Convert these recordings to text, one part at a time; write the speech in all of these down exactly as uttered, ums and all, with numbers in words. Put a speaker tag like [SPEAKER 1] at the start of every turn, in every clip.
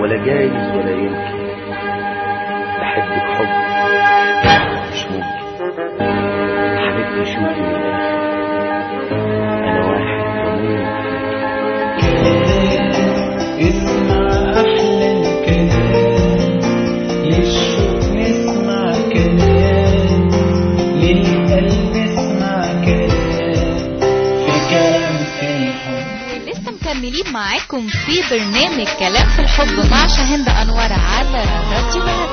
[SPEAKER 1] ولا جايز ولا يمكن بحبك حب مش ممكن. حبيبتي شوفي من الآخر، أنا واحد بموت
[SPEAKER 2] فيك. اسمع أحلى الكلام، للشوق نسمع كلام، للقلب اسمع كلام، في كلام في الحب.
[SPEAKER 3] لسه مكملين معاكم في برنامج كلام في الحب مع شاهندة أنور على راديو بلد.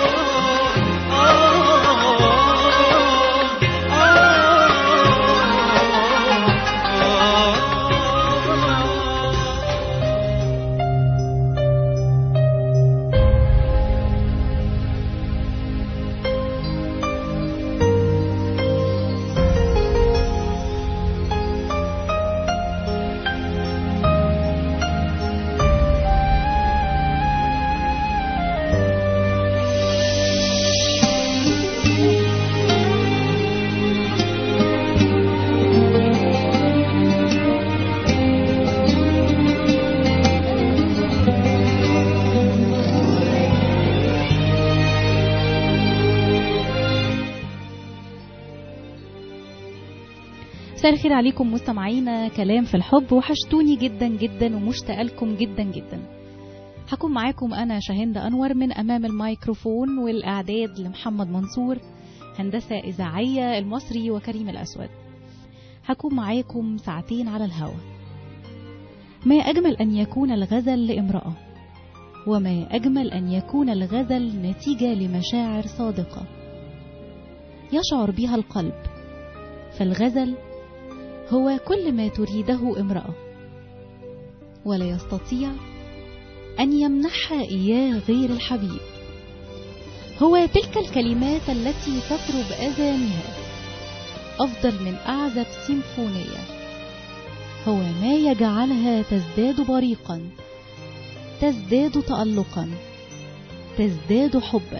[SPEAKER 3] مساء الخير عليكم مستمعينا كلام في الحب، وحشتوني جدا جدا ومشتاقه لكم جدا جدا. هكون معاكم انا شاهندة انور من امام الميكروفون، والاعداد لمحمد منصور، هندسه اذاعيه المصري وكريم الاسود. هكون معاكم ساعتين على الهوا. ما اجمل ان يكون الغزل لامراه، وما اجمل ان يكون الغزل نتيجه لمشاعر صادقه يشعر بها القلب. فالغزل هو كل ما تريده امرأة ولا يستطيع أن يمنحها إياه غير الحبيب. هو تلك الكلمات التي تطرب أذانها أفضل من أعزب سيمفونية. هو ما يجعلها تزداد بريقا، تزداد تألقا، تزداد حبا.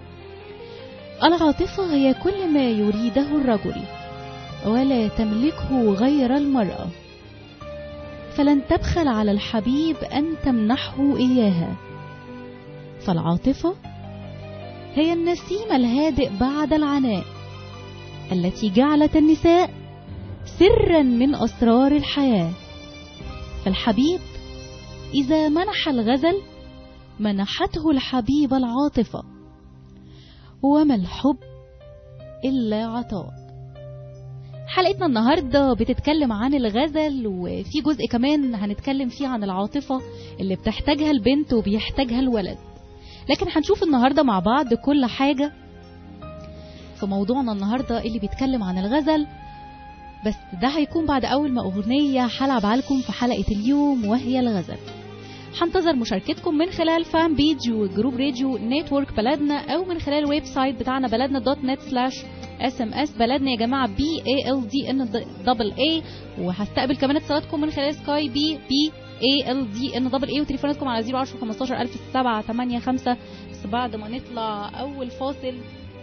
[SPEAKER 3] العاطفة هي كل ما يريده الرجل ولا تملكه غير المرأة، فلن تبخل على الحبيب أن تمنحه إياها. فالعاطفة هي النسيم الهادئ بعد العناء التي جعلت النساء سرا من أسرار الحياة. فالحبيب إذا منح الغزل منحته الحبيب العاطفة، وما الحب إلا عطاء. حلقتنا النهاردة بتتكلم عن الغزل، وفي جزء كمان هنتكلم فيه عن العاطفة اللي بتحتاجها البنت وبيحتاجها الولد. لكن هنشوف النهاردة مع بعض كل حاجة في موضوعنا النهاردة اللي بيتكلم عن الغزل. بس ده هيكون بعد أول ما أغنية هلعبها لكم في حلقة اليوم، وهي الغزل. هنتظر مشاركتكم من خلال فان بيج وجروب راديو نتورك بلدنا، أو من خلال الويب سايت بتاعنا بلدنا دوت نت سلاش اس ام اس. بلدنا يا جماعه بي اي ال دي ان دبل اي. وهستقبل كمان اتصالاتكم من خلال سكاي بي بي اي ال دي ان دبل اي، وتليفوناتكم على صفر عشرة خمستاشر ألف سبعة تمانية خمسة. بس بعد ما نطلع اول فاصل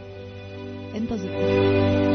[SPEAKER 3] انتظروا.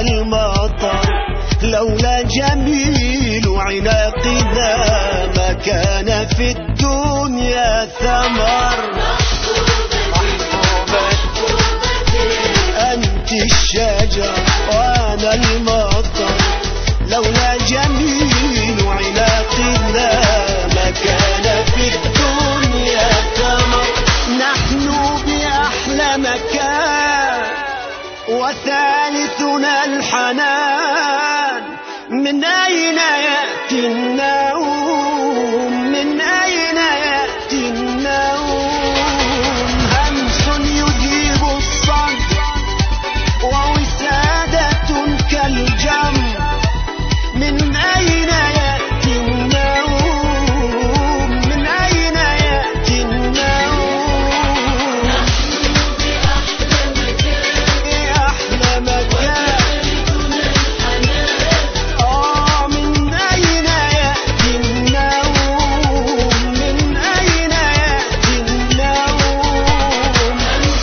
[SPEAKER 4] المطر لولا جميل عناقنا ما كان في الدنيا ثمر. أنت الشجر وأنا المطر لولا جميل عناقنا ما كان في الدنيا ثمر. نحن بأحلى مكان وثالثنا الحنان. من أين يأتي النوم؟ من أين يأتي النوم؟ همس يجيب الصدر ووسادة كالجمر. من أين يأتي النوم؟ من أين يأتي النوم؟ أحلى مكان آه من أين يأتي النوم؟ من أين يأتي النوم؟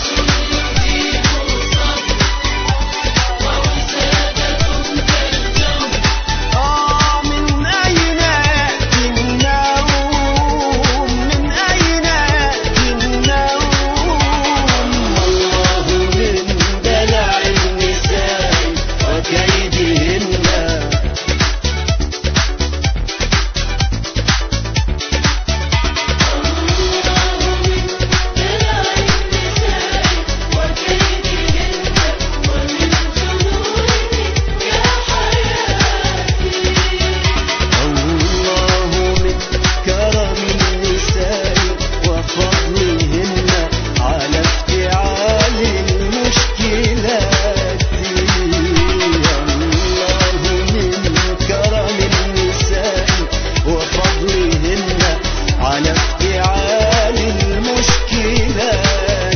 [SPEAKER 4] آه من أين يأتي النوم؟ من أين يأتي النوم؟ الله من دلع النساء وكيدهن. الله من كرم النساء وفضلهن على افتعال المشكلات. الله من كرم النساء وفضلهن على افتعال المشكلات.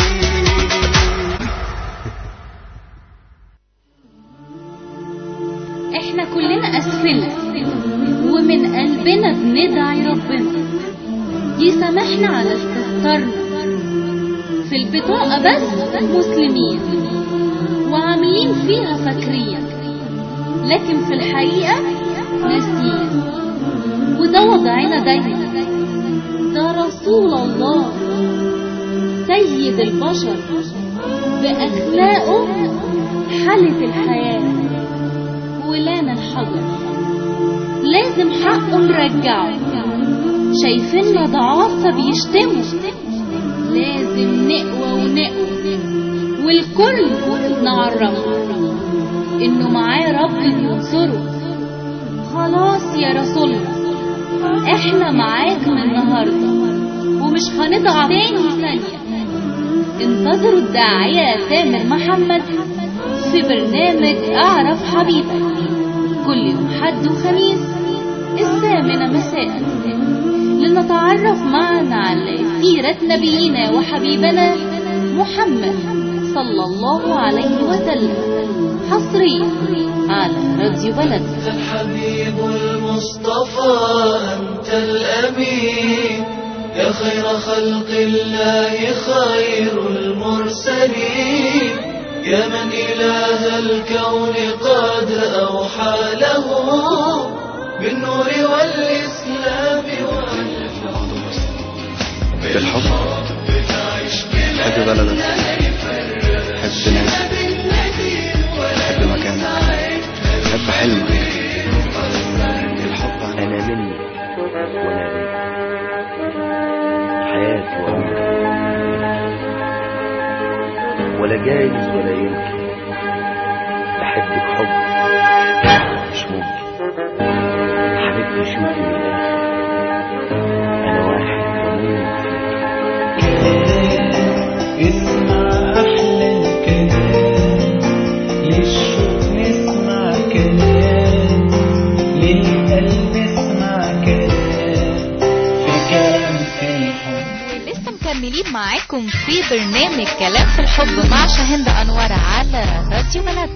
[SPEAKER 3] احنا كلنا اسفلنا ومن قلبنا بندعي ربنا يسامحنا على استهترنا. في البطاقة بس مسلمين وعاملين فيها فاكرين، لكن في الحقيقة ناسيين. وده وضعنا دايما. ده رسول الله سيد البشر بأخلاقه حالة الحياة ولانا الحجر. لازم حقه نرجعه. شايفيننا ضعاف فبيشتموا. لازم نقوى ونقوى والكل نعرفه انه معاه رب ينصره. خلاص يا رسولنا احنا معاك من النهارده ومش هنضعف تاني ثانيه. انتظروا الداعية تامر محمد في برنامج اعرف حبيبك كل يوم حد وخميس الثامنة مساء، لنتعرف معا على سيرة نبينا وحبيبنا محمد صلى الله عليه وسلم، حصريا على راديو بلد.
[SPEAKER 2] الحبيب المصطفى أنت الأمين يا خير خلق الله خير المرسلين، يا من إله الكون قد أوحى له بالنور والإسلام والحب.
[SPEAKER 1] بالحب حب بلدك، حب ناسك، حب مكانك، حب حلمك. الحب أنا مني وأنا بيك، حياتي وعمري، ولا جايز ولا يمكن بحبك حب مش ممكن. حبيبتي شوفي من الآخر أنا واحد بموت فيك.
[SPEAKER 2] اسمع أحلى الكلام للشوق نسمع كلام، للقلب اسمع كلام، في كلام في الحب.
[SPEAKER 3] لسه مكملين معاكم في برنامج كلام في الحب مع شاهند أنور على راديو بلد.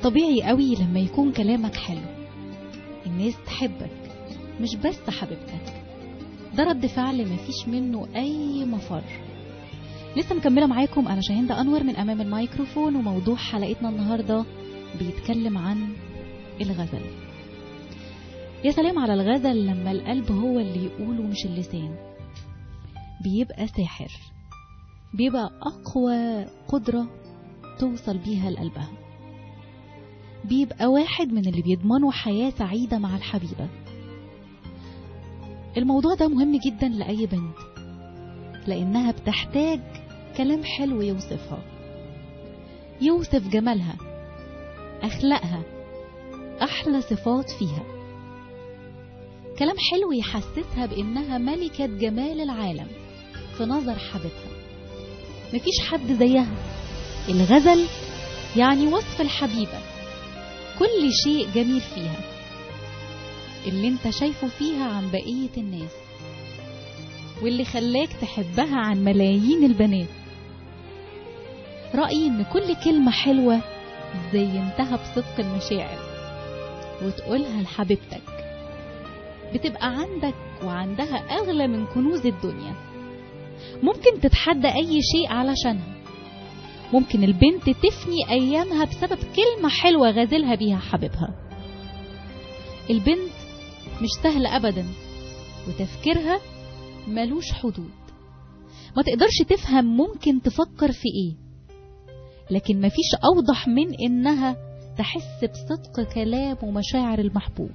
[SPEAKER 3] طبيعي قوي لما يكون كلامك حلو الناس تحبك مش بس حبيبتك. ده رد فعل مفيش منه اي مفر. لسه مكملة معاكم انا شاهندة انور من امام الميكروفون، وموضوع حلقتنا النهاردة بيتكلم عن الغزل. يا سلام على الغزل لما القلب هو اللي يقوله مش اللسان. بيبقى ساحر، بيبقى اقوى قدرة توصل بيها لقلبها. بيبقى واحد من اللي بيضمنوا حياة سعيدة مع الحبيبة. الموضوع ده مهم جدا لأي بنت، لأنها بتحتاج كلام حلو يوصفها، يوصف جمالها، أخلاقها، أحلى صفات فيها. كلام حلو يحسسها بأنها ملكة جمال العالم في نظر حبيبها، مفيش حد زيها. الغزل يعني وصف الحبيبة، كل شيء جميل فيها اللي انت شايفه فيها عن بقية الناس، واللي خلاك تحبها عن ملايين البنات. رأيي ان كل كلمة حلوة زينتها بصدق المشاعر وتقولها لحبيبتك بتبقى عندك وعندها أغلى من كنوز الدنيا. ممكن تتحدى أي شيء علشانها. ممكن البنت تفني أيامها بسبب كلمة حلوة غازلها بيها حبيبها. البنت مش سهلة أبدا، وتفكيرها ملوش حدود. ما تقدرش تفهم ممكن تفكر في إيه، لكن مفيش أوضح من إنها تحس بصدق كلام ومشاعر المحبوب.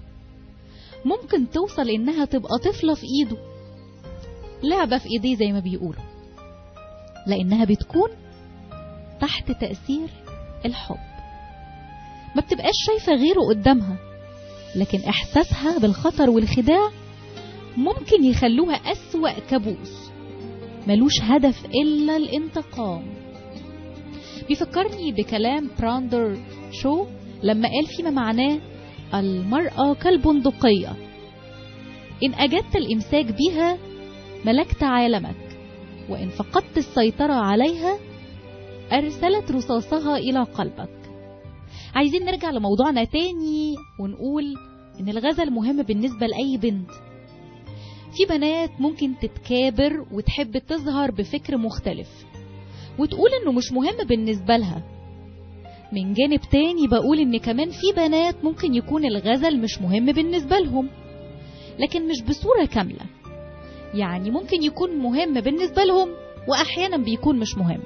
[SPEAKER 3] ممكن توصل إنها تبقى طفلة في إيده، لعبة في إيديه زي ما بيقولوا، لأنها بتكون تحت تأثير الحب. ما بتبقاش شايفة غيره قدامها، لكن إحساسها بالخطر والخداع ممكن يخلوها أسوأ كابوس ملوش هدف إلا الانتقام. بيفكرني بكلام براندر شو لما قال فيما معناه المرأة كالبندقية، إن أجدت الإمساك بها ملكت عالمك، وإن فقدت السيطرة عليها أرسلت رصاصها إلى قلبك. عايزين نرجع لموضوعنا تاني ونقول إن الغزل مهم بالنسبة لأي بنت. في بنات ممكن تتكابر وتحب تظهر بفكر مختلف وتقول إنه مش مهم بالنسبة لها. من جانب تاني بقول إن كمان في بنات ممكن يكون الغزل مش مهم بالنسبة لهم، لكن مش بصورة كاملة. يعني ممكن يكون مهم بالنسبة لهم وأحيانا بيكون مش مهم.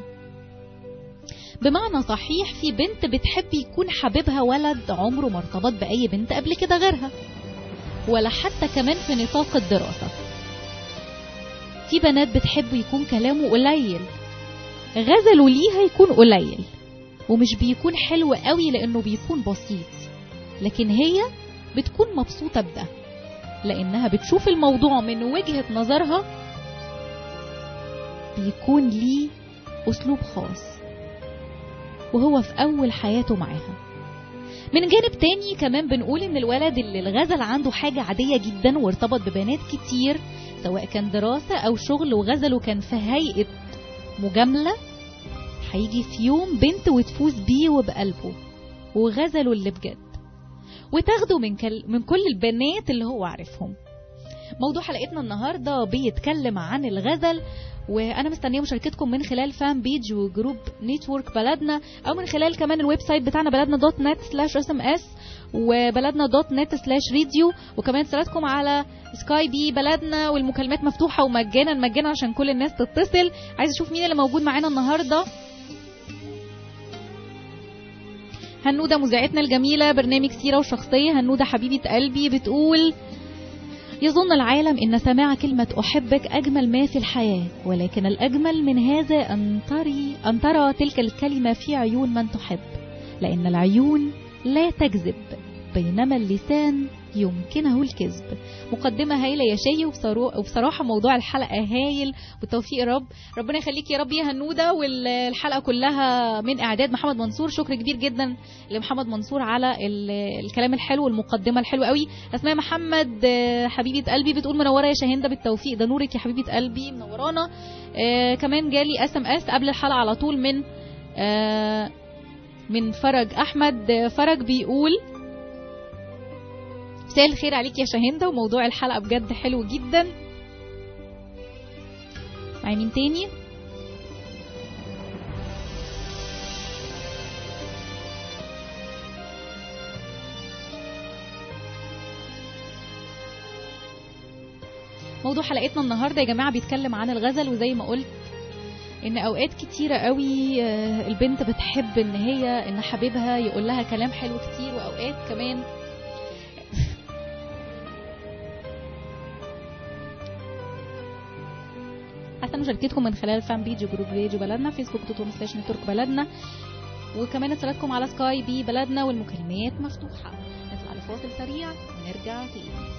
[SPEAKER 3] بمعنى صحيح، في بنت بتحب يكون حبيبها ولد عمره ما ارتبط بأي بنت قبل كده غيرها، ولا حتى كمان في نطاق الدراسة. في بنات بتحب يكون كلامه قليل، غزله ليها يكون قليل ومش بيكون حلو قوي لأنه بيكون بسيط، لكن هي بتكون مبسوطة بده لأنها بتشوف الموضوع من وجهة نظرها بيكون ليه أسلوب خاص وهو في أول حياته معاها. من جانب تاني كمان بنقول إن الولد اللي الغزل عنده حاجة عادية جدا وارتبط ببنات كتير، سواء كان دراسة أو شغل، وغزله كان في هيئة مجاملة، هيجي في يوم بنت وتفوز بيه وبقلبه وغزله اللي بجد وتاخده من, كل من كل البنات اللي هو عارفهم. موضوع حلقتنا النهاردة بيتكلم عن الغزل، وانا مستنيه مشاركتكم من خلال فان بيج وجروب نيتورك بلدنا، او من خلال كمان الويب سايت بتاعنا بلدنا دوت نت سلاش اس ام اس وبلدنا دوت نت سلاش راديو، وكمان رسالتكم على سكاي بي بلدنا، والمكالمات مفتوحه ومجانا مجانا عشان كل الناس تتصل. عايز اشوف مين اللي موجود معانا النهارده. هنودة مذيعتنا الجميله برنامج سيره وشخصيه، هنودة حبيبه قلبي بتقول: يظن العالم إن سماع كلمة أحبك أجمل ما في الحياة، ولكن الأجمل من هذا أن تري أن ترى تلك الكلمة في عيون من تحب، لأن العيون لا تكذب بينما اللسان يمكنه الكذب. مقدمة هايلة يا شاي، وبصراحة موضوع الحلقة هايل، بالتوفيق يا رب. ربنا يخليك يا رب يا هنودة. والحلقة كلها من إعداد محمد منصور. شكر كبير جدا لمحمد منصور على الكلام الحلو والمقدمة الحلوة قوي. اسماء محمد حبيبة قلبي بتقول: منورة يا شاهندة، بالتوفيق. ده نورك يا حبيبة قلبي، منورانا. آه كمان جالي اس ام اس قبل الحلقة على طول من آه من فرج احمد. فرج بيقول مساء الخير عليك يا شاهندة، وموضوع الحلقة بجد حلو جدا. معي مين تاني؟ موضوع حلقتنا النهاردة يا جماعة بيتكلم عن الغزل، وزي ما قلت ان اوقات كتيرة قوي البنت بتحب ان هي ان حبيبها يقول لها كلام حلو كتير، واوقات كمان حتى مشاركتكم من خلال فان بيج وجروب راديو بلدنا، فيسبوك دوت كوم سلاش نتورك بلدنا، وكمان اتصالاتكم على سكاي بي بلدنا، والمكالمات مفتوحة. نطلع لفاصل سريع ونرجع تاني.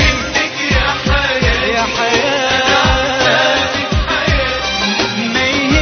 [SPEAKER 2] ما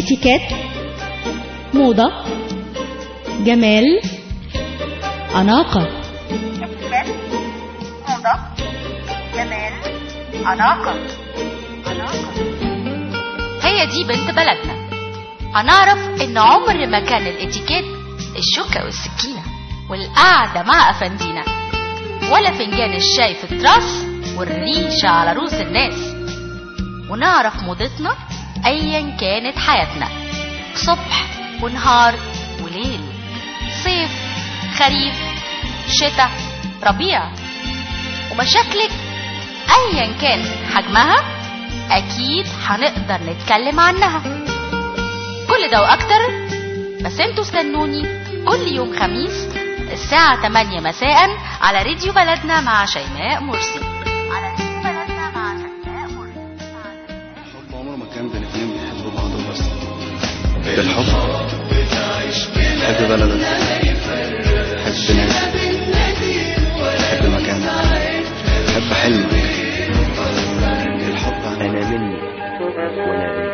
[SPEAKER 3] اتيكيت، موضة، جمال، أناقة.
[SPEAKER 5] اتيكيت، موضة، جمال، أناقة. أناقة.
[SPEAKER 6] هي دي بنت بلدنا. هنعرف ان عمر ما كان الاتيكيت الشوكة والسكينة والقعدة مع أفندينا، ولا فنجان الشاي في التراس والريشة على روس الناس. ونعرف موضتنا أيا كانت حياتنا، صبح ونهار وليل، صيف خريف شتاء ربيع. ومشاكلك أيا كان حجمها أكيد هنقدر نتكلم عنها. كل ده وأكتر، بس انتوا استنوني كل يوم خميس الساعة تمانية مساء على راديو بلدنا مع شيماء مرسي. على راديو بلدنا مع شيماء مرسي.
[SPEAKER 4] الحب عمره ما كان بين اتنين بيحبوا بعض وبس. بالحب حب بلدك، حب ناسك، حب مكانك، حب حلمك. الحب
[SPEAKER 1] أنا مني وأنا بيك،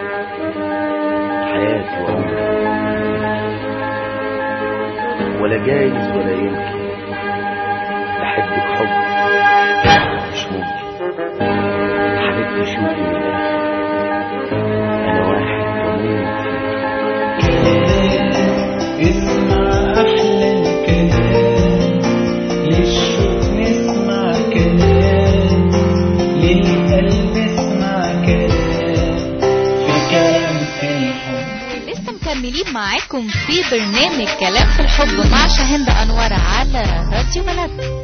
[SPEAKER 1] حياتي وعمري، ولا جايز ولا يمكن أحبك حب مش ممكن. حبيبتي شوفي من الآخر، أنا واحد بموت فيك.
[SPEAKER 2] اسمع أحلى الكلام، للشوق نسمع كلام، للقلب اسمع كلام، في كلام في الحب.
[SPEAKER 3] لسه مكملين معاكم في برنامج كلام في الحب مع شاهندة أنور على راديو بلد.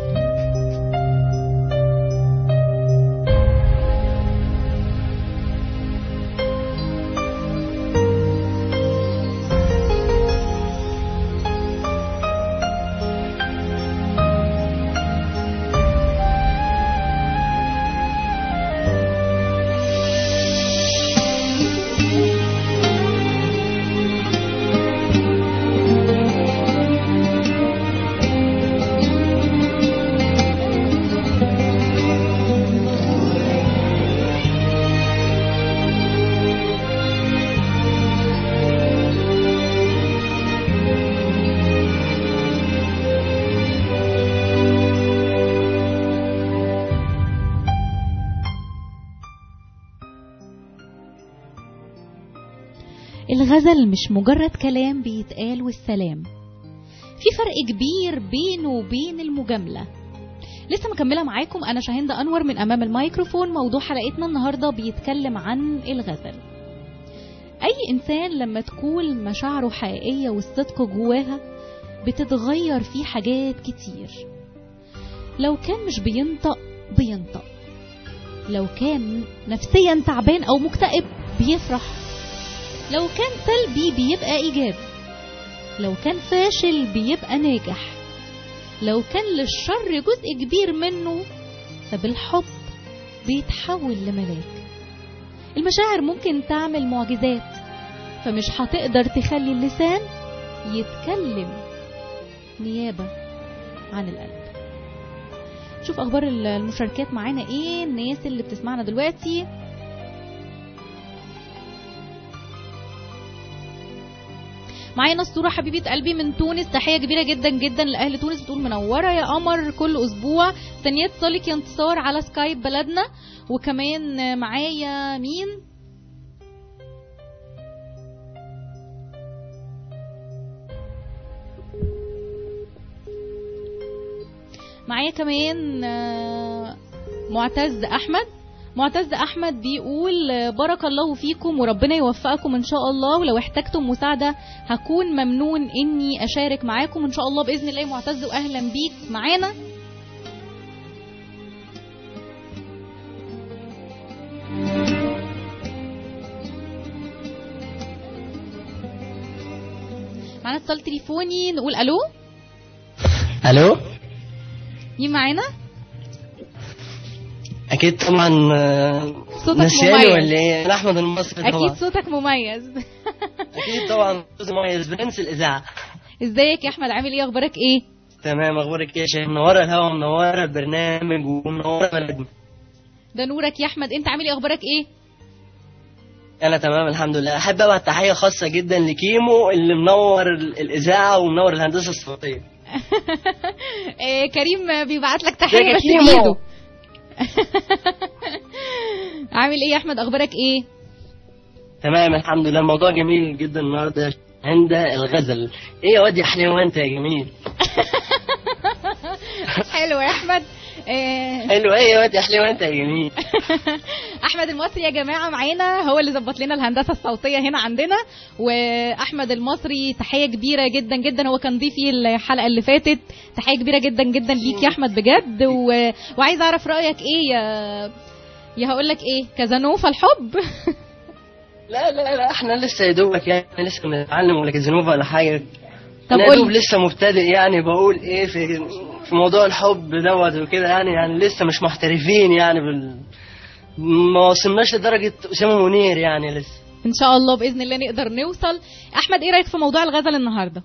[SPEAKER 3] الغزل مش مجرد كلام بيتقال والسلام، في فرق كبير بينه وبين المجاملة. لسه مكملة معاكم أنا شاهندة أنور من أمام الميكروفون. موضوع حلقتنا النهاردة بيتكلم عن الغزل. أي إنسان لما تكون مشاعره حقيقية والصدق جواها بتتغير فيه حاجات كتير. لو كان مش بينطق بينطق، لو كان نفسيا تعبان أو مكتئب بيفرح، لو كان سلبي بيبقى إيجابي، لو كان فاشل بيبقى ناجح، لو كان للشر جزء كبير منه فبالحب بيتحول لملاك. المشاعر ممكن تعمل معجزات، فمش هتقدر تخلي اللسان يتكلم نيابة عن القلب. شوف أخبار المشاركات معانا إيه، الناس اللي بتسمعنا دلوقتي. معانا الصورة حبيبة قلبي من تونس، تحية كبيرة جدا جدا لأهل تونس، بتقول منورة يا قمر كل أسبوع. ثانية صالك يا انتصار على سكايب بلدنا. وكمان معايا مين؟ معايا كمان معتز أحمد. معتز أحمد بيقول بارك الله فيكم وربنا يوفقكم إن شاء الله، ولو احتجتم مساعدة هكون ممنون إني أشارك معاكم إن شاء الله بإذن الله. معتز وأهلا بيك معانا. معانا اتصال تليفوني، نقول ألو.
[SPEAKER 7] ألو،
[SPEAKER 3] مين معانا؟
[SPEAKER 7] اكيد طبعا.
[SPEAKER 3] صوتك
[SPEAKER 7] نسياني
[SPEAKER 3] مميز
[SPEAKER 7] ولا ايه؟ انا احمد المصري طبعا.
[SPEAKER 3] اكيد صوتك مميز.
[SPEAKER 7] اكيد طبعا صوتي مميز، برنس الاذاعه.
[SPEAKER 3] ازيك يا احمد، عامل ايه، اخبارك ايه؟
[SPEAKER 7] تمام، اخبارك ايه يا شيخ؟ منوره الهوا ومنوره البرنامج ومنوره بلدنا.
[SPEAKER 3] ده نورك يا احمد. انت عامل ايه، اخبارك ايه؟
[SPEAKER 7] انا تمام الحمد لله. احب ابعت تحيه خاصه جدا لكيمو اللي منور ال- الاذاعه ومنور الهندسه الصوتيه.
[SPEAKER 3] آه، كريم بيبعت لك تحيه
[SPEAKER 7] ازيك يا
[SPEAKER 3] بس
[SPEAKER 7] كيمو؟
[SPEAKER 3] بايده. عامل ايه يا احمد؟ اخبارك ايه؟
[SPEAKER 7] تمام الحمد لله. الموضوع جميل جدا النهارده عند الغزل. ايه يا واد يا حليوه انت يا جميل.
[SPEAKER 3] حلو يا احمد. آه،
[SPEAKER 7] حلو. ايه يا واد يا حليوه انت يا جميل.
[SPEAKER 3] احمد المصري يا جماعه معانا، هو اللي ظبط لنا الهندسه الصوتيه هنا عندنا. واحمد المصري تحيه كبيره جدا جدا، هو كان ضيفي الحلقه اللي فاتت. تحيه كبيره جدا جدا ليك يا احمد بجد. و... وعايز اعرف رايك ايه يا يا هقول لك ايه، كازانوفا الحب.
[SPEAKER 7] لا لا لا احنا لسه يا دوبك يعني لسه بنتعلم ولا كازينوفا ولا حاجه.
[SPEAKER 3] طب
[SPEAKER 7] انا يا
[SPEAKER 3] قول
[SPEAKER 7] دوب
[SPEAKER 3] لي.
[SPEAKER 7] لسه مبتدئ يعني بقول ايه في في موضوع الحب دوت وكده يعني يعني لسه مش محترفين يعني بال ما وصلناش لدرجه اسامه منير يعني لسه.
[SPEAKER 3] ان شاء الله باذن الله نقدر نوصل. احمد ايه رايك في موضوع الغزل النهارده؟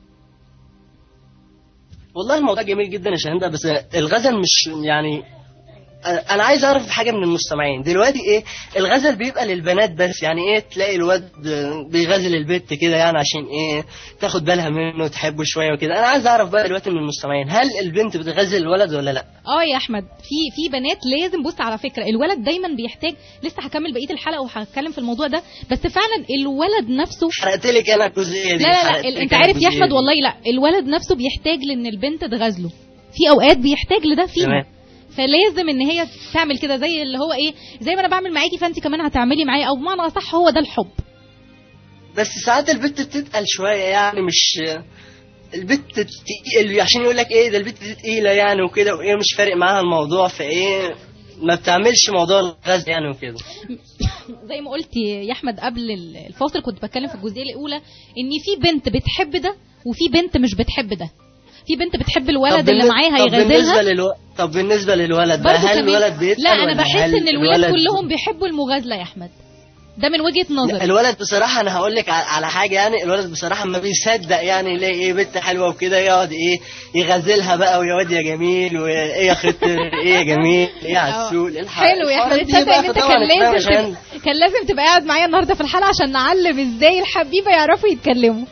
[SPEAKER 7] والله الموضوع جميل جدا يا شاهندة، بس الغزل مش يعني انا عايز اعرف حاجه من المستمعين دلوقتي. ايه الغزل بيبقى للبنات بس؟ يعني ايه تلاقي الواد بيغزل البت كده يعني عشان ايه تاخد بالها منه وتحبه شويه وكده. انا عايز اعرف بقى دلوقتي من المستمعين، هل البنت بتغزل الولد ولا لا؟
[SPEAKER 3] اه يا احمد، في في بنات لازم. بص على فكره، الولد دايما بيحتاج، لسه هكمل بقيه الحلقه وهتكلم في الموضوع ده، بس فعلا الولد نفسه.
[SPEAKER 7] حرقت لك انا الجزئيه دي.
[SPEAKER 3] لا لا
[SPEAKER 7] حرقت
[SPEAKER 3] لا
[SPEAKER 7] لك
[SPEAKER 3] انت
[SPEAKER 7] أنا
[SPEAKER 3] عارف يا
[SPEAKER 7] الجزئية
[SPEAKER 3] احمد
[SPEAKER 7] دي.
[SPEAKER 3] والله لا، الولد نفسه بيحتاج لان البنت تغزله في اوقات، بيحتاج لده فيها.
[SPEAKER 7] تمام.
[SPEAKER 3] فلازم ان هي تعمل كده، زي اللي هو ايه، زي ما انا بعمل معاكي فانت كمان هتعملي معايا، او بمعنى اصح هو ده الحب.
[SPEAKER 7] بس ساعات البت بتتقل شويه يعني، مش البت تقيل عشان يقول لك ايه ده البت دي تقيله يعني وكده، وايه مش فارق معاها الموضوع، فايه ما بتعملش موضوع الغزل يعني وكده.
[SPEAKER 3] زي ما قلت يا احمد قبل الفاصل، كنت بتكلم في الجزئيه الاولى ان في بنت بتحب ده وفي بنت مش بتحب ده. في بنت بتحب الولد اللي معاها
[SPEAKER 7] طب بالنسبه
[SPEAKER 3] هيغازلها.
[SPEAKER 7] للو... طب بالنسبه للولد بقى،
[SPEAKER 3] برضه
[SPEAKER 7] هل
[SPEAKER 3] كمان-
[SPEAKER 7] الولد بيتقل
[SPEAKER 3] لا انا
[SPEAKER 7] ولا
[SPEAKER 3] بحس
[SPEAKER 7] هل
[SPEAKER 3] ان الولاد
[SPEAKER 7] الولد-
[SPEAKER 3] كلهم بيحبوا المغازله يا احمد، ده من وجهه
[SPEAKER 7] لا،
[SPEAKER 3] نظري.
[SPEAKER 7] الولد بصراحه انا هقول لك على حاجه يعني، الولد بصراحه ما بيصدق يعني يلاقي ايه بنت حلوه وكده يقعد ايه يغزلها بقى، ويا واد يا جميل، وايه يا خطر، ايه يا جميل، ايه يا عسول، إيه الح-
[SPEAKER 3] حلو يا احمد.
[SPEAKER 7] الحوارات دي
[SPEAKER 3] تصدق
[SPEAKER 7] بقى،
[SPEAKER 3] ان انت
[SPEAKER 7] فطبعاً
[SPEAKER 3] كان
[SPEAKER 7] الكلام
[SPEAKER 3] لازم
[SPEAKER 7] عشان-
[SPEAKER 3] تبقى كان لازم تبقى قاعد معايا النهارده في الحلقه عشان نعلم ازاي الحبيبه يعرفوا يتكلموا.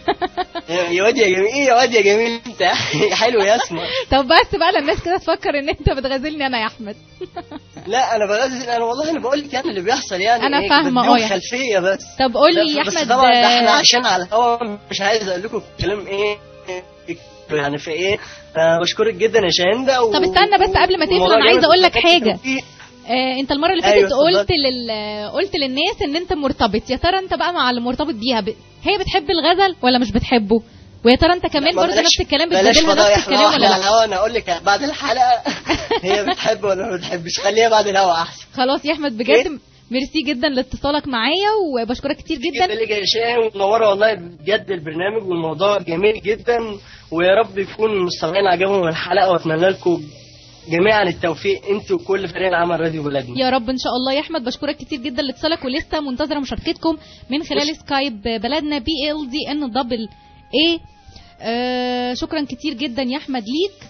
[SPEAKER 7] يا واد يا جميل، ايه يا واد يا جميل انت حلو يا اسمع.
[SPEAKER 3] طب بس بقى الناس كده تفكر ان انت بتغازلني انا يا احمد.
[SPEAKER 7] لا انا بغزل، انا والله انا بقول لك يعني اللي بيحصل يعني.
[SPEAKER 3] أنا
[SPEAKER 7] إيه،
[SPEAKER 3] فاهمة،
[SPEAKER 7] بدون
[SPEAKER 3] اه يعني.
[SPEAKER 7] خلفيه بس.
[SPEAKER 3] طب قول لي
[SPEAKER 7] لا،
[SPEAKER 3] يا
[SPEAKER 7] بس
[SPEAKER 3] احمد.
[SPEAKER 7] طبعا ده احنا
[SPEAKER 3] آه،
[SPEAKER 7] عشان على الهوا مش عايز اقول لكم كلام ايه يعني في ايه. آه، بشكرك جدا يا شاهندة و...
[SPEAKER 3] طب استنى بس قبل ما تقفل،
[SPEAKER 7] والموضوع
[SPEAKER 3] انا عايزه
[SPEAKER 7] جامد
[SPEAKER 3] اقول لك
[SPEAKER 7] ومحتاج
[SPEAKER 3] حاجه.
[SPEAKER 7] توفيق.
[SPEAKER 3] آه، انت المره اللي فاتت
[SPEAKER 7] أيوة، اتفضل.
[SPEAKER 3] قلت لل قلت للناس ان انت مرتبط. يا ترى انت بقى مع اللي مرتبط بيها ب... هي بتحب الغزل ولا مش بتحبه؟ ويا ترى انت كمان
[SPEAKER 7] ما
[SPEAKER 3] برضه
[SPEAKER 7] بلاش-
[SPEAKER 3] نفس الكلام
[SPEAKER 7] بلاش
[SPEAKER 3] بتجادلها
[SPEAKER 7] فضايح
[SPEAKER 3] نفس الكلام ولا
[SPEAKER 7] على
[SPEAKER 3] لا؟
[SPEAKER 7] الهوا. انا اقول لك بعد الحلقه هي بتحب ولا ما بتحبش، خليها بعد الهوا احسن.
[SPEAKER 3] خلاص يا احمد بجد ميرسي جدا لاتصالك معايا، وبشكرك كتير جدا.
[SPEAKER 7] جدا ليك يا هشام، منوره والله بجد البرنامج، والموضوع جميل جدا، ويا رب يكون المستمعين عجبهم الحلقه، واتمنى لكم جميعا التوفيق انتوا وكل فريق العمل راديو بلدنا.
[SPEAKER 3] يا رب ان شاء الله يا احمد. بشكرك كتير جدا لاتصالك، ولسه منتظره مشاركتكم من خلال سكايب بلدنا بي ال دي ان دبل اي. آه شكرا كتير جدا يا احمد ليك.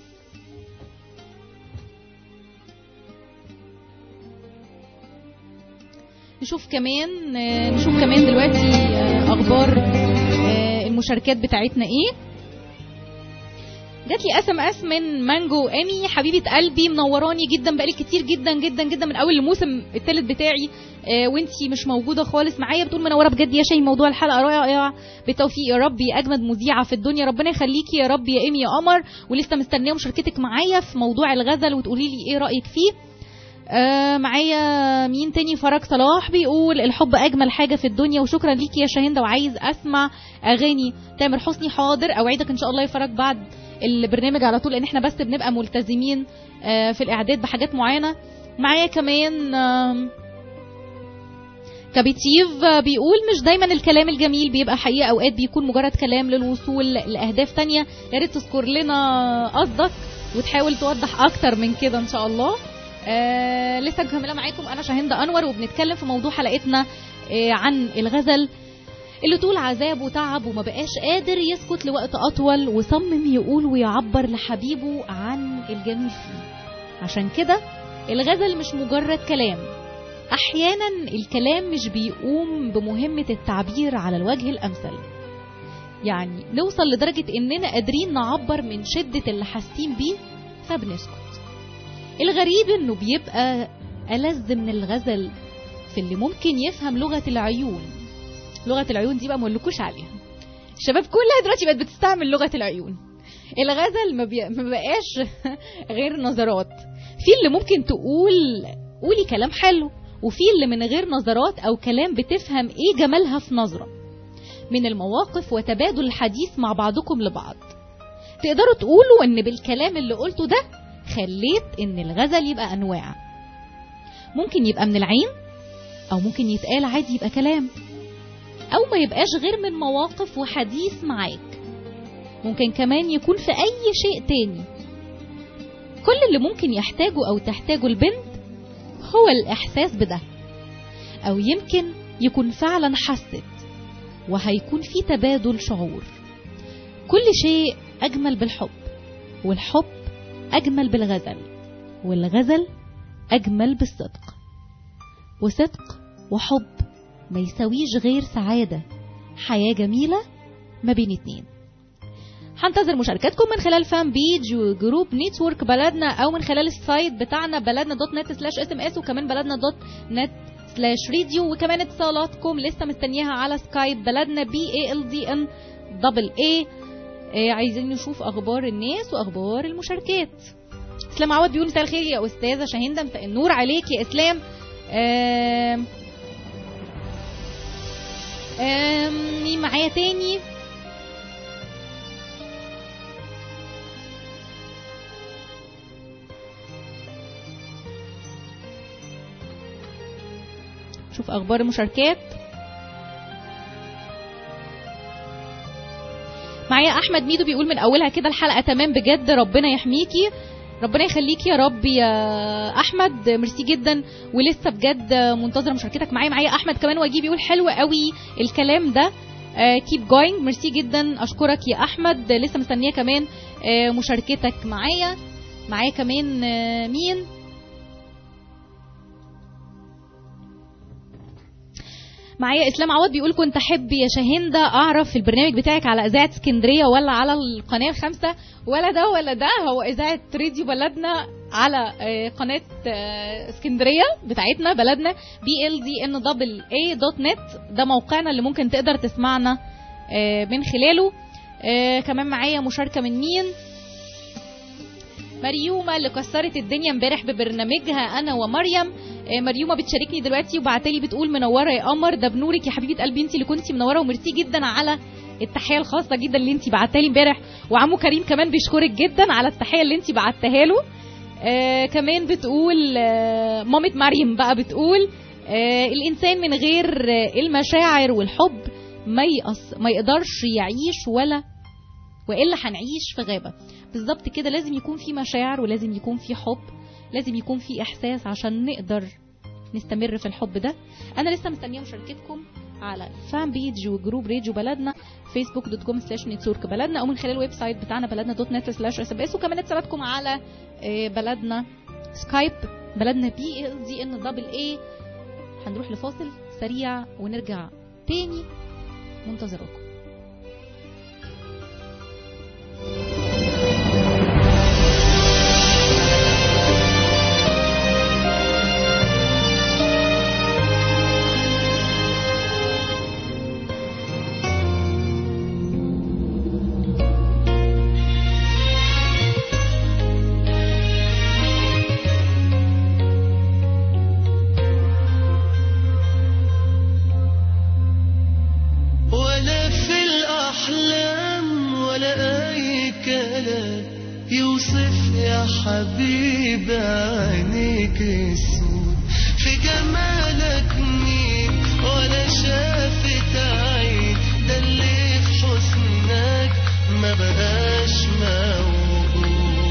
[SPEAKER 3] نشوف كمان آه نشوف كمان دلوقتي آه اخبار آه المشاركات بتاعتنا ايه. جات لي اس ام اس من مانجو امي، حبيبه قلبي منوراني جدا بقالي كتير جدا جدا جدا من اول الموسم الثالث بتاعي، آه وانتي مش موجوده خالص معايا. بتقول منوره بجد يا شيء، موضوع الحلقه رائع، بالتوفيق يا رب، يا اجمد مذيعه في الدنيا، ربنا يخليكي يا رب يا امي يا قمر. ولسه مستنيه مشاركتك معايا في موضوع الغزل وتقولي لي ايه رايك فيه. آه معايا مين تاني؟ فرج صلاح بيقول الحب اجمل حاجه في الدنيا، وشكرا ليكي يا شاهندة، وعايز اسمع اغاني تامر حسني. حاضر اوعدك ان شاء الله يا فرج بعد البرنامج على طول، لان احنا بس بنبقى ملتزمين آه في الاعداد بحاجات معينه. معايا كمان آه كابيتيف بيقول مش دايما الكلام الجميل بيبقى حقيقه، اوقات بيكون مجرد كلام للوصول لاهداف تانية. يا ريت تذكر لنا قصدك وتحاول توضح اكتر من كده ان شاء الله. آه لسه مكمله معاكم انا شاهندة انور، وبنتكلم في موضوع حلقتنا آه عن الغزل اللي طول عذاب وتعب وما بقاش قادر يسكت لوقت اطول، وصمم يقول ويعبر لحبيبه عن الجميل فيه. عشان كده الغزل مش مجرد كلام، أحيانا الكلام مش بيقوم بمهمة التعبير على الوجه الأمثل، يعني نوصل لدرجة إننا قادرين نعبر من شدة اللي حاسين بيه فبنسكت. الغريب إنه بيبقى ألذ من الغزل في اللي ممكن يفهم لغة العيون. لغة العيون دي بقى مولكوش عليها، الشباب كلها دلوقتي بقت بتستعمل لغة العيون. الغزل ما, بي... ما بقاش غير نظرات، في اللي ممكن تقول قولي كلام حلو، وفي اللي من غير نظرات أو كلام بتفهم إيه جمالها في نظرة من المواقف وتبادل الحديث مع بعضكم لبعض. تقدروا تقولوا إن بالكلام اللي قلته ده خليت إن الغزل يبقى أنواع، ممكن يبقى من العين، أو ممكن يتقال عادي يبقى كلام، أو ما يبقاش غير من مواقف وحديث معاك. ممكن كمان يكون في أي شيء تاني. كل اللي ممكن يحتاجه أو تحتاجه البنت هو الإحساس بده، أو يمكن يكون فعلا حست، وهيكون في تبادل شعور. كل شيء أجمل بالحب، والحب أجمل بالغزل، والغزل أجمل بالصدق. وصدق وحب ما يساويش غير سعادة، حياة جميلة ما بين اتنين. هنتظر مشاركاتكم من خلال فان بيج وجروب نيتورك بلدنا، او من خلال السايت بتاعنا بلدنا دوت نت سلاش اس ام اس، وكمان بلدنا دوت نت سلاش راديو. وكمان اتصالاتكم لسه مستنياها على سكايب بلدنا بي اي ال دي ان دبل اي. عايزين نشوف اخبار الناس واخبار المشاركات. اسلام عوض بيقول مساء الخير يا استاذه شاهندة. مساء النور عليك يا اسلام. آم آم مين معايا تاني؟ شوف اخبار المشاركات. معايا احمد ميدو بيقول من اولها كده الحلقه تمام بجد، ربنا يحميكي، ربنا يخليكي يا رب يا احمد، ميرسي جدا، ولسه بجد منتظره مشاركتك معايا. معايا احمد كمان وجيه بيقول حلو قوي الكلام ده، كيب جوينج، ميرسي جدا، اشكرك يا احمد، لسه مستنيه كمان آه مشاركتك معايا. معايا كمان آه مين؟ معايا اسلام عوض بيقول كنت احب يا شاهندة اعرف البرنامج بتاعك على اذاعه اسكندريه ولا على القناه الخامسه، ولا ده ولا ده، هو اذاعه راديو بلدنا على قناه اسكندريه بتاعتنا بلدنا بي ال دي ان دبل اي دوت نت، ده موقعنا اللي ممكن تقدر تسمعنا من خلاله. كمان معايا مشاركه من مين؟ مريومه اللي كسرت الدنيا امبارح ببرنامجها انا ومريم. مريومه بتشاركني دلوقتي وبعتلي بتقول منوره يا قمر، ده بنورك يا حبيبه قلبي، انت اللي كنتي منوره، وميرسي جدا على التحيه الخاصه جدا اللي انت بعتها امبارح. وعمو كريم كمان بيشكرك جدا على التحيه اللي انت بعتها له. آه كمان بتقول آه مامة مريم بقى بتقول آه الانسان من غير آه المشاعر والحب ما يقص ما يقدرش يعيش، ولا والا هنعيش في غابه. بالظبط كده، لازم يكون في مشاعر ولازم يكون في حب، لازم يكون في احساس عشان نقدر نستمر في الحب ده. انا لسه مستنيه مشاركتكم على فان بيج وجروب راديو بلدنا فيسبوك دوت كوم سلاش نتورك بلدنا، او من خلال الويب سايت بتاعنا بلدنا دوت نت سلاش اس ام اس، وكمان اتصالاتكم على بلدنا سكايب بلدنا بي ال دي ان دبل اي. هنروح لفاصل سريع ونرجع تاني، منتظركم.
[SPEAKER 2] يوصف يا حبيب عينيك السود، في جمالك مين ولا شافت عين، ده اللي في حسنك ما بقاش موجود،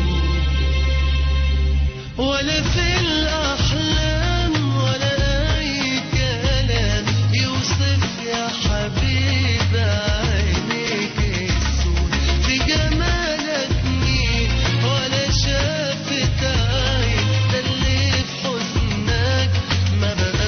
[SPEAKER 2] ولا في الأحلام ولا أي كلام يوصف يا حبيب عينيك السود، في جمالك شافت عين، ده اللي في حزنك ما بقاش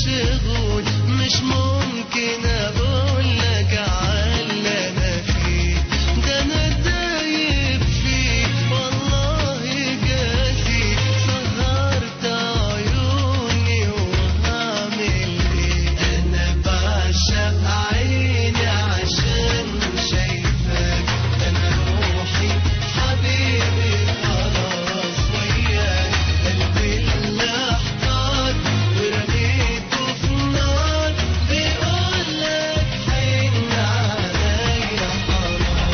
[SPEAKER 2] تغول مش ممكن اقولك على انا فيه ده انا دايب فيه والله جاتي سهرت عيوني وهعمل ايه انا بعشق عيني عشان شايفاك انا روحي حبيبي خلاص وياك قلبي اللي احتار ورميته في النار بيقولك حن عليا حرام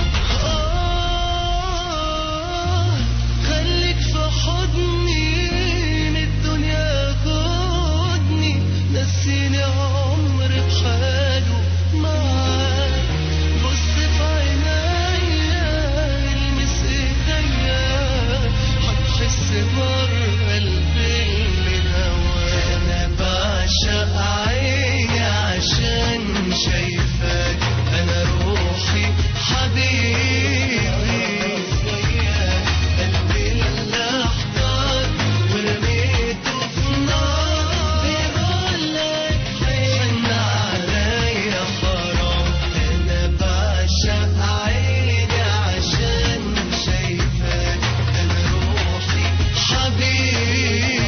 [SPEAKER 2] آه خليك في حضني من الدنيا خدني نسيني عمر بحاله معاك بص في عينيا المس ايديا هتحس بر قلبي اللي هواك انا بعشق عيني عشان شايفاك انا روحي حبيبي وياك قلبي اللي احتار ورميته في النار بيقولك حن عليا حرام انا بعشق عيني عشان شايفاك انا روحي حبيبي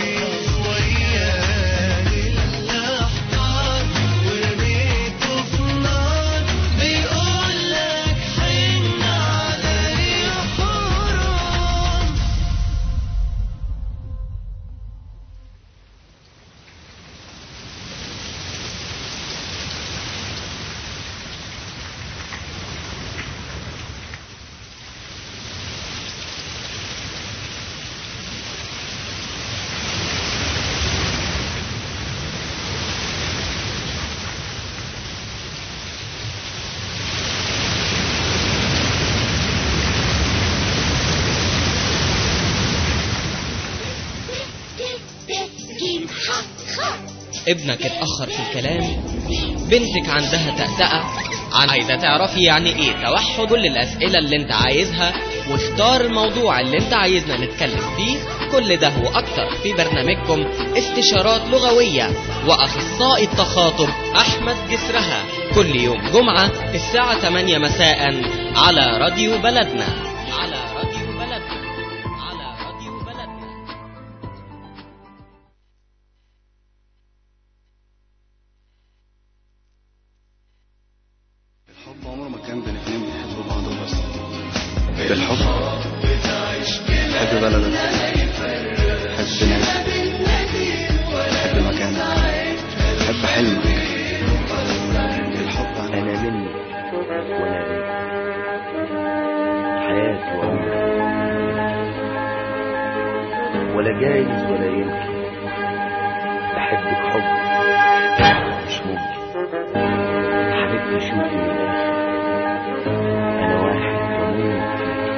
[SPEAKER 2] وياك اللي احتار ورميته في النار بيقولك حن عليا حرام
[SPEAKER 8] ابنك اتأخر في الكلام، بنتك عندها تأتأة، عايزة تعرفي يعني ايه توحد. كل الأسئلة اللي انت عايزها واختار الموضوع اللي انت عايزنا نتكلم فيه، كل ده وأكتر في برنامجكم استشارات لغوية وأخصائي التخاطب أحمد جسرها، كل يوم جمعة الساعة ثمانية مساء على راديو بلدنا. على راديو بلدنا. على راديو بلدنا.
[SPEAKER 4] الحب عمره ما كان بين اتنين بيحبوا بعض بس. بالحب حب بلدك، حب ناسك، حب مكانك، حب حلمك. الحب عن
[SPEAKER 1] أنا مني وأنا بيك حياتي وأمي ولا جايز ولا يمكن بحبك حب مش ممكن حبيبتي شوفي من الآخر أنا واحد بموت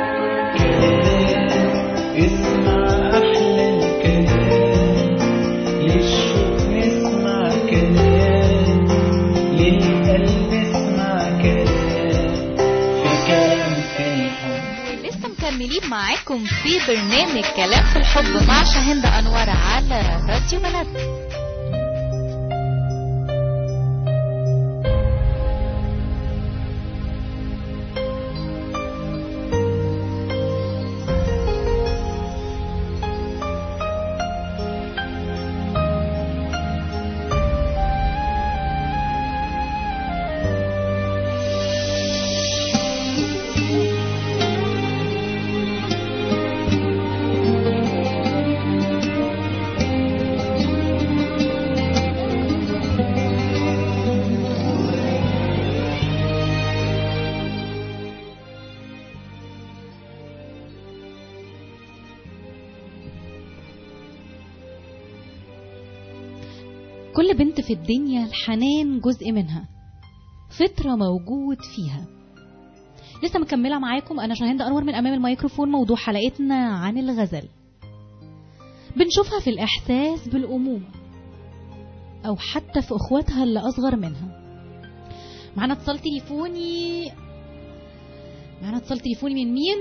[SPEAKER 2] اسمع أحلى الكلام للشوق نسمع كلام للقلب اسمع كلام في كلام في الحب.
[SPEAKER 3] لسه مكملين معاكم في برنامج كلام في الحب مع شاهندة أنور على راديو بلد. كل بنت في الدنيا الحنان جزء منها، فطرة موجود فيها. لسه مكملة معاكم أنا شاهندة أنور من أمام الميكروفون. موضوع حلقتنا عن الغزل. بنشوفها في الإحساس بالأمومة أو حتى في أخواتها اللي أصغر منها. معنا اتصال تليفوني معنا اتصال تليفوني من مين؟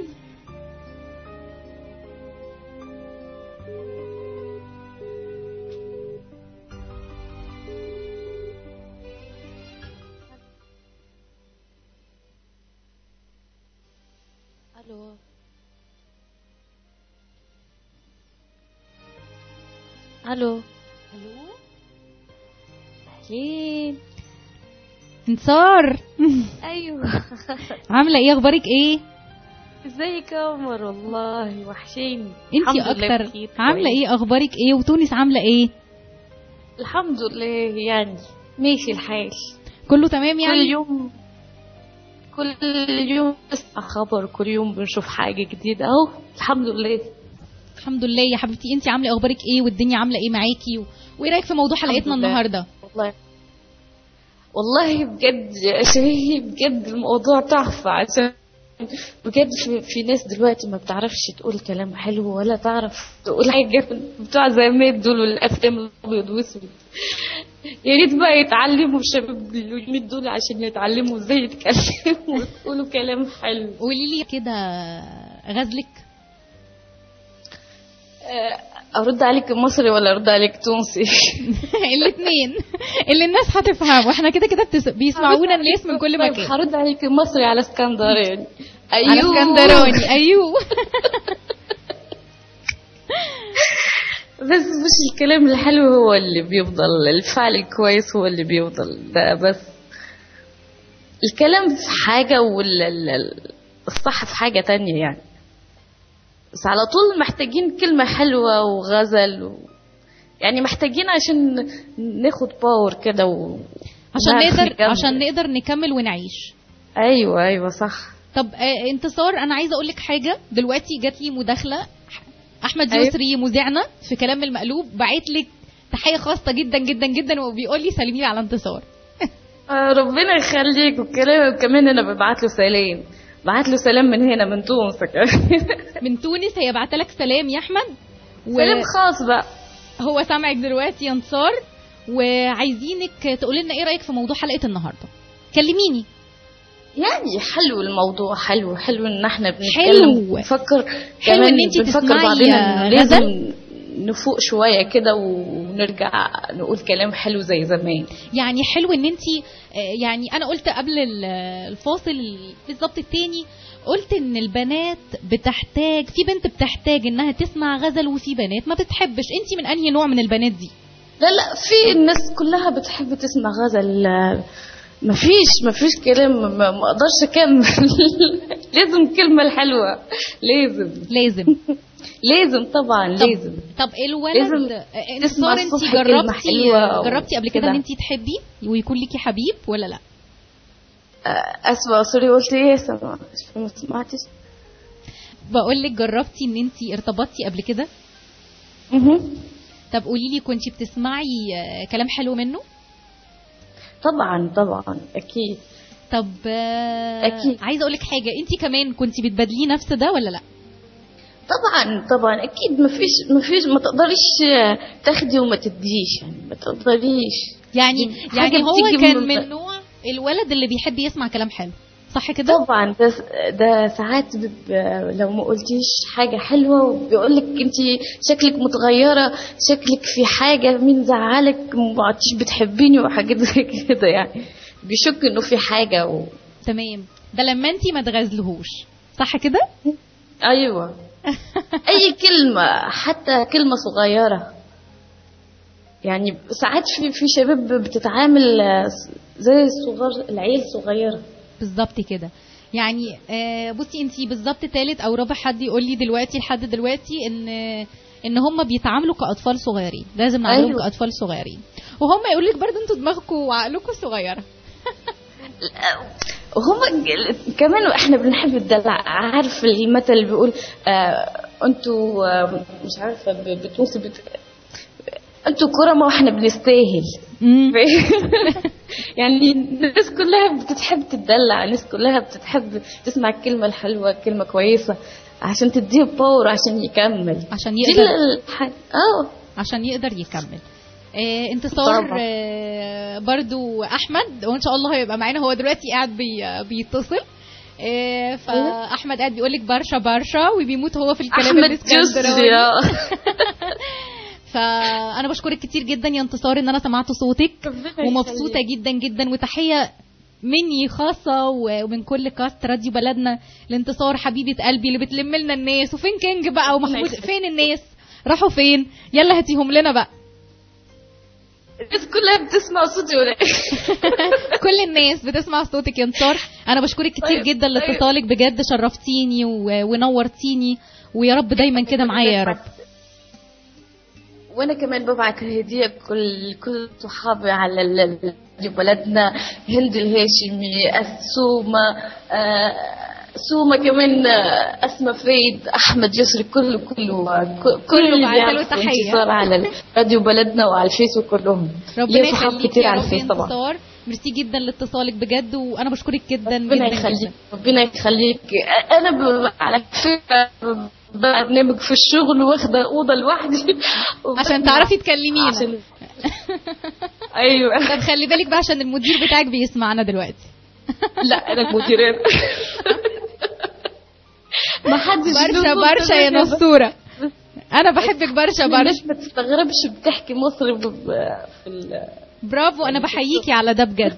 [SPEAKER 9] الو الو
[SPEAKER 3] الو
[SPEAKER 9] اهلين.
[SPEAKER 3] انتصار
[SPEAKER 9] ايوه
[SPEAKER 3] عامله ايه؟ اخبارك ايه؟
[SPEAKER 9] ازيك يا قمر؟ والله وحشيني.
[SPEAKER 3] انتي اكتر. عامله ايه؟ اخبارك ايه؟ وتونس عامله ايه؟
[SPEAKER 9] الحمد لله، يعني ماشي الحال،
[SPEAKER 3] كله تمام يعني.
[SPEAKER 9] كل يوم كل يوم نسمع خبر، كل يوم بنشوف حاجه جديده اهو. الحمد لله.
[SPEAKER 3] الحمد لله يا حبيبتي. انتي عامله ايه؟ اخبارك ايه؟ والدنيا عامله ايه معاكي؟ و... وايه رايك في موضوع حلقتنا النهارده؟
[SPEAKER 9] والله والله بجد يا شيخي، بجد الموضوع تحفه، عشان بجد في, في ناس دلوقتي ما بتعرفش تقول كلام حلو ولا تعرف تقول حاجه، بتوع زمان دول والافلام الابيض واسود. يا ريت بقى يتعلموا الشباب اليومين دول عشان يتعلموا ازاي يتكلموا ويقولوا كلام حلو.
[SPEAKER 3] قولي لي كده غزلك.
[SPEAKER 9] ارد عليك مصري ولا ارد عليك تونسي؟
[SPEAKER 3] الاثنين اللي الناس هتفهم، واحنا كده كده بتس... بيسمعونا الناس من كل مكان.
[SPEAKER 9] هرد عليك مصري على اسكندراني. ايوه
[SPEAKER 3] على اسكندراني. ايوه
[SPEAKER 9] بس مش الكلام الحلو هو اللي بيفضل، الفعل الكويس هو اللي بيفضل، ده بس. الكلام في حاجة والصح في حاجة تانية يعني. بس على طول محتاجين كلمة حلوة وغزل و... يعني محتاجين عشان ناخد باور كده و...
[SPEAKER 3] عشان نقدر عشان نقدر نكمل ونعيش.
[SPEAKER 9] ايوه ايوه صح.
[SPEAKER 3] طب آه انتصار، انا عايزه اقول لك حاجه. دلوقتي جات لي مداخله، احمد يسري أيوة. مذيعنا في كلام المقلوب بعت لك تحيه خاصه جدا جدا جدا، وبيقول لي سلمي لي على انتصار.
[SPEAKER 9] آه ربنا يخليك. وكلام كمان انا ببعت له سلام، بعت له سلام من هنا من تونس.
[SPEAKER 3] من تونس هي بعت لك سلام يا احمد
[SPEAKER 9] و... سلام خاص بقى.
[SPEAKER 3] هو سامعك دلوقتي يا انتصار، وعايزينك تقولي لنا ايه رايك في موضوع حلقه النهارده. كلميني.
[SPEAKER 9] يعني حلو الموضوع، حلو حلو ان احنا بنتكلم
[SPEAKER 3] حلو.
[SPEAKER 9] نفكر
[SPEAKER 3] حلو ان انت
[SPEAKER 9] بنفكر بعضنا، لازم نفوق شويه كده ونرجع نقول كلام حلو زي زمان.
[SPEAKER 3] يعني حلو ان انت، يعني انا قلت قبل الفاصل بالظبط التاني، قلت ان البنات بتحتاج، في بنت بتحتاج انها تسمع غزل، وفي بنات ما بتحبش. انت من انهي نوع من البنات دي؟
[SPEAKER 9] لا لا، في الناس كلها بتحب تسمع غزل. مفيش مفيش كلام، ما اقدرش اكمل. لازم كلمه الحلوه، لازم
[SPEAKER 3] لازم
[SPEAKER 9] لازم طبعا
[SPEAKER 3] طب
[SPEAKER 9] لازم.
[SPEAKER 3] طب الولد انتصار، انت جربتي جربتي قبل كده ان انت تحبي ويكون ليكي حبيب ولا لا؟
[SPEAKER 9] اسمع سوري، قلت ايه؟ سمع ما سمعتش.
[SPEAKER 3] بقول لك جربتي ان انت ارتبطتي قبل كده؟
[SPEAKER 9] اها.
[SPEAKER 3] طب قولي لي، كنتي بتسمعي كلام حلو منه؟
[SPEAKER 9] طبعا طبعا اكيد.
[SPEAKER 3] طب
[SPEAKER 9] اكيد
[SPEAKER 3] عايزه اقول لك حاجه، انت كمان كنتي بتبادليه نفس ده ولا لا؟
[SPEAKER 9] طبعا طبعا اكيد. مفيش مفيش ما تقدريش تاخدي وما تديش، يعني ما تقدريش.
[SPEAKER 3] يعني يعني هو كان من, من نوع الولد اللي بيحب يسمع كلام حلو، صح كده؟
[SPEAKER 9] طبعا. ده ده ساعات لو ما قلتيش حاجه حلوه بيقول لك انت شكلك متغيره، شكلك في حاجه، مين زعلك، ما عدتيش بتحبيني وحاجات زي كده، يعني بيشك انه في حاجه و...
[SPEAKER 3] تمام. ده لما انت ما تغزلهوش، صح كده؟
[SPEAKER 9] ايوه. اي كلمه، حتى كلمه صغيره. يعني ساعات في في شباب بتتعامل زي الصغار، العيال صغيره
[SPEAKER 3] بالظبط كده. يعني آه بصي، انتي بالظبط ثالث او رابع حد يقول لي دلوقتي لحد دلوقتي ان ان هم بيتعاملوا كاطفال صغيرين، لازم نعاملهم أيوة. كاطفال صغيرين، وهم يقول لك برضه انتوا دماغكم وعقلكم صغيره.
[SPEAKER 9] وهم كمان احنا بنحب الدلع. عارف المثل اللي بيقول آه انتوا آه مش عارفه بتوصي بت... انتوا كرمه واحنا بنستاهل. يعني الناس كلها بتحب تدلع، الناس كلها بتحب تسمع الكلمه الحلوه، كلمه كويسه عشان تديه باور، عشان يكمل،
[SPEAKER 3] عشان يقدر
[SPEAKER 9] الح... اه
[SPEAKER 3] عشان يقدر يكمل. آه انتصار آه برضو احمد، وان شاء الله هيبقى معانا، هو دلوقتي قاعد بي بيتصل. آه فاحمد قاعد بيقول لك برشا برشا وبيموت هو في الكلام الاسكندراني. فانا بشكرك كتير جدا يا انتصار ان انا سمعت صوتك، ومبسوطه جدا جدا، وتحيه مني خاصة ومن كل كاست راديو بلدنا الانتصار حبيبة قلبي اللي بتلم لنا الناس. وفين كينج بقى ومحمود؟ فين الناس؟ راحوا فين؟ يلا هاتيهم لنا بقى.
[SPEAKER 9] الناس كلها بتسمع صوتي ولا
[SPEAKER 3] كل الناس بتسمع صوتك يا انتصار. انا بشكرك كتير جدا لاتصالك، بجد شرفتيني ونورتيني، ويا رب دايما كده معايا يا رب.
[SPEAKER 9] وانا كمان ببعت هديه كل كل صحابي على ال- بلدنا، هند الهاشمي، السومه، آه، سومه كمان، آه، اسماء فايد، احمد جسري، كله كله ك- كل اللي
[SPEAKER 3] بعت له
[SPEAKER 9] بيعرف
[SPEAKER 3] تحية.
[SPEAKER 9] انتصار على راديو بلدنا وعلى الفيس وكلهم.
[SPEAKER 3] ربنا
[SPEAKER 9] ليا صحاب
[SPEAKER 3] يخليك
[SPEAKER 9] كتير
[SPEAKER 3] يا
[SPEAKER 9] على
[SPEAKER 3] رب يا
[SPEAKER 9] الفيس طبعا.
[SPEAKER 3] انتصار. ميرسي جدا لاتصالك بجد، وانا بشكرك جدا
[SPEAKER 9] ربنا
[SPEAKER 3] جدا
[SPEAKER 9] يخليك
[SPEAKER 3] جدا.
[SPEAKER 9] ربنا يخليك. انا ب... على فكره برنامج في الشغل واخده اوضه لوحدي
[SPEAKER 3] عشان تعرفي تكلمينا.
[SPEAKER 9] عشان... ايوه.
[SPEAKER 3] طب خلي بالك بقى عشان المدير بتاعك بيسمعنا دلوقتي.
[SPEAKER 9] لا انا المديرين. ما حدش
[SPEAKER 3] برشا برشا يا نصورة، انا بحبك برشا برشا.
[SPEAKER 9] الناس ما تستغربش بتحكي مصري ب... في ال...
[SPEAKER 3] برافو، انا بحييكي على ده بجد.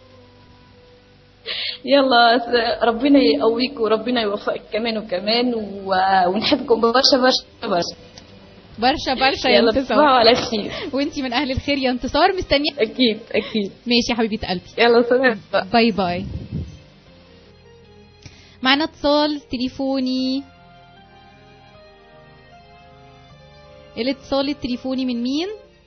[SPEAKER 9] يلا ربنا يقويك وربنا يوفقك كمان وكمان و... ونحبكم برشا برشا برشا
[SPEAKER 3] برشا برشا يا
[SPEAKER 9] يلا
[SPEAKER 3] انتصار.
[SPEAKER 9] تصبحوا على خير.
[SPEAKER 3] وانتي من اهل الخير يا انتصار، مستنيه.
[SPEAKER 9] اكيد اكيد.
[SPEAKER 3] ماشي يا حبيبه قلبي،
[SPEAKER 9] يلا سلام.
[SPEAKER 3] باي باي. معنا اتصال تليفوني. الاتصال التليفوني من مين؟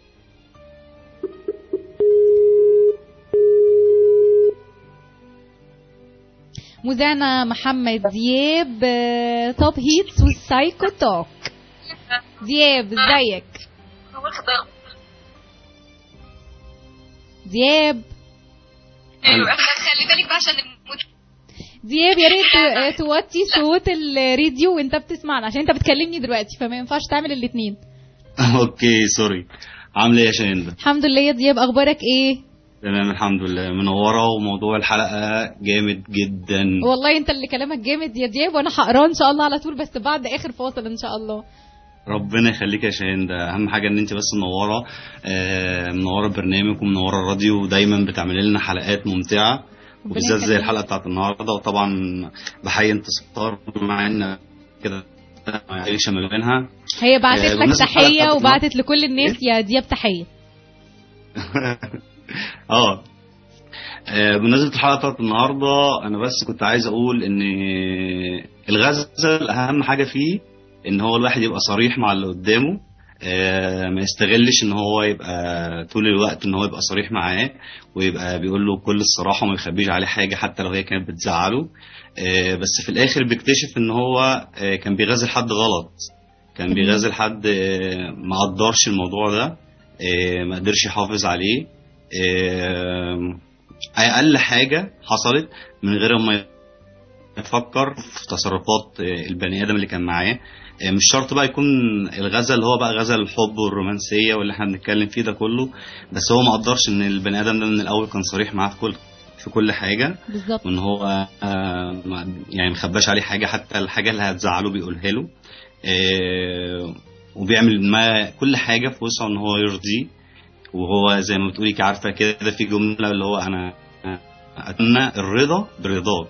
[SPEAKER 3] مذيعنا محمد دياب، توب هيتس والسايكو توك. دياب ازيك؟ دياب
[SPEAKER 6] ايوه خلي بالك بقى عشان
[SPEAKER 3] دياب يا ريت توطي صوت الراديو وانت بتسمعنا، عشان انت بتكلمني دلوقتي فما ينفعش تعمل الاثنين.
[SPEAKER 10] اوكي سوري. عامله ايه يا شاهين؟
[SPEAKER 3] الحمد لله يا دياب، اخبارك ايه؟
[SPEAKER 10] تمام الحمد لله، منوره. وموضوع الحلقه جامد جدا
[SPEAKER 3] والله. انت اللي كلامك جامد يا دياب، وانا هقراه ان شاء الله على طول، بس بعد اخر فاصل ان شاء الله.
[SPEAKER 10] ربنا يخليك يا شاهين، ده اهم حاجه ان انت بس منوره آه منوره البرنامج ومنوره الراديو، ودايما بتعملي لنا حلقات ممتعه، وبالذات زي الحلقه بتاعت النهارده. وطبعا بحيي انتصار مع ان كده عايشه ما بينها.
[SPEAKER 3] هي بعتت
[SPEAKER 10] آه
[SPEAKER 3] لك تحيه وبعتت لكل الناس يا دياب تحيه.
[SPEAKER 10] اه بمناسبة الحلقة بتاعت النهاردة، أنا بس كنت عايز أقول إن الغزل أهم حاجة فيه إن هو الواحد يبقى صريح مع اللي قدامه، ما يستغلش إن هو يبقى طول الوقت إن هو يبقى صريح معاه، ويبقى بيقول له كل الصراحة وما يخبيش عليه حاجة حتى لو هي كانت بتزعله. بس في الآخر بيكتشف إن هو كان بيغازل حد غلط، كان بيغازل حد ما قدرش الموضوع ده، ما قدرش يحافظ عليه. اقل حاجه حصلت من غير ما يفكر في تصرفات البني ادم اللي كان معاه. مش شرط بقى يكون الغزل اللي هو بقى غزل الحب والرومانسيه واللي احنا بنتكلم فيه ده كله، بس هو ما قدرش ان البني ادم ده من الاول كان صريح معاه في كل في كل حاجه
[SPEAKER 3] بالظبط،
[SPEAKER 10] وان هو يعني ما خباش عليه حاجه، حتى الحاجه اللي هتزعله بيقولها له، وبيعمل ما كل حاجه في وسعه ان هو يرضيه. وهو زي ما بتقولي عارفه كده في جمله اللي هو انا اتمنى الرضا برضاك.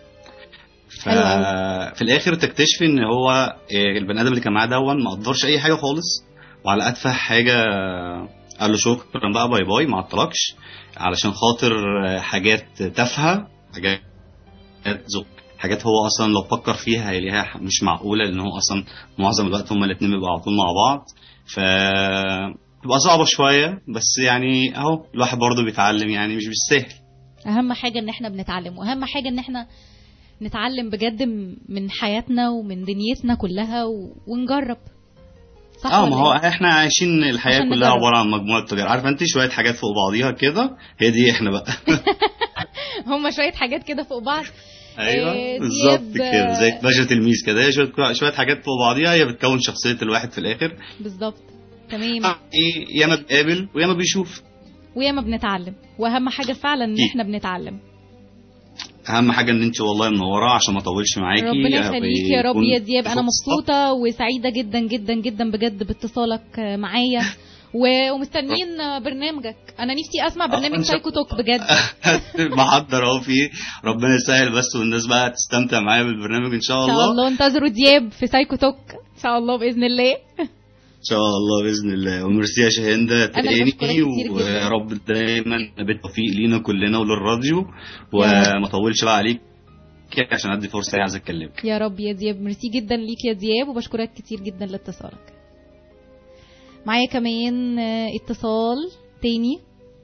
[SPEAKER 10] ففي الاخر تكتشفي ان هو البني ادم اللي كان معاه دون ما قدرش اي حاجه خالص، وعلى اتفه حاجه قال له شكرا بقى باي باي ما عطلكش، علشان خاطر حاجات تافهه، حاجات زق حاجات هو اصلا لو فكر فيها هيلاقيها مش معقوله، لان هو اصلا معظم الوقت هما الاثنين بيبقوا على طول مع بعض. ف تبقى صعبة شوية، بس يعني اهو الواحد برضه بيتعلم، يعني مش بالسهل.
[SPEAKER 3] اهم حاجة ان احنا بنتعلم، واهم حاجة ان احنا نتعلم بجد من حياتنا ومن دنيتنا كلها و... ونجرب.
[SPEAKER 10] صح اه ما هو احنا عايشين الحياة كلها نجرب. عبارة عن مجموعة تجارب، عارفة انت شوية حاجات فوق بعضيها كده، هي دي احنا بقى.
[SPEAKER 3] هما شوية حاجات كده فوق بعض.
[SPEAKER 10] ايوه آه بالظبط كده، زي باشا تلميذ كده، هي شوية شوية حاجات فوق بعضيها هي بتكون شخصية الواحد في الاخر.
[SPEAKER 3] بالظبط تمام.
[SPEAKER 10] ايه ياما بقابل وياما بيشوف
[SPEAKER 3] وياما بنتعلم، واهم حاجه فعلا ان احنا بنتعلم.
[SPEAKER 10] اهم حاجه ان انت والله منوره، عشان ما اطولش معاكي.
[SPEAKER 3] ربنا يخليك يا رب يا دياب، انا مبسوطه وسعيده جدا جدا جدا بجد باتصالك معايا، و- ومستنيين برنامجك. انا نفسي اسمع برنامج
[SPEAKER 10] إن شاء-
[SPEAKER 3] سايكو توك بجد.
[SPEAKER 10] محضر اهو فيه، ربنا يسهل بس والناس بقى تستمتع معايا بالبرنامج ان شاء
[SPEAKER 3] ان شاء
[SPEAKER 10] الله.
[SPEAKER 3] الله انتظروا دياب في سايكو توك ان شاء الله باذن الله.
[SPEAKER 10] ان شاء الله باذن الله. وميرسي يا شاهندة
[SPEAKER 3] أنا بشكرك
[SPEAKER 10] تاني،
[SPEAKER 3] كتير جداً.
[SPEAKER 10] ويا رب دايما بالتوفيق لينا كلنا وللراديو، وما اطولش بقى عليك عشان ادي فرصه عايز اتكلمك.
[SPEAKER 3] يا رب يا دياب، ميرسي جدا ليك يا دياب، وبشكرك كتير جدا لاتصالك. معايا كمان آه، اتصال تاني.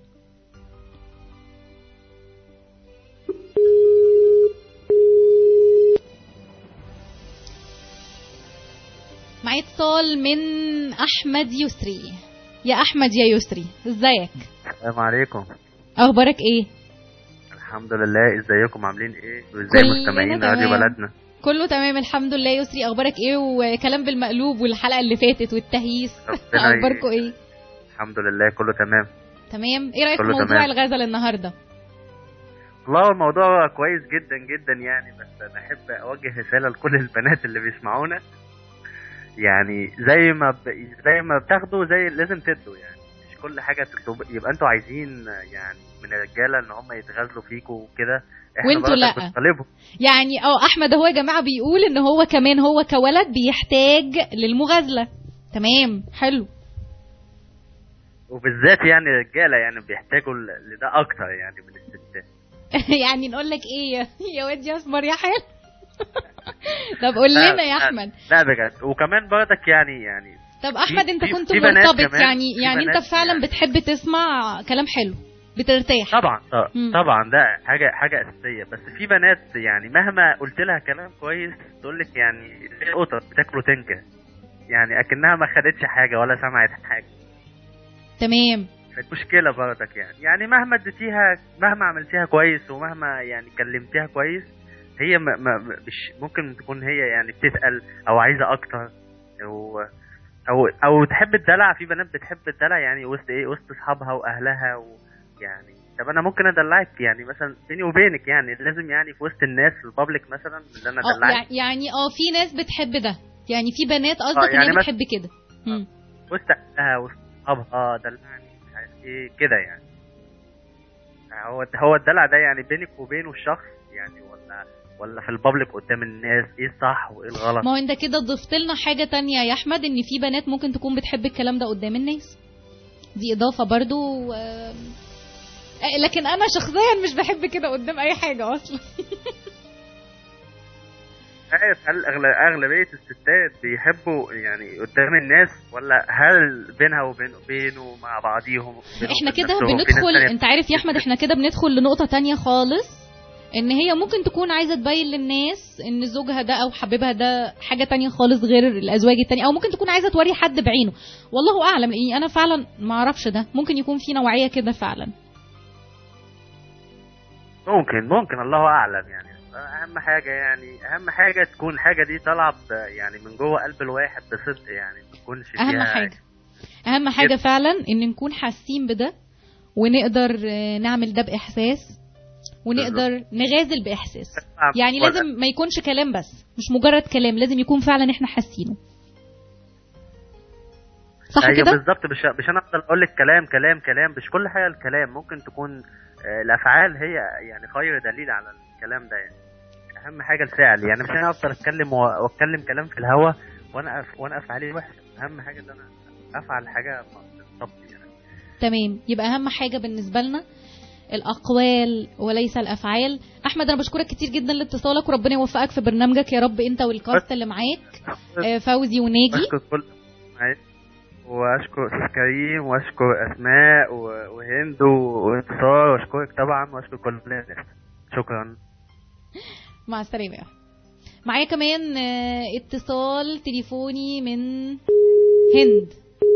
[SPEAKER 3] معايا اتصال من احمد يسري. يا احمد يا يسري، ازيك؟
[SPEAKER 11] السلام عليكم.
[SPEAKER 3] اخبارك ايه؟
[SPEAKER 11] الحمد لله، ازيكم عاملين ايه وازاي
[SPEAKER 3] كلنا
[SPEAKER 11] مستمعين
[SPEAKER 3] تمام.
[SPEAKER 11] راديو بلدنا؟
[SPEAKER 3] كله تمام الحمد لله. يسري اخبارك ايه؟ وكلام بالمقلوب والحلقه اللي فاتت والتهييس
[SPEAKER 11] ربنا ي-
[SPEAKER 3] اخباركم ايه؟
[SPEAKER 11] الحمد لله كله تمام.
[SPEAKER 3] تمام. ايه رايك في
[SPEAKER 11] كله
[SPEAKER 3] موضوع
[SPEAKER 11] تمام.
[SPEAKER 3] الغزل النهارده؟
[SPEAKER 11] والله الموضوع كويس جدا جدا يعني، بس انا احب اوجه رساله لكل البنات اللي بيسمعونا، يعني زي ما ب... زي ما بتاخدوا زي لازم تدوا، يعني مش كل حاجه تطلب يبقى انتوا عايزين يعني من الرجاله ان هم يتغازلوا فيكوا وكده، احنا
[SPEAKER 3] وانتوا
[SPEAKER 11] برضك
[SPEAKER 3] لأ.
[SPEAKER 11] بنطالبهم.
[SPEAKER 3] يعني اه احمد هو يا جماعه بيقول ان هو كمان هو كولد بيحتاج للمغازله. تمام حلو.
[SPEAKER 11] وبالذات يعني الرجاله يعني بيحتاجوا ل- لده اكتر يعني من الستات.
[SPEAKER 3] يعني نقول لك ايه يا- يا واد يا اسمر يا حلو. طب قول
[SPEAKER 11] لا-
[SPEAKER 3] لنا يا
[SPEAKER 11] لا-
[SPEAKER 3] احمد.
[SPEAKER 11] لا بجد، وكمان برضك يعني يعني
[SPEAKER 3] طب احمد انت
[SPEAKER 11] في-
[SPEAKER 3] كنت
[SPEAKER 11] في بنات
[SPEAKER 3] مرتبط
[SPEAKER 11] كمان-
[SPEAKER 3] يعني
[SPEAKER 11] في
[SPEAKER 3] يعني
[SPEAKER 11] بنات
[SPEAKER 3] انت فعلا
[SPEAKER 11] يعني-
[SPEAKER 3] بتحب تسمع كلام حلو بترتاح.
[SPEAKER 11] طبعا
[SPEAKER 3] مم.
[SPEAKER 11] طبعا ده حاجه حاجه اساسيه، بس في بنات يعني مهما قلت لها كلام كويس تقول لك يعني زي قطط بتاكلوا تنكه، يعني اكنها ما خدتش حاجه ولا سمعت حاجه.
[SPEAKER 3] تمام.
[SPEAKER 11] المشكله برضك يعني يعني مهما اديتيها، مهما عملتيها كويس ومهما يعني كلمتيها كويس، هي ما ما مش ممكن تكون هي يعني بتسال او عايزه اكتر، او او او تحب الدلع. في بنات بتحب الدلع يعني وسط ايه، وسط اصحابها واهلها و يعني طب انا ممكن ادلعك يعني مثلا بيني وبينك، يعني لازم يعني في وسط الناس في البابليك مثلا اللي انا
[SPEAKER 3] اه
[SPEAKER 11] ادلعك
[SPEAKER 3] يع- يعني اه في ناس بتحب ده، يعني في بنات قصدك
[SPEAKER 11] آه، يعني
[SPEAKER 3] ان هي
[SPEAKER 11] مثلا-
[SPEAKER 3] بتحب كده. مم.
[SPEAKER 11] وسط اهلها وسط اصحابها دلعني مش عارف ايه كده يعني. هو هو الدلع ده يعني بينك وبينه الشخص يعني، ولا ولا في البابليك قدام الناس، ايه الصح وايه الغلط؟
[SPEAKER 3] ما هو انت كده ضفت لنا حاجة تانية يا احمد، ان في بنات ممكن تكون بتحب الكلام ده قدام الناس. دي اضافة برضو. آه، لكن انا شخصيا مش بحب كده قدام اي حاجة اصلا.
[SPEAKER 11] عارف هل أغل- اغلبيه الستات بيحبوا يعني قدام الناس، ولا هل بينها وبين بينه مع بعضيهم بينهم
[SPEAKER 3] احنا
[SPEAKER 11] وبين
[SPEAKER 3] كده
[SPEAKER 11] نفسهم؟ في ناس
[SPEAKER 3] بندخل،
[SPEAKER 11] تانية
[SPEAKER 3] انت عارف يا احمد احنا كده بندخل لنقطة تانية خالص، ان هي ممكن تكون عايزة تبين للناس ان زوجها ده او حبيبها ده حاجة تانية خالص غير الازواج التانية، او ممكن تكون عايزة توري حد بعينه. والله اعلم، لاني انا فعلا ما اعرفش ده، ممكن يكون في نوعية كده فعلا.
[SPEAKER 11] ممكن ممكن الله اعلم يعني. اهم حاجه يعني اهم حاجه تكون الحاجه دي طالعه ب- يعني من جوه قلب الواحد بصدق، يعني ما تكونش فيها
[SPEAKER 3] اهم حاجة اهم حاجة فعلا ان نكون حاسين بده، ونقدر آه، نعمل ده باحساس، ونقدر نغازل باحساس. يعني
[SPEAKER 11] ولا-
[SPEAKER 3] لازم ما يكونش كلام بس، مش مجرد كلام، لازم يكون فعلا احنا حاسينه. صح
[SPEAKER 11] ايوه
[SPEAKER 3] كده؟
[SPEAKER 11] بالظبط. مش مش انا افضل اقول لك كلام كلام كلام، مش كل حاجه الكلام، ممكن تكون آه، الافعال هي يعني خير دليل على الكلام ده يعني. اهم حاجه الفعل، يعني مش انا افضل اتكلم و- واتكلم كلام في الهوا وانا أف وانا افعالي وحشه. اهم حاجه ان انا افعل حاجه بالظبط يعني.
[SPEAKER 3] تمام. يبقى اهم حاجة بالنسبة لنا الاقوال وليس الافعال. احمد انا بشكرك كتير جدا لاتصالك، وربنا يوفقك في برنامجك يا رب، انت والكاست اللي معاك آه، فوزي وناجي.
[SPEAKER 11] اشكر كل معاك، واشكر استاذ كريم، واشكر اسماء و- وهند وانتصار، واشكرك طبعا، واشكر كل الناس. شكرا.
[SPEAKER 3] مع السلامة يا أحمد. معايا كمان آه، اتصال تليفوني من هند.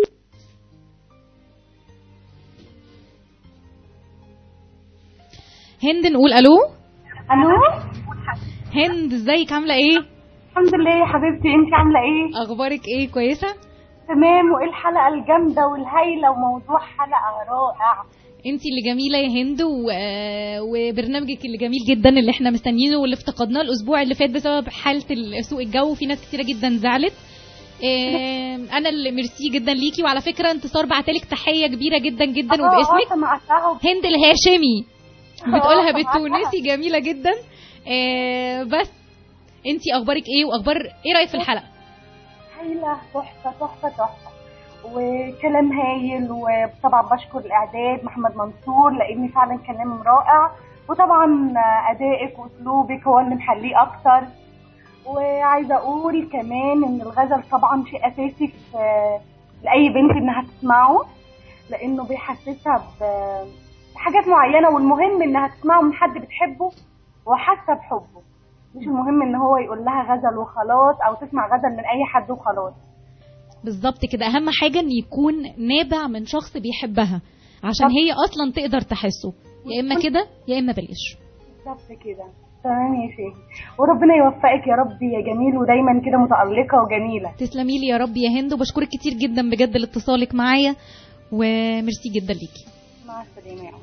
[SPEAKER 3] هند نقول الو.
[SPEAKER 12] الو
[SPEAKER 3] هند ازيك عامله ايه؟
[SPEAKER 12] الحمد لله يا حبيبتي، انت عامله ايه؟
[SPEAKER 3] اخبارك ايه؟ كويسه
[SPEAKER 12] تمام. وايه الحلقه الجامده والهايله وموضوع حلقه رائع.
[SPEAKER 3] انت اللي جميله يا هند و... آه، وبرنامجك اللي جميل جدا اللي احنا مستنيينه واللي افتقدناه الاسبوع اللي فات بسبب حاله ال- سوء الجو، في ناس كتيره جدا زعلت.
[SPEAKER 13] إيه انا اللي ميرسي جدا ليكي. وعلى فكره انتصار بعتلك تحيه كبيره جدا جدا
[SPEAKER 12] آه،
[SPEAKER 13] وباسمك
[SPEAKER 12] آه، سمعتها.
[SPEAKER 13] هند الهاشمي بتقولها
[SPEAKER 12] آه،
[SPEAKER 13] بالتونسي جميله جدا. إيه بس انتي اخبارك ايه واخبار ايه رايك في الحلقه؟
[SPEAKER 12] هايله، تحفه تحفه تحفه وكلام هايل. وطبعا بشكر الاعداد محمد منصور لان فعلا كلام رائع، وطبعا ادائك واسلوبك هو اللي محليه اكتر. وعايزه اقول كمان ان الغزل طبعا شيء اساسي في لاي بنت انها تسمعه، لانه بيحسسها بحاجات معينه، والمهم انها تسمعه من حد بتحبه وحاسه بحبه، مش المهم ان هو يقول لها غزل وخلاص او تسمع غزل من اي حد وخلاص.
[SPEAKER 13] بالظبط كده، اهم حاجه ان يكون نابع من شخص بيحبها عشان
[SPEAKER 12] بالزبط.
[SPEAKER 13] هي اصلا تقدر تحسه، يا اما كده يا اما بلاش.
[SPEAKER 12] بالظبط كده. تمام يا شيخ، وربنا يوفقك يا رب يا جميل، ودايما كده متألقة وجميلة.
[SPEAKER 13] تسلمي لي يا رب يا هند، وبشكرك كتير جدا بجد لاتصالك معايا، وميرسي جدا ليكي.
[SPEAKER 12] مع السلامة يا عم.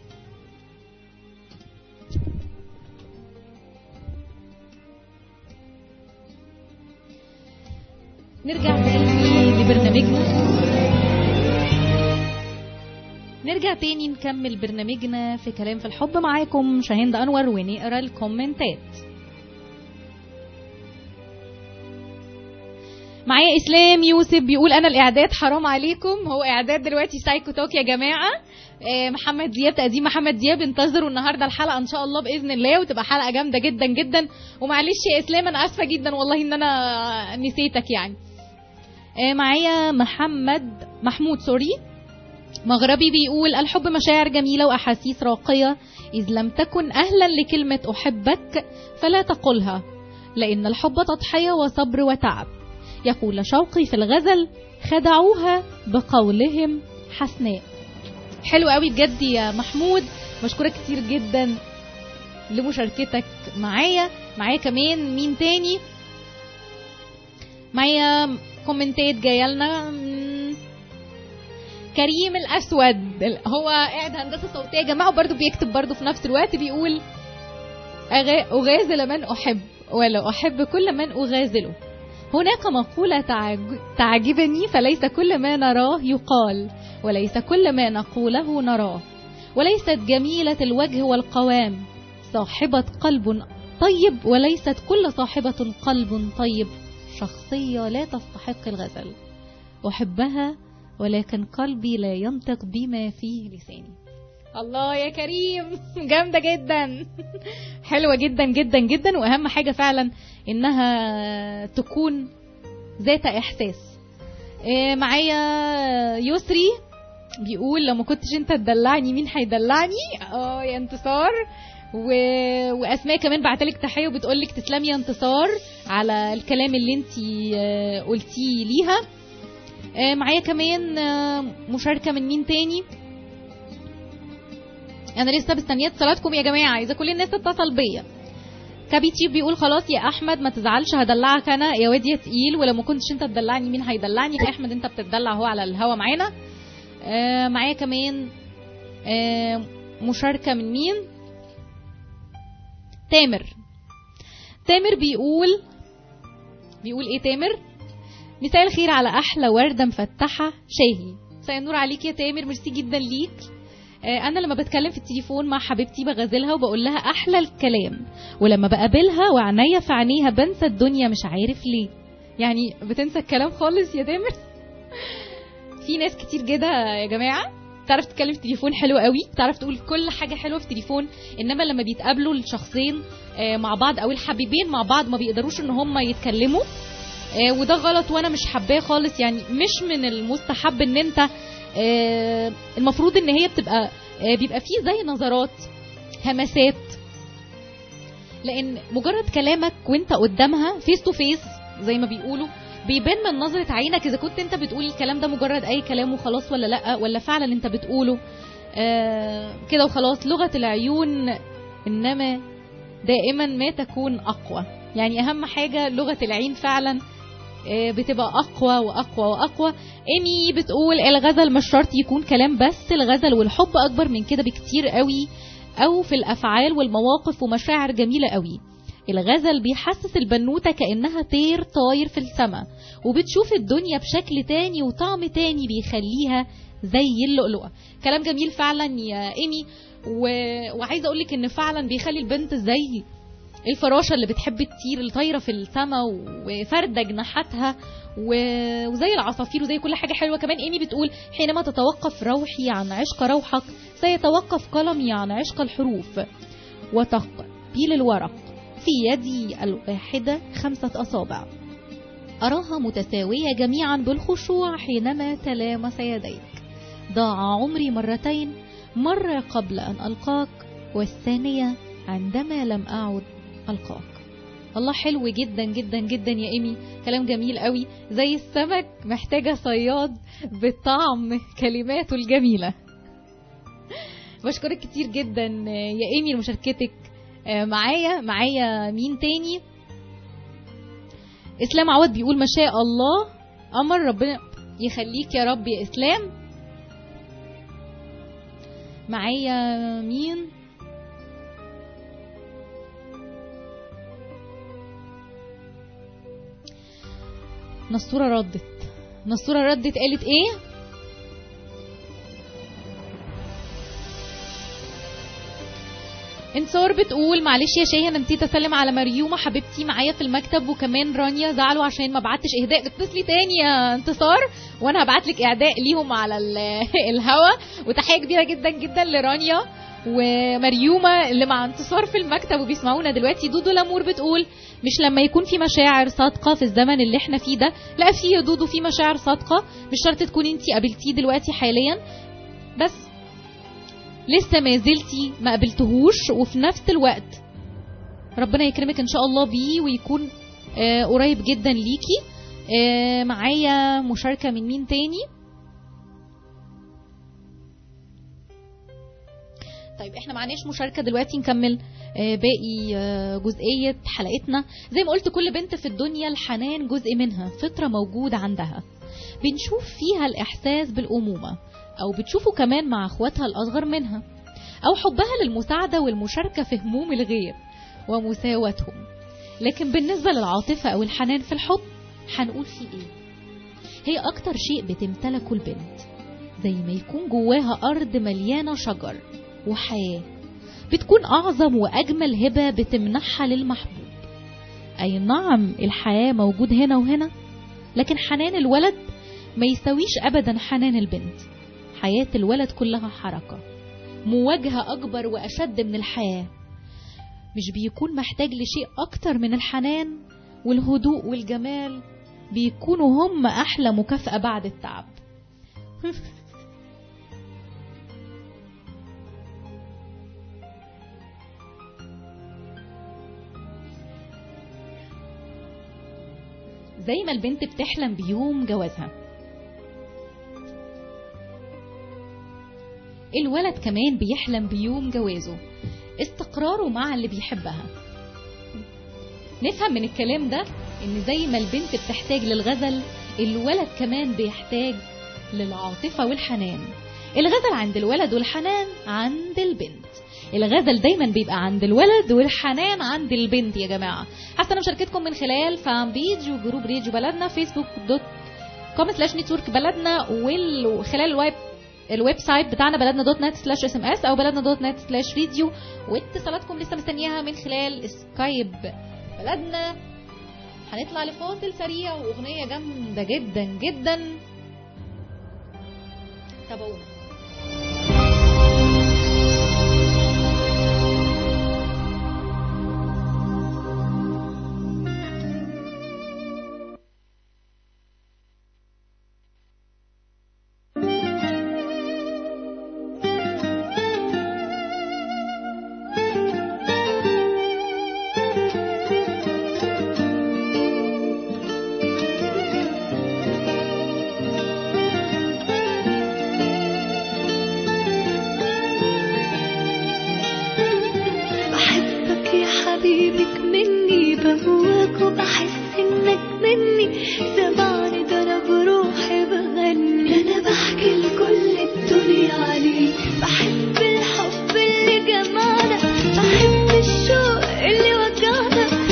[SPEAKER 13] نرجع تاني لبرنامجنا نرجع تاني نكمل برنامجنا في كلام في الحب معاكم شاهين أنور، ونقرا الكومنتات. معايا اسلام يوسف بيقول انا الاعداد حرام عليكم، هو اعداد دلوقتي سايكو توك يا جماعه. آه محمد دياب، تقديم محمد دياب، انتظروا النهارده الحلقه ان شاء الله باذن الله، وتبقى حلقه جامده جدا جدا. ومعلش يا اسلام انا اسفه جدا والله ان انا نسيتك يعني. آه معايا محمد محمود سوري مغربي بيقول الحب مشاعر جميله واحاسيس راقيه، اذ لم تكن اهلا لكلمه احبك فلا تقلها، لان الحب تضحيه وصبر وتعب. يقول شوقي في الغزل خدعوها بقولهم حسناء. حلو قوي بجد يا محمود، مشكورة كتير جدا لمشاركتك معايا. معايا كمان مين تاني؟ معايا كومنتات جايه لنا. كريم الاسود هو قاعد هندسه صوتيه يا جماعه، وبرده بيكتب برده في نفس الوقت، بيقول اغازل من احب ولا احب كل من اغازله. هناك مقولة تعجبني، فليس كل ما نراه يقال، وليس كل ما نقوله نراه، وليست جميلة الوجه والقوام صاحبة قلب طيب، وليست كل صاحبة قلب طيب شخصية لا تستحق الغزل. أحبها ولكن قلبي لا ينطق بما فيه لساني. الله يا كريم، جامدة جدا، حلوة جدا جدا جدا. وأهم حاجة فعلا إنها تكون ذات إحساس. معايا يسري بيقول لو ما كنتش انت تدلعني مين هيدلعني؟ اه يا انتصار. و... واسماء كمان بعتلك تحيه وبتقولك تسلمي يا انتصار على الكلام اللي انت قلتيه ليها. معايا كمان مشاركه من مين تاني؟ انا لسه مستنيه اتصالاتكم يا جماعه، اذا كل الناس تتصل بيا. كابيتي بيقول خلاص يا احمد ما تزعلش هدلعك انا يا واد يا تقيل، ولو ما كنتش انت تدلعني مين هيدلعني؟ يا احمد انت بتدلع هو على الهوا معانا. آه معايا كمان آه مشاركه من مين؟ تامر. تامر بيقول بيقول ايه تامر؟ مساء الخير على احلى ورده مفتحه شاهي. مساء النور عليك يا تامر، ميرسي جدا ليك. انا لما بتكلم في التليفون مع حبيبتي بغازلها وبقول لها احلى الكلام، ولما بقابلها وعنيا في عينيها بنسى الدنيا مش عارف ليه. يعني بتنسى الكلام خالص يا تامر. في ناس كتير كده يا جماعه تعرف تتكلم في التليفون حلو قوي، تعرف تقول كل حاجه حلوه في التليفون، انما لما بيتقابلوا الشخصين مع بعض او الحبيبين مع بعض ما بيقدروش ان هم يتكلموا، وده غلط وانا مش حباه خالص. يعني مش من المستحب ان انت المفروض ان هي بتبقى بيبقى فيه زي نظرات همسات، لان مجرد كلامك وانت قدامها فيس تو فيس زي ما بيقولوا بيبان من نظرة عينك اذا كنت انت بتقول الكلام ده مجرد اي كلام وخلاص ولا لا، ولا فعلا انت بتقوله كده وخلاص. لغة العيون انما دائما ما تكون اقوى، يعني اهم حاجة لغة العين فعلا بتبقى اقوى واقوى واقوى. ايمي بتقول الغزل مش شرط يكون كلام بس، الغزل والحب اكبر من كده بكتير قوي، او في الافعال والمواقف ومشاعر جميله قوي.
[SPEAKER 3] الغزل بيحسس البنوتة كأنها طير طاير في السماء، وبتشوف الدنيا بشكل تاني وطعم تاني بيخليها زي اللؤلؤة. كلام جميل فعلا يا إيمي، و... وعايزة أقولك إن فعلا بيخلي البنت زي الفراشة اللي بتحب تطير، اللي طايرة في السماء وفردة جناحاتها، و... وزي العصافير وزي كل حاجة حلوة. كمان إيمي بتقول حينما تتوقف روحي عن عشق روحك سيتوقف قلمي عن عشق الحروف، وتقبيل الورق في يدي الواحدة خمسة أصابع، أراها متساوية جميعا بالخشوع حينما تلامس يديك. ضاع عمري مرتين، مرة قبل أن ألقاك والثانية عندما لم أعد ألقاك. الله، حلو جدا جدا جدا يا إيمي، كلام جميل قوي، زي السمك محتاجة صياد بطعم كلماته الجميلة. بشكرك كتير جدا يا إيمي لمشاركتك معايا. معايا مين تاني؟ إسلام عوض بيقول ما شاء الله قمر، ربنا يخليك يا رب يا إسلام. معايا مين؟ نصورة ردت نصورة ردت قالت ايه؟ انتصار بتقول معلش يا شاهي انا نسيت اسلم على مريومه حبيبتي معايا في المكتب، وكمان رانيا زعلوا عشان ما بعتش اهداء. اتصلي تاني يا انتصار وانا هبعت لك اهداء ليهم على الهوا. وتحيه كبيره جدا جدا لرانيا ومريومه اللي مع انتصار في المكتب وبيسمعونا دلوقتي. دودو لامور بتقول مش لما يكون في مشاعر صادقه في الزمن اللي احنا فيه ده، لا في يا دودو في مشاعر صادقه، مش شرط تكون انتي قابلتيه دلوقتي حاليا، بس لسه ما زلتي ما قابلتهوش، وفي نفس الوقت ربنا يكرمك ان شاء الله بيه ويكون آه قريب جدا ليكي. آه معايا مشاركة من مين تاني؟ طيب احنا معناش مشاركة دلوقتي، نكمل آه باقي آه جزئية حلقتنا. زي ما قلت كل بنت في الدنيا الحنان جزء منها، فطرة موجودة عندها، بنشوف فيها الإحساس بالأمومة، أو بتشوفه كمان مع أخواتها الأصغر منها، أو حبها للمساعدة والمشاركة في هموم الغير ومساواتهم. لكن بالنسبة للعاطفة أو الحنان في الحب هنقول فيه إيه؟ هي أكتر شيء بتمتلكه البنت، زي ما يكون جواها أرض مليانة شجر وحياة، بتكون أعظم وأجمل هبة بتمنحها للمحبوب. أي نعم الحياة موجود هنا وهنا، لكن حنان الولد ما يسويش أبدا حنان البنت. حياة الولد كلها حركة، مواجهة أكبر وأشد من الحياة، مش بيكون محتاج لشيء أكتر من الحنان والهدوء والجمال، بيكونوا هم أحلى مكافأة بعد التعب. زي ما البنت بتحلم بيوم جوازها، الولد كمان بيحلم بيوم جوازه، استقراره مع اللي بيحبها. نفهم من الكلام ده ان زي ما البنت بتحتاج للغزل، الولد كمان بيحتاج للعاطفة والحنان. الغزل عند الولد والحنان عند البنت. الغزل دايما بيبقى عند الولد والحنان عند البنت يا جماعة. حسنا مشاركتكم من خلال فان بيج وجروب راديو بلدنا، فيسبوك دوت كوم سلاش نتورك بلدنا، وخلال الويب الويب سايت بتاعنا بلدنا دوت نت سلاش اس ام اس او بلدنا دوت نت سلاش فيديو. واتصالاتكم لسه مستنياها من خلال سكايب بلدنا. هنطلع لفاصل سريع واغنيه جامده جدا جدا، تابعونا.
[SPEAKER 14] بحب الحب اللي جمعنا، بحب الشوق اللي وجعنا،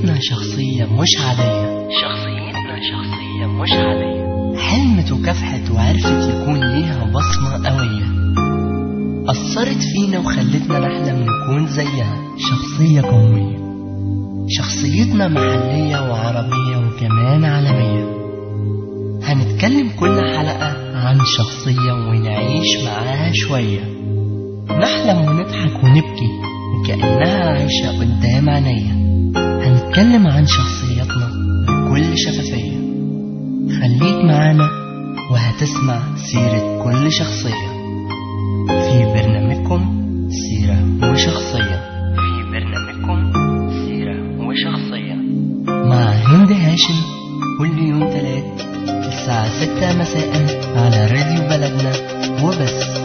[SPEAKER 14] شخصيتنا شخصية مش عادية،
[SPEAKER 15] شخصيتنا شخصية مش عادية،
[SPEAKER 14] حلمت وكافحت وعرفت يكون ليها بصمة قوية، أثرت فينا وخلتنا نحلم نكون زيها. شخصية قومية، شخصيتنا محلية وعربية وكمان عالمية. هنتكلم كل حلقة عن شخصية ونعيش معاها شوية، نحلم ونضحك ونبكي وكأنها عايشة قدام عينيا. هنتكلم عن شخصياتنا بكل شفافية، خليك معانا وهتسمع سيرة كل شخصية في برنامجكم سيرة وشخصية.
[SPEAKER 15] في برنامجكم سيرة وشخصية
[SPEAKER 14] مع هند هاشم كل يوم تلات الساعة ستة مساء على راديو بلدنا وبس.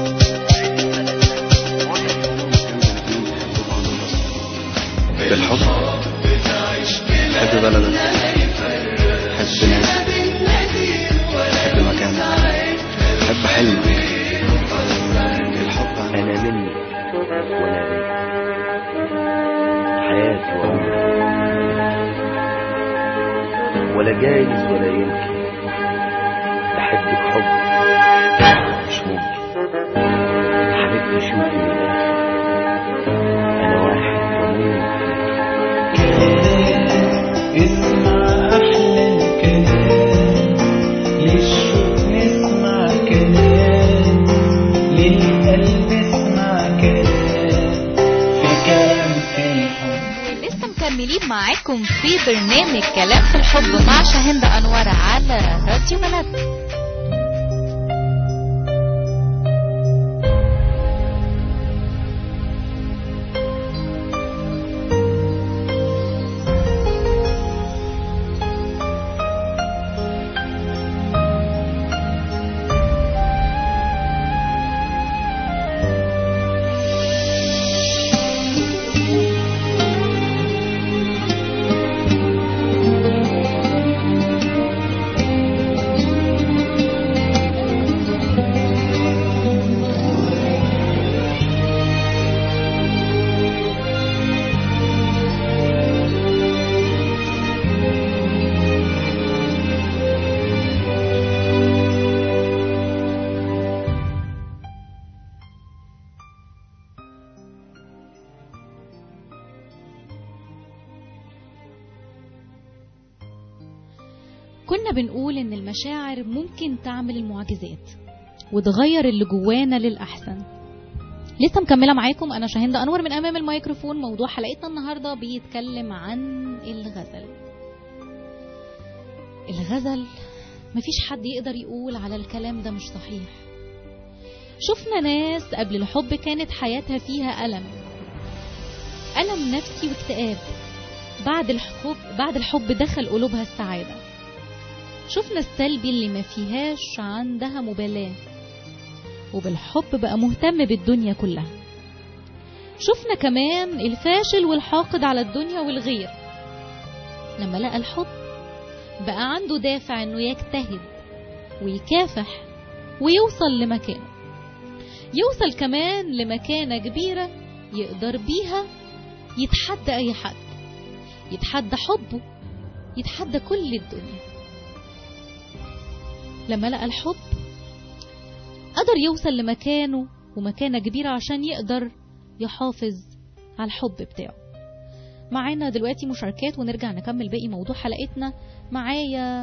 [SPEAKER 4] بالحب حب بلدك، حب ناسك، حب مكانك، حب حلمك. الحب
[SPEAKER 1] أنا مني وأنا بيك، حياتي وعمري، ولا جايز ولا يمكن بحبك حب مش ممكن. حبيبتي شوفي من الآخر، أنا واحد بموت
[SPEAKER 2] اسمع أحلى الكلام، للشوق نسمع كلام، للقلب اسمع كلام، في كلام في الحب.
[SPEAKER 3] لسه مكملين معاكم في برنامج كلام في الحب مع شاهند أنور على راديو بلد. كنا بنقول ان المشاعر ممكن تعمل المعجزات وتغير اللي جوانا للأحسن. لسه مكملة معاكم أنا شاهند أنور من أمام الميكروفون. موضوع حلقتنا النهاردة بيتكلم عن الغزل. الغزل مفيش حد يقدر يقول على الكلام ده مش صحيح. شفنا ناس قبل الحب كانت حياتها فيها ألم ألم نفسي واكتئاب، بعد الحب بعد الحب دخل قلوبها السعادة. شفنا السلبي اللي ما فيهاش عندها مبالاة، وبالحب بقى مهتم بالدنيا كلها. شفنا كمان الفاشل والحاقد على الدنيا والغير، لما لقى الحب بقى عنده دافع انه يجتهد ويكافح ويوصل لمكانه، يوصل كمان لمكانة كبيرة يقدر بيها يتحدى اي حد، يتحدى حبه، يتحدى كل الدنيا. لما لقى الحب قدر يوصل لمكانه ومكانة كبيرة عشان يقدر يحافظ على الحب بتاعه. معانا دلوقتي مشاركات ونرجع نكمل باقي موضوع حلقتنا. معايا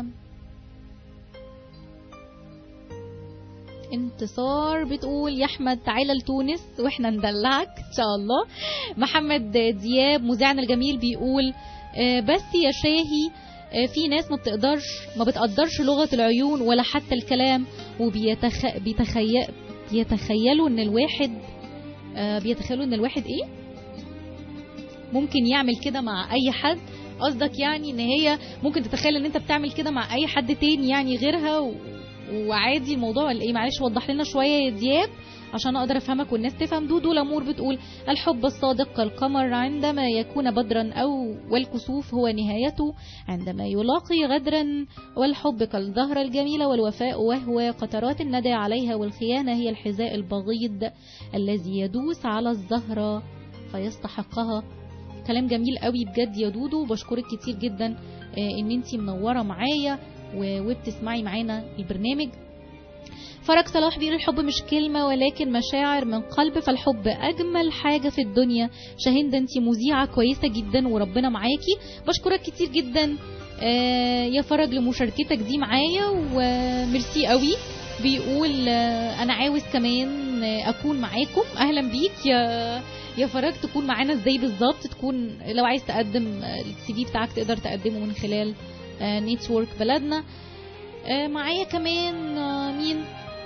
[SPEAKER 3] انتصار بتقول يا احمد تعالى لتونس واحنا ندلعك ان شاء الله. محمد دياب مذيعنا الجميل بيقول بس يا شاهي في ناس ما بتقدرش ما بتقدرش لغة العيون ولا حتى الكلام، وبيتخ... بيتخيل بيتخيلوا ان الواحد بيتخيلوا ان الواحد ايه ممكن يعمل كده مع اي حد. قصدك يعني ان هي ممكن تتخيل ان انت بتعمل كده مع اي حد تاني يعني غيرها و... وعادي الموضوع ولا ايه؟ معلش وضح لنا شوية يا دياب عشان اقدر افهمك والناس تفهم. دودو لامور بتقول الحب الصادق كالقمر عندما يكون بدرا او والكسوف هو نهايته عندما يلاقي غدرا، والحب كالزهرة الجميلة والوفاء وهو قطرات الندى عليها، والخيانة هي الحذاء البغيض الذي يدوس على الزهرة فيستحقها.
[SPEAKER 13] كلام جميل قوي بجد يا دودو، بشكرك كتير جدا ان انتي منورة معايا وبتسمعي معانا البرنامج. فرج صلاح بيقول الحب مش كلمة ولكن مشاعر من قلب، فالحب أجمل حاجة في الدنيا. شاهين ده انتي مذيعة كويسة جدا وربنا معاكي، بشكرك كتير جدا يا فرج لمشاركتك دي معايا وميرسي قوي. بيقول انا عاوز كمان اكون معاكم. اهلا بيك يا يا فرج، تكون معانا ازاي بالظبط؟ تكون لو عايز تقدم السي في بتاعك تقدر تقدمه من خلال نيتورك بلدنا. معايا كمان مين؟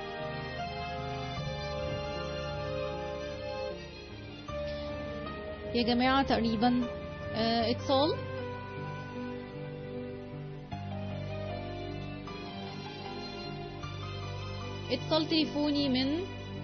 [SPEAKER 13] يا جماعة تقريبا اتصال. اتصال تليفوني من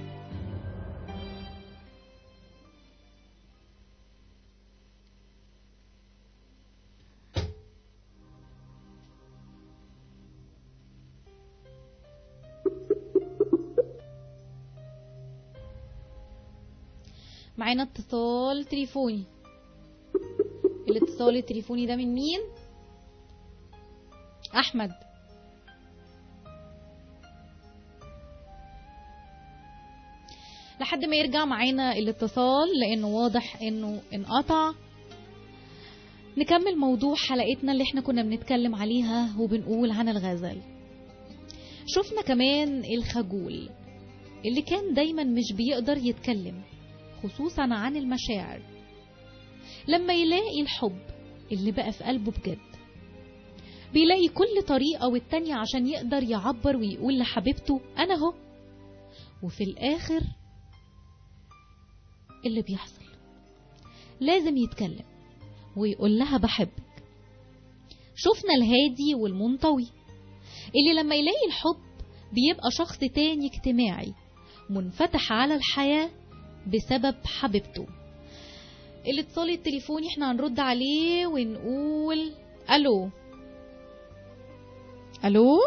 [SPEAKER 13] معانا اتصال تليفوني. الاتصال التليفوني ده من مين؟ احمد. لحد ما يرجع معانا الاتصال لانه واضح انه انقطع، نكمل موضوع حلقتنا اللي احنا كنا بنتكلم عليها وبنقول عن الغزل. شفنا كمان الخجول اللي كان دايما مش بيقدر يتكلم خصوصا عن المشاعر، لما يلاقي الحب اللي بقى في قلبه بجد بيلاقي كل طريقة والتانية عشان يقدر يعبر ويقول لحبيبته أنا هو. وفي الآخر اللي بيحصل لازم يتكلم ويقول لها بحبك. شفنا الهادي والمنطوي اللي لما يلاقي الحب بيبقى شخص تاني اجتماعي منفتح على الحياة بسبب حبيبته. الاتصال التليفوني احنا هنرد عليه ونقول الو. الو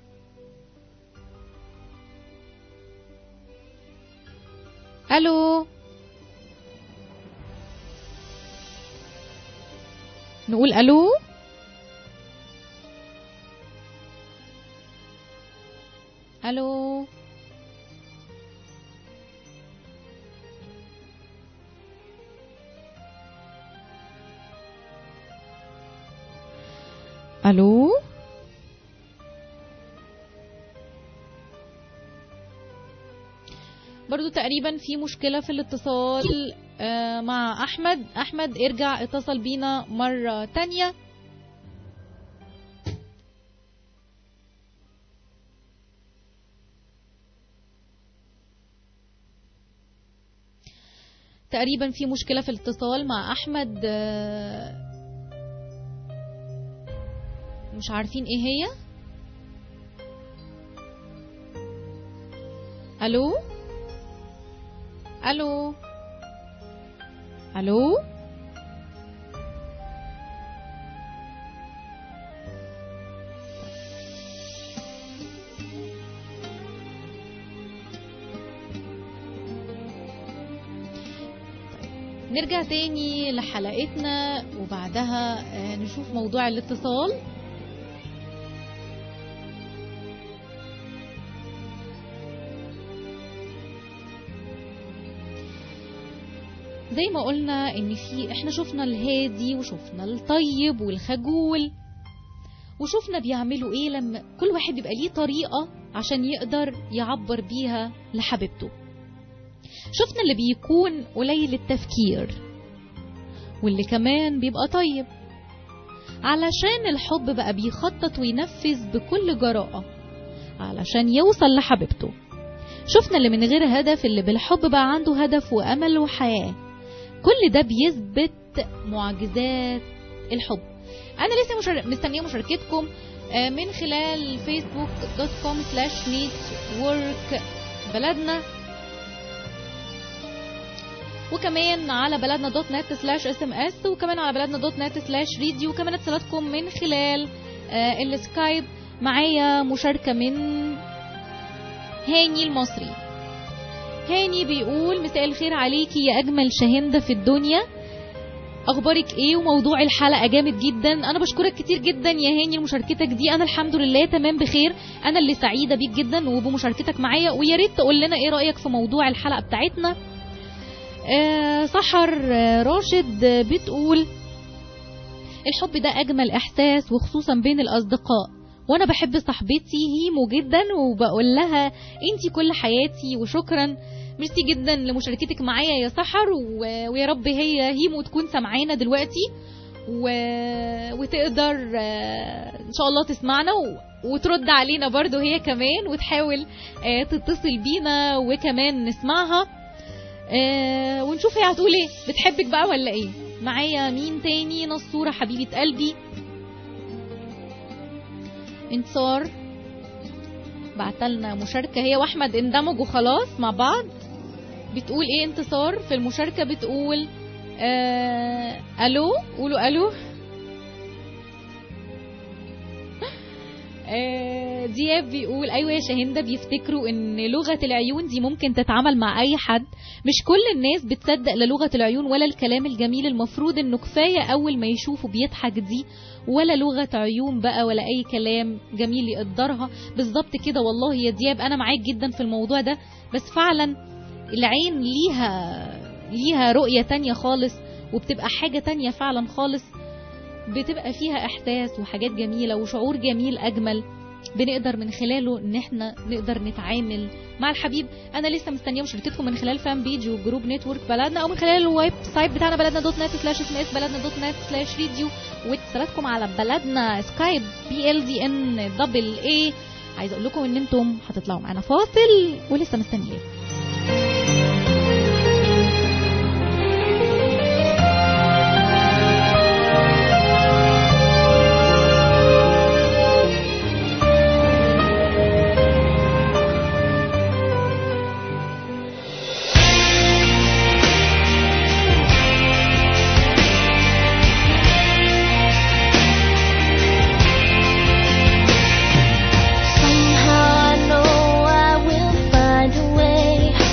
[SPEAKER 13] الو نقول الو. الو الو برضو تقريبا في مشكلة في الاتصال مع احمد. احمد ارجع اتصل بينا مرة تانية. تقريبا في مشكلة في الاتصال مع احمد، مش عارفين ايه هي. الو الو الو نرجع تاني لحلقتنا وبعدها نشوف موضوع الاتصال. زي ما قلنا ان في احنا شفنا الهادي وشفنا الطيب والخجول، وشفنا بيعملوا ايه لما كل واحد بيبقى ليه طريقة عشان يقدر يعبر بيها لحبيبته. شفنا اللي بيكون قليل التفكير واللي كمان بيبقى طيب علشان الحب بقى بيخطط وينفذ بكل جراءة علشان يوصل لحبيبته. شفنا اللي من غير هدف، اللي بالحب بقى عنده هدف وأمل وحياة. كل ده بيثبت معجزات الحب. أنا لسه مشار... مستنية مشاركتكم من خلال فيسبوك دوت كوم سلاش نيتورك بلدنا، وكمان على بلدنا دوت نت سلاش اس ام اس، وكمان على بلدنا دوت نت سلاش راديو، وكمان اتصالاتكم من خلال آه السكايب. معايا مشاركة من هاني المصري. هاني بيقول مساء الخير عليكي يا أجمل شاهندة في الدنيا. اخبارك ايه وموضوع الحلقه جامد جدا. انا بشكرك كتير جدا يا هاني لمشاركتك دي. انا الحمد لله تمام بخير. انا اللي سعيده بيك جدا وبمشاركتك معايا، ويا ريت تقول لنا ايه رايك في موضوع الحلقه بتاعتنا. آه سحر آه راشد آه بتقول الحب ده اجمل احساس وخصوصا بين الاصدقاء، وانا بحب صاحبتي هيمو جدا وبقول لها انتي كل حياتي وشكرا. ميرسي جدا لمشاركتك معايا يا سحر، و... ويا رب هي هيمو تكون سمعانا دلوقتي و... وتقدر ان شاء الله تسمعنا و... وترد علينا برضو هي كمان، وتحاول تتصل بينا وكمان نسمعها ونشوف هي هتقول ايه. بتحبك بقى ولا ايه؟ معايا مين تاني؟ نصورة حبيبة قلبي، انتصار بعتلنا مشاركة هي واحمد اندمجوا خلاص مع بعض. بتقول ايه انتصار في المشاركة؟ بتقول آه... الو قولوا الو. آه... دياب بيقول ايوه يا شاهندة، بيفتكروا ان لغة العيون دي ممكن تتعامل مع اي حد، مش كل الناس بتصدق لا لغة العيون ولا الكلام الجميل، المفروض انه كفاية اول ما يشوفوا بيضحك دي ولا لغة عيون بقى ولا اي كلام جميل يقدرها. بالظبط كده والله يا دياب، انا معاك جدا في الموضوع ده، بس فعلا العين ليها ليها رؤية تانية خالص، وبتبقى حاجة تانية فعلا خالص، بتبقى فيها احساس وحاجات جميلة وشعور جميل اجمل بنقدر من خلاله ان احنا نقدر نتعامل مع الحبيب. انا لسه مستنيه مشاركتكم من خلال فان بيج وجروب نتورك بلدنا، او من خلال الويب سايت بتاعنا بلدنا دوت نت سلاش اس ام اس بلدنا دوت نت سلاش راديو، واتصالاتكم على بلدنا سكايب بي ال دي ان دبل اي. عايز اقول لكم ان انتم هتطلعوا معانا فاصل ولسه مستنيين.
[SPEAKER 16] Somehow I know I will find a way.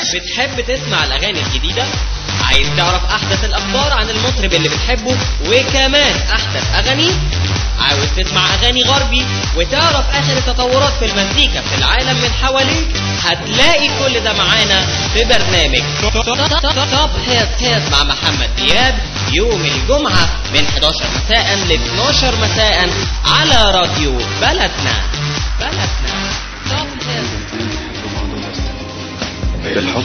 [SPEAKER 8] بتحب تسمع الأغاني الجديدة؟ عايز تعرف أحدث الأخبار عن المطرب اللي بتحبه وكمان أحدث أغانيه؟ عاوز تسمع أغاني غربي وتعرف آخر التطورات في المزيكا في العالم من حواليك؟ هتلاقي كل ده معانا في برنامج توب هيت هيت مع محمد دياب يوم الجمعة من حداشر مساء ل اتناشر مساء على راديو بلدنا. بلدنا توب هيت.
[SPEAKER 10] بالحب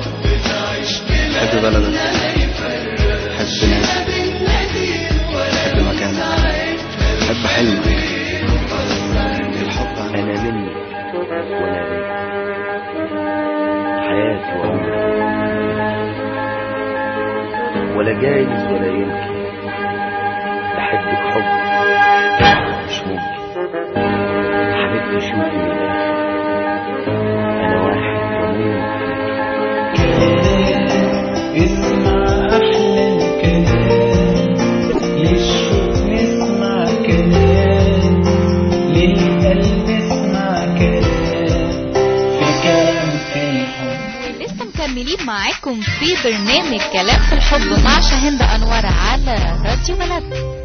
[SPEAKER 10] حب بلدك، حب ناسك، حب مكانك، حب حلمك. الحب
[SPEAKER 1] أنا مني وأنا بيك، حياتي وعمري، ولا جايز ولا يمكن أحبك حب مش ممكن. حبيبتي شوفي من الآخر، أنا واحد ومين
[SPEAKER 2] اسمع أحلى الكلام، للشوق نسمع كلام، للقلب اسمع كلام، في كلام في الحب.
[SPEAKER 3] لسه مكملين معاكم في برنامج كلام في الحب مع شاهندة أنور على راديو بلد.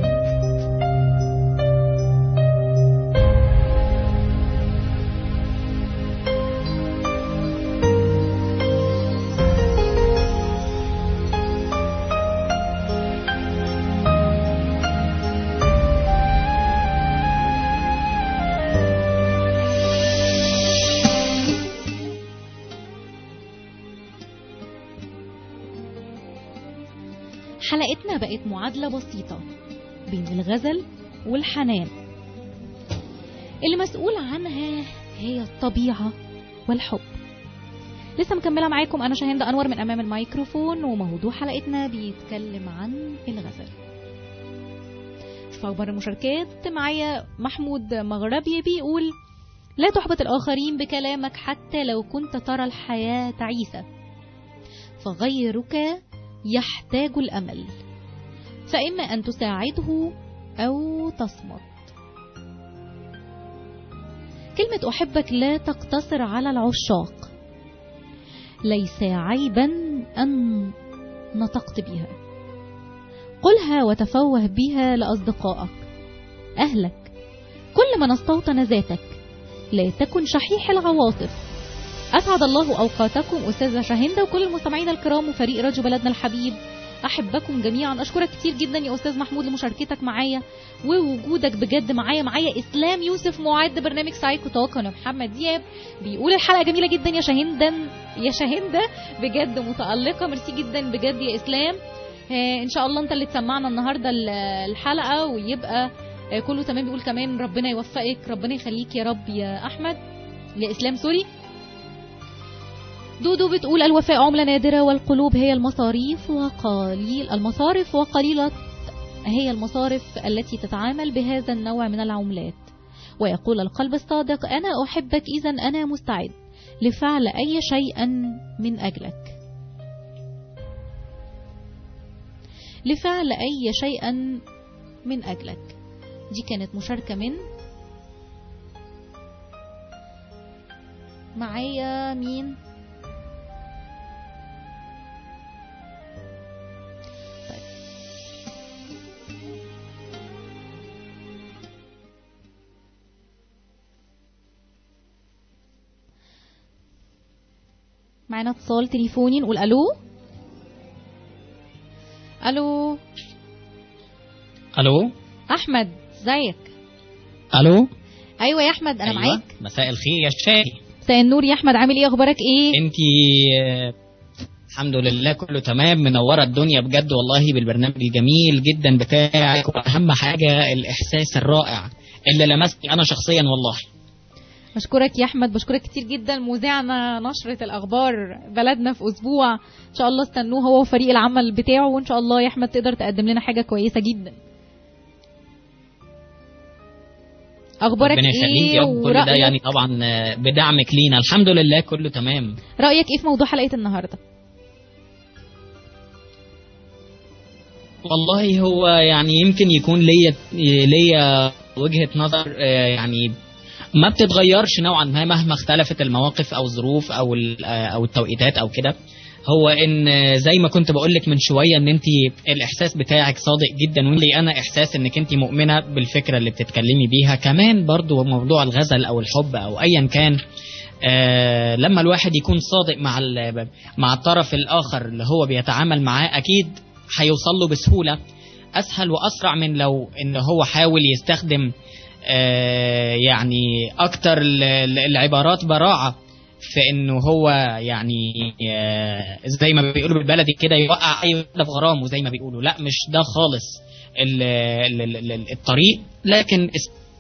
[SPEAKER 3] حلقتنا بقت معادلة بسيطة بين الغزل والحنان، اللي مسؤول عنها هي الطبيعة والحب. لسه مكملة معاكم أنا شاهندة أنور من أمام الميكروفون، وموضوع حلقتنا بيتكلم عن الغزل. في أخبار المشاركات معايا محمود مغربي بيقول: لا تحبط الآخرين بكلامك حتى لو كنت ترى الحياة تعيسة، فغيرك يحتاج الأمل، فإما أن تساعده أو تصمت. كلمة أحبك لا تقتصر على العشاق، ليس عيبا أن نطقت بها، قلها وتفوه بها لأصدقائك أهلك، كل من استوطن ذاتك، لا تكن شحيح العواطف. أسعد الله أوقاتكم أستاذة شاهندة وكل المستمعين الكرام وفريق راديو بلدنا الحبيب، أحبكم جميعا. أشكرك كتير جدا يا أستاذ محمود لمشاركتك معايا ووجودك بجد معايا. معايا إسلام يوسف معد برنامج سايكو توك، أنا محمد دياب بيقول الحلقة جميلة جدا يا شاهندة يا شاهندة بجد متألقة. ميرسي جدا بجد يا إسلام. آه إن شاء الله أنت اللي تسمعنا النهاردة الحلقة ويبقى آه كله تمام. بيقول كمان ربنا يوفقك، ربنا يخليك يا رب يا أحمد يا إسلام سوري. دودو بتقول الوفاء عملة نادرة والقلوب هي المصاريف وقليل المصارف وقليلة هي المصارف التي تتعامل بهذا النوع من العملات. ويقول القلب الصادق أنا أحبك إذا أنا مستعد لفعل أي شيء من أجلك، لفعل أي شيء من أجلك. دي كانت مشاركة من معايا مين معنا اتصال تليفوني. نقول الو الو
[SPEAKER 16] الو
[SPEAKER 3] احمد ازيك؟
[SPEAKER 16] الو
[SPEAKER 3] ايوه يا احمد انا
[SPEAKER 16] أيوة.
[SPEAKER 3] معاك.
[SPEAKER 16] مساء الخير يا شاهي.
[SPEAKER 3] مساء النور يا احمد، عامل ايه؟ اخبارك ايه؟
[SPEAKER 16] انتي آه الحمد لله كله تمام، منوره الدنيا بجد والله بالبرنامج الجميل جدا بتاعك، واهم حاجه الاحساس الرائع اللي لمسني انا شخصيا والله.
[SPEAKER 3] بشكرك يا احمد، بشكرك كتير جدا. مذيعنا نشرة الاخبار بلدنا في اسبوع ان شاء الله، استنوه هو وفريق العمل بتاعه، وان شاء الله يا احمد تقدر تقدم لنا حاجة كويسة جدا. اخبارك ايه
[SPEAKER 16] ورأيك؟ ده يعني طبعا بدعمك لينا الحمد لله كله تمام.
[SPEAKER 3] رأيك ايه في موضوع حلقة النهاردة؟
[SPEAKER 16] والله هو يعني يمكن يكون ليا ليا وجهة نظر يعني ما بتتغيرش نوعا ما مهما اختلفت المواقف او الظروف او او التوقيتات او كده. هو ان زي ما كنت بقول لك من شويه ان انت الاحساس بتاعك صادق جدا، ولي انا احساس انك انت مؤمنه بالفكره اللي بتتكلمي بيها. كمان برضو موضوع الغزل او الحب او ايا كان، آه لما الواحد يكون صادق مع مع الطرف الاخر اللي هو بيتعامل معاه، اكيد هيوصل له بسهوله اسهل واسرع من لو ان هو حاول يستخدم آه يعني اكتر العبارات براعه في انه هو يعني آه زي ما بيقولوا بالبلدي كده يوقع اي واحده في غرامه زي ما بيقولوا. لا، مش ده خالص ال ال ال ال الطريق. لكن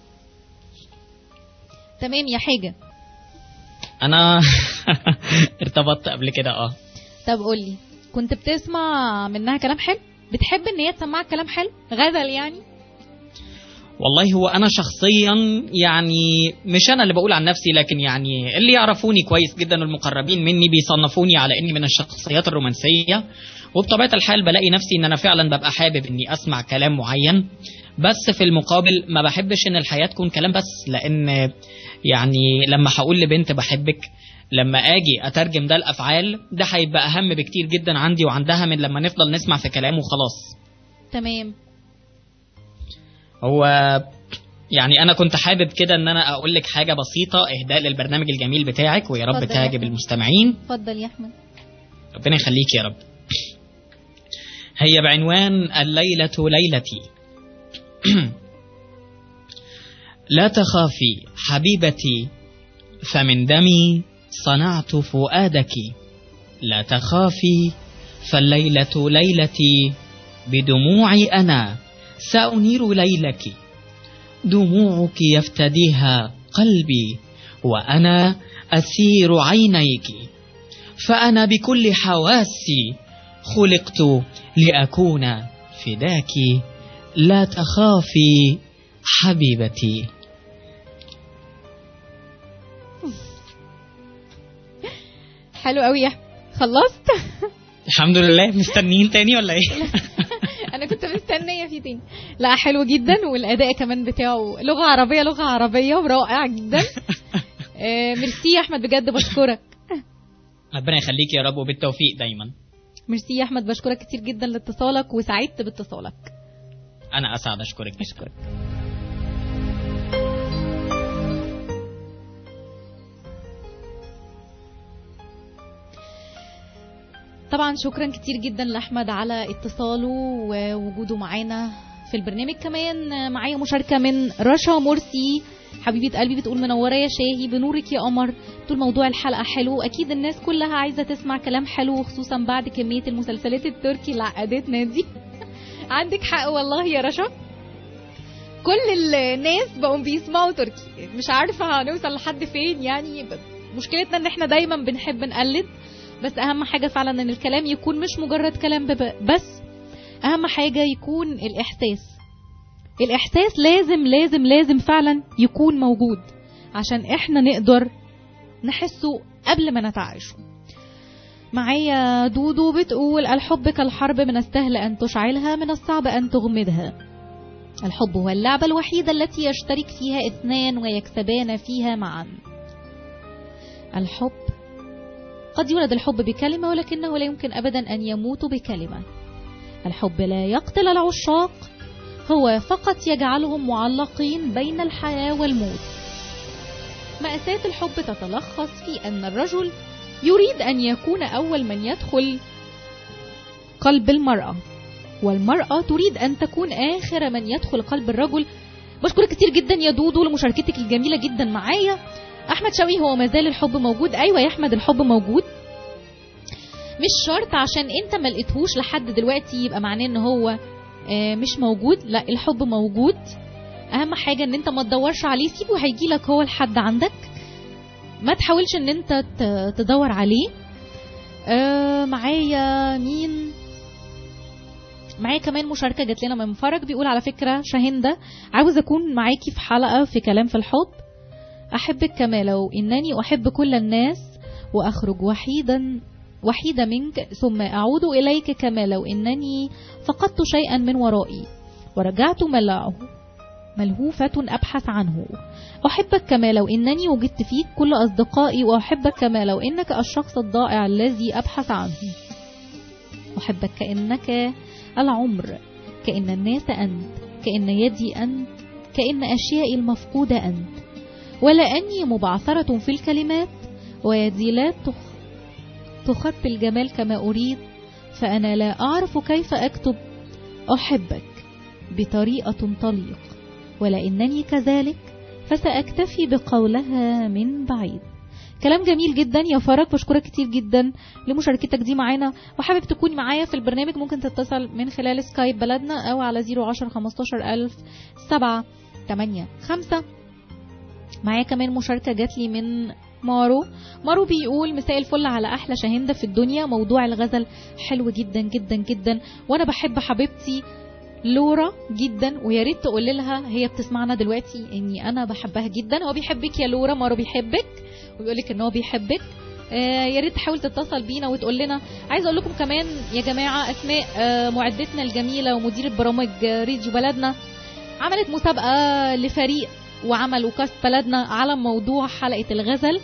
[SPEAKER 13] تمام يا حاجه.
[SPEAKER 16] انا ارتبطت قبل كده. اه
[SPEAKER 13] طب قولي، كنت بتسمع منها كلام حلو؟ بتحب ان هي تسمعك كلام حلو غزل يعني؟
[SPEAKER 16] والله هو انا شخصيا يعني مش انا اللي بقول عن نفسي، لكن يعني اللي يعرفوني كويس جدا والمقربين مني بيصنفوني على اني من الشخصيات الرومانسيه، وبطبيعه الحال بلاقي نفسي ان انا فعلا ببقى حابب اني اسمع كلام معين. بس في المقابل ما بحبش ان الحياه تكون كلام بس، لان يعني لما هقول لبنت بحبك، لما اجي اترجم ده لافعال، ده هيبقى اهم بكتير جدا عندي وعندها من لما نفضل نسمع في كلام وخلاص.
[SPEAKER 13] تمام.
[SPEAKER 16] هو يعني انا كنت حابب كده ان انا اقول لك حاجه بسيطه اهداء للبرنامج الجميل بتاعك، ويا رب تعجب المستمعين.
[SPEAKER 13] اتفضل يا احمد.
[SPEAKER 16] ربنا يخليك يا رب. هي بعنوان الليله ليلتي. لا تخافي حبيبتي فمن دمي صنعت فؤادك، لا تخافي فالليلة ليلتي بدموعي أنا سأنير ليلك، دموعك يفتديها قلبي وأنا أسير عينيك، فأنا بكل حواسي خلقت لأكون فداك، لا تخافي حبيبتي.
[SPEAKER 13] حلو قوي يا خلصت.
[SPEAKER 16] الحمد لله. مستنيين تاني ولا ايه؟
[SPEAKER 13] انا كنت مستنيه في تاني. لا حلو جدا، والاداء كمان بتاعه لغه عربيه لغه عربيه ورائع جدا. آه ميرسي يا احمد بجد، بشكرك.
[SPEAKER 16] ربنا يخليك يا رب وبالتوفيق دايما.
[SPEAKER 13] ميرسي يا احمد، بشكرك كتير جدا لاتصالك وسعدت باتصالك.
[SPEAKER 16] انا اسعد. اشكرك.
[SPEAKER 13] اشكرك. طبعا شكرا كتير جدا لاحمد على اتصاله ووجوده معانا في البرنامج. كمان معايا مشاركه من رشا مرسي، حبيبه قلبي، بتقول منوره يا شاهي، بنورك يا قمر. بتقول موضوع الحلقه حلو، اكيد الناس كلها عايزه تسمع كلام حلو، خصوصا بعد كميه المسلسلات التركي اللي عقدتنا دي. عندك حق والله يا رشا، كل الناس بقوا بيسمعوا تركي، مش عارفه هنوصل لحد فين يعني. مشكلتنا ان احنا دايما بنحب نقلد، بس اهم حاجه فعلا ان الكلام يكون مش مجرد كلام بس، اهم حاجه يكون الاحساس. الاحساس لازم لازم لازم فعلا يكون موجود عشان احنا نقدر نحسه قبل ما نتعايشه. معايا دودو بتقول الحب كالحرب، من السهل ان تشعلها، من الصعب ان تغمدها. الحب هو اللعبه الوحيده التي يشترك فيها اثنان ويكسبان فيها معا. الحب قد يولد الحب بكلمة، ولكنه لا يمكن أبدا أن يموت بكلمة. الحب لا يقتل العشاق، هو فقط يجعلهم معلقين بين الحياة والموت. مأساة الحب تتلخص في أن الرجل يريد أن يكون أول من يدخل قلب المرأة، والمرأة تريد أن تكون آخر من يدخل قلب الرجل. بشكرك كتير جدا يا دودو لمشاركتك الجميلة جدا معايا. احمد شوقي، هو مازال الحب موجود؟ ايوه يا احمد، الحب موجود. مش شرط عشان انت ما لقيتهوش لحد دلوقتي يبقى معناه ان هو مش موجود. لا، الحب موجود، اهم حاجه ان انت ما تدورش عليه، سيبه هيجي لك هو لحد عندك، ما تحاولش ان انت تدور عليه. معايا مين؟ معايا كمان مشاركه جات لنا من فرج، بيقول على فكره شاهندة، عاوز اكون معاكي في حلقه في كلام في الحب. أحبك كما لو إنني أحب كل الناس، وأخرج وحيدا وحيدة منك، ثم أعود إليك كما لو إنني فقدت شيئا من ورائي ورجعت ملعه ملهوفة أبحث عنه. أحبك كما لو إنني وجدت فيك كل أصدقائي، وأحبك كما لو إنك الشخص الضائع الذي أبحث عنه. أحبك كأنك العمر، كأن الناس أنت، كأن يدي أنت، كأن أشيائي المفقودة أنت. ولا أني مبعثرة في الكلمات، ويدي لا تخطي الجمال كما أريد، فأنا لا أعرف كيف أكتب أحبك بطريقة طليق، ولا إنني كذلك فسأكتفي بقولها من بعيد. كلام جميل جدا يا فرج، بشكرك كتير جدا لمشاركتك دي معانا، وحابب تكون معايا في البرنامج ممكن تتصل من خلال سكايب بلدنا أو على صفر عشرة خمستاشر ألف سبعة تمانية خمسة. معايا كمان مشاركة جات لي من مارو. مارو بيقول مساء الفل على أحلى شاهندة في الدنيا، موضوع الغزل حلو جدا جدا جدا، وأنا بحب حبيبتي لورا جدا، ويا ريت تقول لها هي بتسمعنا دلوقتي اني انا بحبها جدا. هو بيحبك يا لورا، مارو بيحبك وبيقولك ان هو بيحبك. آه يا ريت تحاول تتصل بينا وتقول لنا. عايز اقول لكم كمان يا جماعه، اسماء آه معدتنا الجميله ومديره برامج راديو بلدنا عملت مسابقه لفريق وعملوا كاست بلدنا على موضوع حلقه الغزل.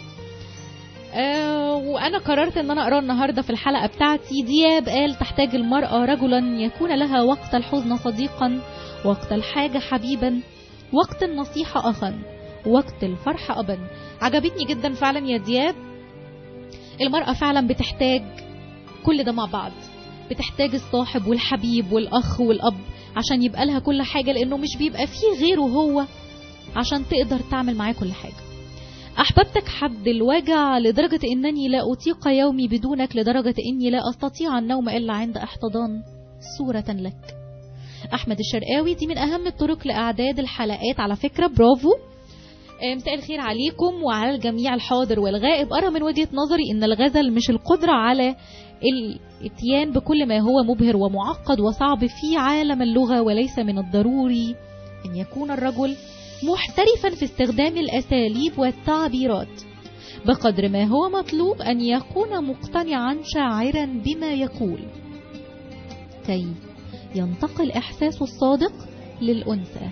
[SPEAKER 13] آه وانا قررت ان انا اقرا النهارده في الحلقه بتاعتي. دياب قال تحتاج المراه رجلا يكون لها وقت الحزن صديقا، وقت الحاجه حبيبا، وقت النصيحه اخا، وقت الفرح ابا. عجبتني جدا فعلا يا دياب. المراه فعلا بتحتاج كل ده مع بعض، بتحتاج الصاحب والحبيب والاخ والاب عشان يبقى لها كل حاجه، لانه مش بيبقى فيه غيره هو عشان تقدر تعمل معاه كل حاجه. أحببتك حد الوجع لدرجة أنني لا أطيق يومي بدونك، لدرجة أني لا أستطيع النوم إلا عند احتضان صورة لك. أحمد الشرقاوي، دي من أهم الطرق لإعداد الحلقات على فكرة، برافو. مساء الخير عليكم وعلى الجميع الحاضر والغائب. أرى من وجهة نظري أن الغزل مش القدرة على الاتيان بكل ما هو مبهر ومعقد وصعب في عالم اللغة، وليس من الضروري أن يكون الرجل محترفا في استخدام الأساليب والتعبيرات، بقدر ما هو مطلوب أن يكون مقتنعا شاعرا بما يقول، كي ينتقل إحساس الصادق للأنثى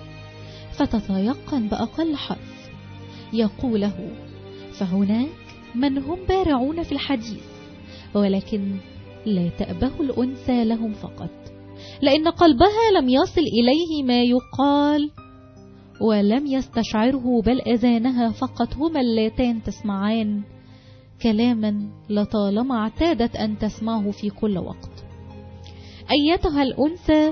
[SPEAKER 13] فتتيقن بأقل حرف يقوله. فهناك من هم بارعون في الحديث، ولكن لا تأبه الأنثى لهم فقط، لأن قلبها لم يصل إليه ما يقال ولم يستشعره، بل أذانها فقط هما اللاتان تسمعان كلاما لطالما اعتادت أن تسمعه في كل وقت. أيتها الأنثى،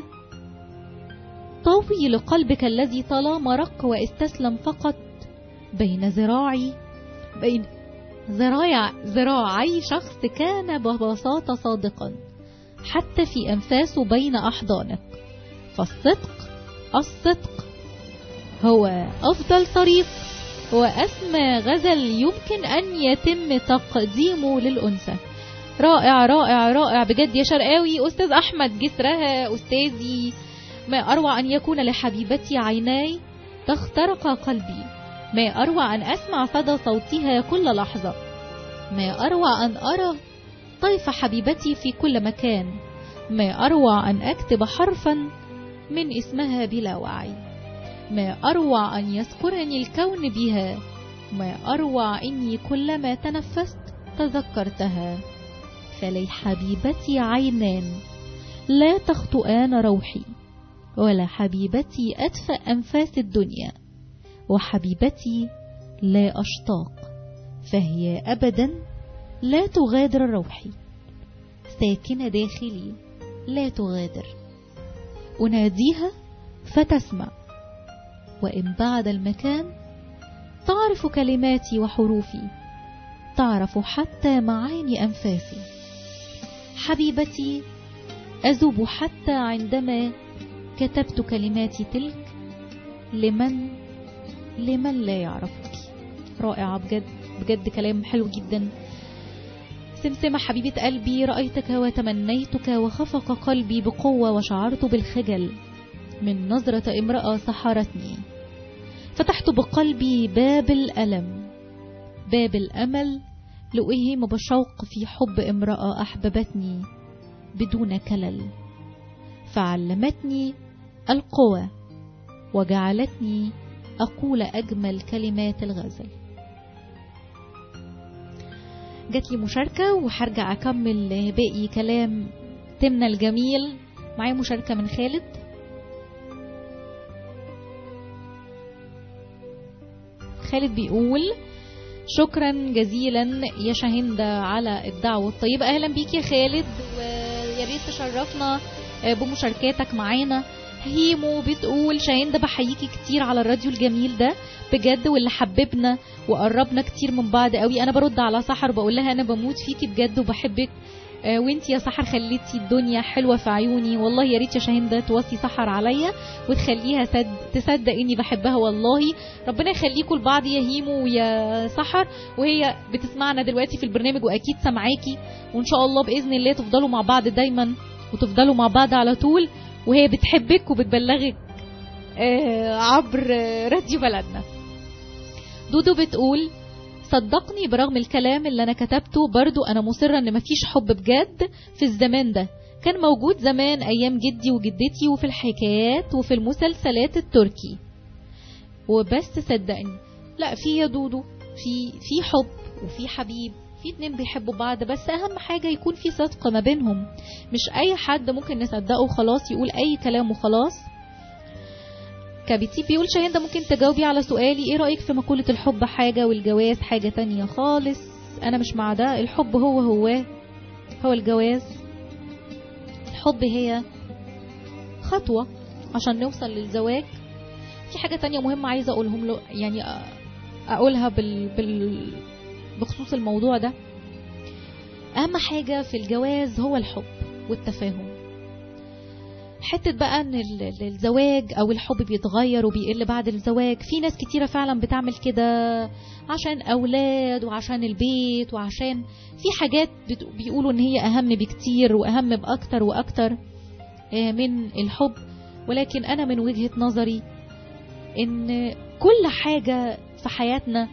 [SPEAKER 13] طوي لقلبك الذي طالما رق واستسلم فقط بين ذراعي بين ذراع ذراعي شخص كان ببساطة صادقا حتى في أنفاسه بين أحضانك. فالصدق الصدق هو أفضل طريق وأسمى غزل يمكن أن يتم تقديمه للأنثى. رائع رائع رائع بجد يا شرقاوي. أستاذ أحمد جسرها، أستاذي، ما أروع أن يكون لحبيبتي عيناي تخترق قلبي، ما أروع أن أسمع صدى صوتها كل لحظة، ما أروع أن أرى طيف حبيبتي في كل مكان، ما أروع أن أكتب حرفا من اسمها بلا وعي، ما أروع أن يذكرني الكون بها، ما أروع إني كلما تنفست تذكرتها. فلي حبيبتي عينان لا تخطئان روحي، ولا حبيبتي أدفأ أنفاس الدنيا، وحبيبتي لا أشتاق، فهي أبدا لا تغادر روحي، ساكنة داخلي لا تغادر. أناديها فتسمع، وإن بعد المكان تعرف كلماتي وحروفي، تعرف حتى معاني أنفاسي. حبيبتي، أذوب حتى عندما كتبت كلماتي تلك لمن لمن لا يعرفك. رائعة بجد بجد، كلام حلو جدا. سمسمة حبيبة قلبي، رأيتك وتمنيتك وخفق قلبي بقوة، وشعرت بالخجل من نظرة امرأة سحرتني. فتحت بقلبي باب الألم، باب الأمل، لأوهم بشوق في حب امرأة أحببتني بدون كلل، فعلمتني القوة
[SPEAKER 3] وجعلتني أقول أجمل كلمات الغزل. جات لي مشاركة وهرجع أكمل باقي كلام تمنى الجميل. معايا مشاركة من خالد. خالد بيقول شكرا جزيلا يا شاهندة على الدعوة الطيبة. أهلا بيك يا خالد، ويا ريت تشرفنا بمشاركاتك معانا. هيمو بتقول شاهندة بحييكي كتير على الراديو الجميل ده بجد، واللي حببنا وقربنا كتير من بعض قوي. انا برد على سحر بقول لها انا بموت فيكي بجد وبحبك، آه وانتي يا سحر خليتي الدنيا حلوة في عيوني. والله يا ريت يا شاهندة توصي سحر عليا وتخليها سد تصدق اني بحبها. والله ربنا يخليكوا لبعض يا هيمو ويا سحر، وهي بتسمعنا دلوقتي في البرنامج واكيد سمعاكي، وان شاء الله باذن الله تفضلوا مع بعض دايما وتفضلوا مع بعض على طول، وهي بتحبك وبتبلغك آه عبر راديو بلدنا. دودو بتقول صدقني برغم الكلام اللي انا كتبته برضو انا مصرة ان مفيش حب بجد في الزمان ده، كان موجود زمان ايام جدي وجدتي وفي الحكايات وفي المسلسلات التركي وبس. صدقني لا، في يا دودو في في حب وفي حبيب، في اتنين بيحبوا بعض، بس اهم حاجة يكون في صدق ما بينهم. مش اي حد ممكن نصدقه وخلاص يقول اي كلام وخلاص. كابيتي بيقول شاهندة ممكن تجاوبي على سؤالي ايه رأيك في مقولة الحب حاجة والجواز حاجة تانية خالص؟ انا مش مع ده. الحب هو هو هو الجواز. الحب هي خطوة عشان نوصل للزواج. في حاجة تانية مهمة عايزة اقولهم له، يعني اقولها بال, بال... بخصوص الموضوع ده. اهم حاجة في الجواز هو الحب والتفاهم. حتة بقى ان الزواج او الحب بيتغير وبيقل بعد الزواج، في ناس كتيرة فعلا بتعمل كده عشان اولاد وعشان البيت وعشان في حاجات بيقولوا ان هي اهم بكتير واهم باكتر واكتر من الحب. ولكن انا من وجهة نظري ان كل حاجة في حياتنا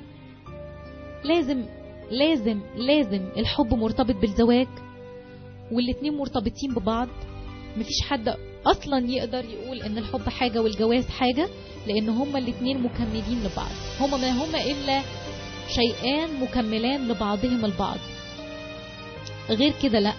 [SPEAKER 3] لازم لازم لازم الحب مرتبط بالزواج، والاتنين مرتبطين ببعض. مفيش حد اصلا يقدر يقول ان الحب حاجة والجواز حاجة، لان هما الاتنين مكملين لبعض. هما ما هما الا شيئان مكملان لبعضهم البعض، غير كده لا.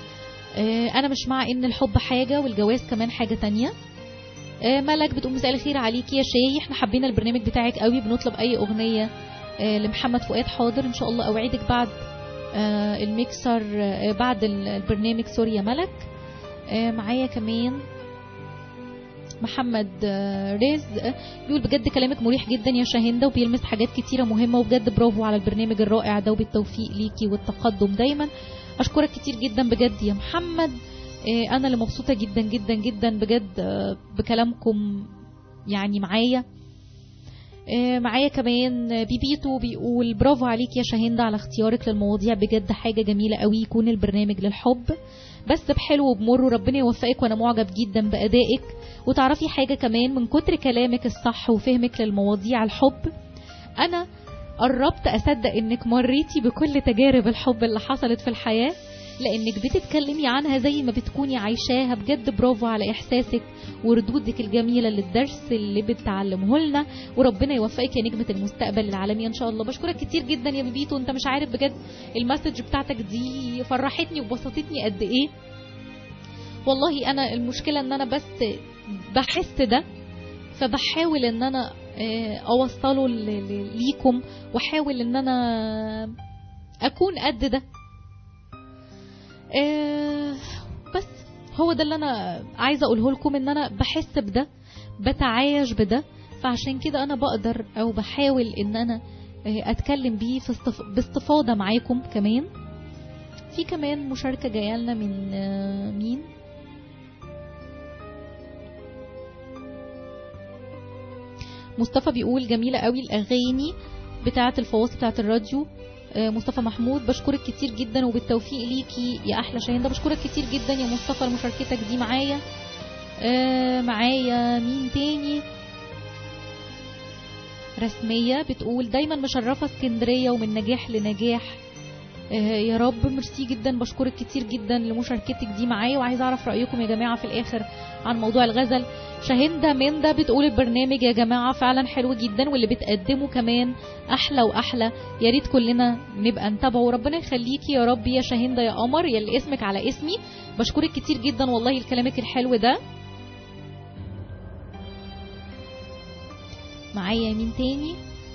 [SPEAKER 3] انا مش مع ان الحب حاجة والجواز كمان حاجة تانية. ملك بتقول مساء الخير عليك يا شاي، احنا حبينا البرنامج بتاعك قوي، بنطلب اي اغنية لمحمد فؤاد. حاضر ان شاء الله اوعدك بعد الميكسر بعد البرنامج. سوري يا ملك. معايا كمان محمد رزق بيقول بجد كلامك مريح جدا يا شاهندة وبيلمس حاجات كتيرة مهمة، وبجد برافو على البرنامج الرائع ده، وبالتوفيق ليكي والتقدم دايما. اشكرك كتير جدا بجد يا محمد. انا اللي مبسوطة جدا جدا جدا بجد بكلامكم يعني معايا. معايا كمان بيبيتو بيقول برافو عليك يا شاهندة على اختيارك للمواضيع، بجد حاجة جميلة قوي يكون البرنامج للحب بس بحلو وبمر، وربنا يوفقك وانا معجب جدا بأدائك. وتعرفي حاجة كمان، من كتر كلامك الصح وفهمك للمواضيع الحب انا قربت اصدق انك مريتي بكل تجارب الحب اللي حصلت في الحياة، لانك بتتكلمي عنها زي ما بتكوني عايشاها. بجد برافو على احساسك وردودك الجميلة للدرس اللي بتعلمه لنا، وربنا يوفقك يا نجمة المستقبل العالمي ان شاء الله. بشكرك كتير جدا يا بيبيتو، انت مش عارف بجد المسج بتاعتك دي فرحتني وبسطتني قد ايه. والله انا المشكلة ان انا بس بحس ده، فبحاول ان انا اوصله ليكم، واحاول ان انا اكون قد ده. بس هو ده اللي انا عايزه اقوله لكم، ان انا بحس بده، بتعايش بده، فعشان كده انا بقدر او بحاول ان انا اتكلم بيه في استف... باستفاضه معاكم. كمان في كمان مشاركه جايه لنا من مين؟ مصطفى بيقول جميله قوي الاغاني بتاعه الفواصل بتاعه الراديو. مصطفى محمود بشكرك كتير جدا وبالتوفيق ليكي يا احلى شاهندة. بشكرك كتير جدا يا مصطفى لمشاركتك دي معايا. آه معايا مين تاني؟ رسمية بتقول دايما مشرفة اسكندرية ومن نجاح لنجاح.
[SPEAKER 13] يا رب. ميرسي جدا، بشكرك كتير جدا لمشاركتك دي معايا، وعايز اعرف رايكم يا جماعه في الاخر عن موضوع الغزل. شاهندة مندا بتقول البرنامج يا جماعه فعلا حلو جدا، واللي بتقدمه كمان احلى واحلى، يا ريت كلنا نبقى نتابعه. ربنا يخليكي يا رب يا شاهندة يا قمر، يا اللي اسمك على اسمي. بشكرك كتير جدا والله لكلامك الحلو ده. معايا مين تاني؟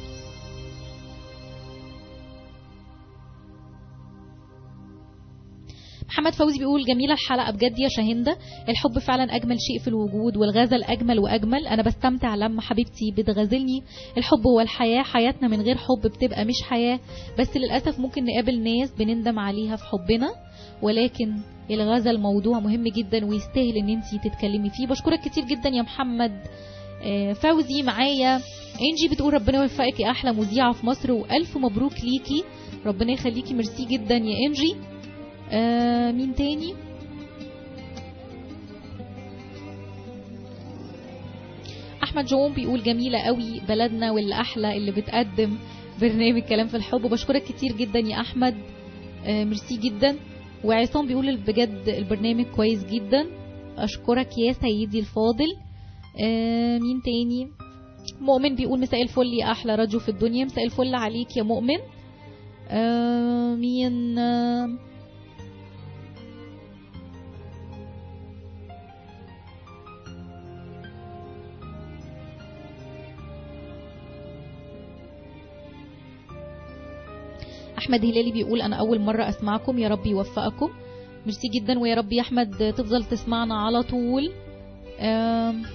[SPEAKER 13] محمد فوزي بيقول جميلة الحلقة بجد يا شاهندة، الحب فعلا أجمل شيء في الوجود، والغزل أجمل وأجمل. أنا بستمتع لما حبيبتي بتغزلني. الحب هو الحياة، حياتنا من غير حب بتبقى مش حياة، بس للأسف ممكن نقابل ناس بنندم عليها في حبنا، ولكن الغزل موضوع مهم جدا ويستاهل ان انتي تتكلمي فيه. بشكرك كتير جدا يا محمد فوزي. معايا انجي بتقول ربنا يوفقك يا أحلى مذيعة في مصر، وألف مبروك ليكي، ربنا يخليكي. ميرسي جدا يا انجي. آه مين تاني؟ احمد جون بيقول جميلة قوي بلدنا، واللي احلى اللي بتقدم برنامج كلام في الحب. بشكرك كتير جدا يا احمد، آه ميرسي جدا. وعصام بيقول بجد البرنامج كويس جدا، اشكرك يا سيدي الفاضل. آه مين تاني؟ مؤمن بيقول مساء الفل يا احلى راديو في الدنيا. مساء الفل عليك يا مؤمن. آه مين؟ آه احمد هلالي بيقول انا اول مرة اسمعكم، يا رب يوفقكم. ميرسي جدا، ويا رب يا احمد تفضل تسمعنا على طول. أم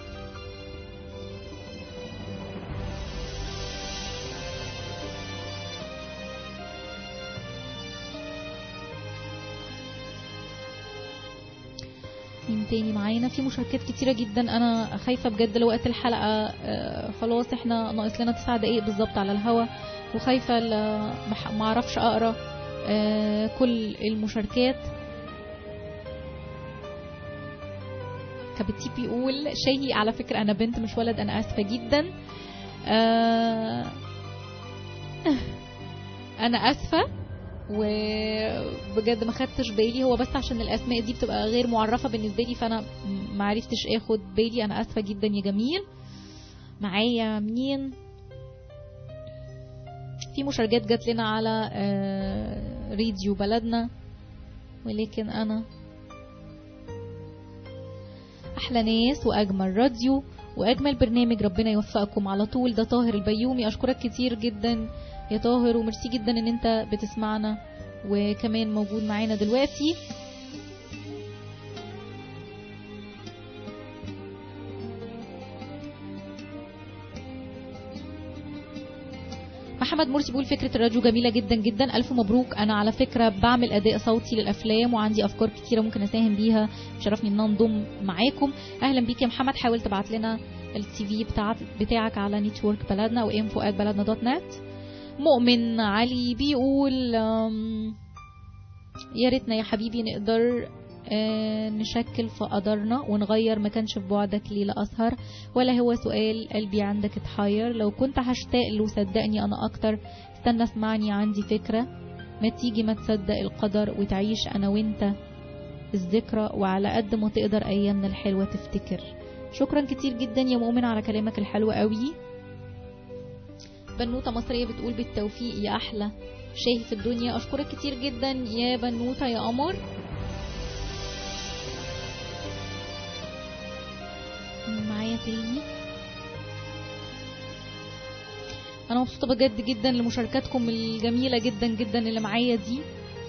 [SPEAKER 13] مين تاني معانا؟ في مشاركات كتيرة جدا، انا خايفة بجد لوقت الحلقة. أه خلاص احنا ناقص لنا تسعة دقايق بالظبط على الهوا، وخايفة ما اعرفش اقرا أه كل المشاركات. كابتي بيقول شاهي على فكرة انا بنت مش ولد، انا اسفة جدا. أه انا اسفة وبجد ما خدتش بالي، هو بس عشان الاسماء دي بتبقى غير معرفة بالنسبة لي، فانا ما عرفتش اخد بالي. انا اسفة جدا يا جميل. معايا مين؟ في مشاركات جات لنا على راديو بلدنا، ولكن انا احلى ناس واجمل راديو واجمل برنامج، ربنا يوفقكم على طول. ده طاهر البيومي، اشكرك كتير جدا يا طاهر، وميرسي جدا ان انت بتسمعنا وكمان موجود معانا دلوقتي. محمد مرسي بيقول فكرة الراديو جميلة جدا جدا، ألف مبروك. أنا على فكرة بعمل أداء صوتي للأفلام وعندي أفكار كتيرة ممكن أساهم بيها، شرفني إن انضم معاكم. أهلا بيك يا محمد، حاول تبعت لنا السي في بتاعك, بتاعك على نيتورك بلدنا أو info at بلدنا دوت نت. مؤمن علي بيقول يا ريتنا يا حبيبي نقدر نشكل في قدرنا ونغير، ما كانش في بعدك ليلة أسهر، ولا هو سؤال قلبي عندك اتحير، لو كنت هشتاق له صدقني أنا أكتر، استنى اسمعني عندي فكرة، ما تيجي ما تصدق القدر وتعيش أنا وانت الذكرى، وعلى قد ما تقدر أيامنا الحلوة تفتكر. شكرا كتير جدا يا مؤمن على كلامك الحلو قوي. بنوتة مصرية بتقول بالتوفيق يا أحلى شاهي في الدنيا، أشكرك كتير جدا يا بنوتة يا قمر. معايا تاني، انا مبسوطه بجد جدا لمشاركاتكم الجميله جدا جدا اللي معايا دي.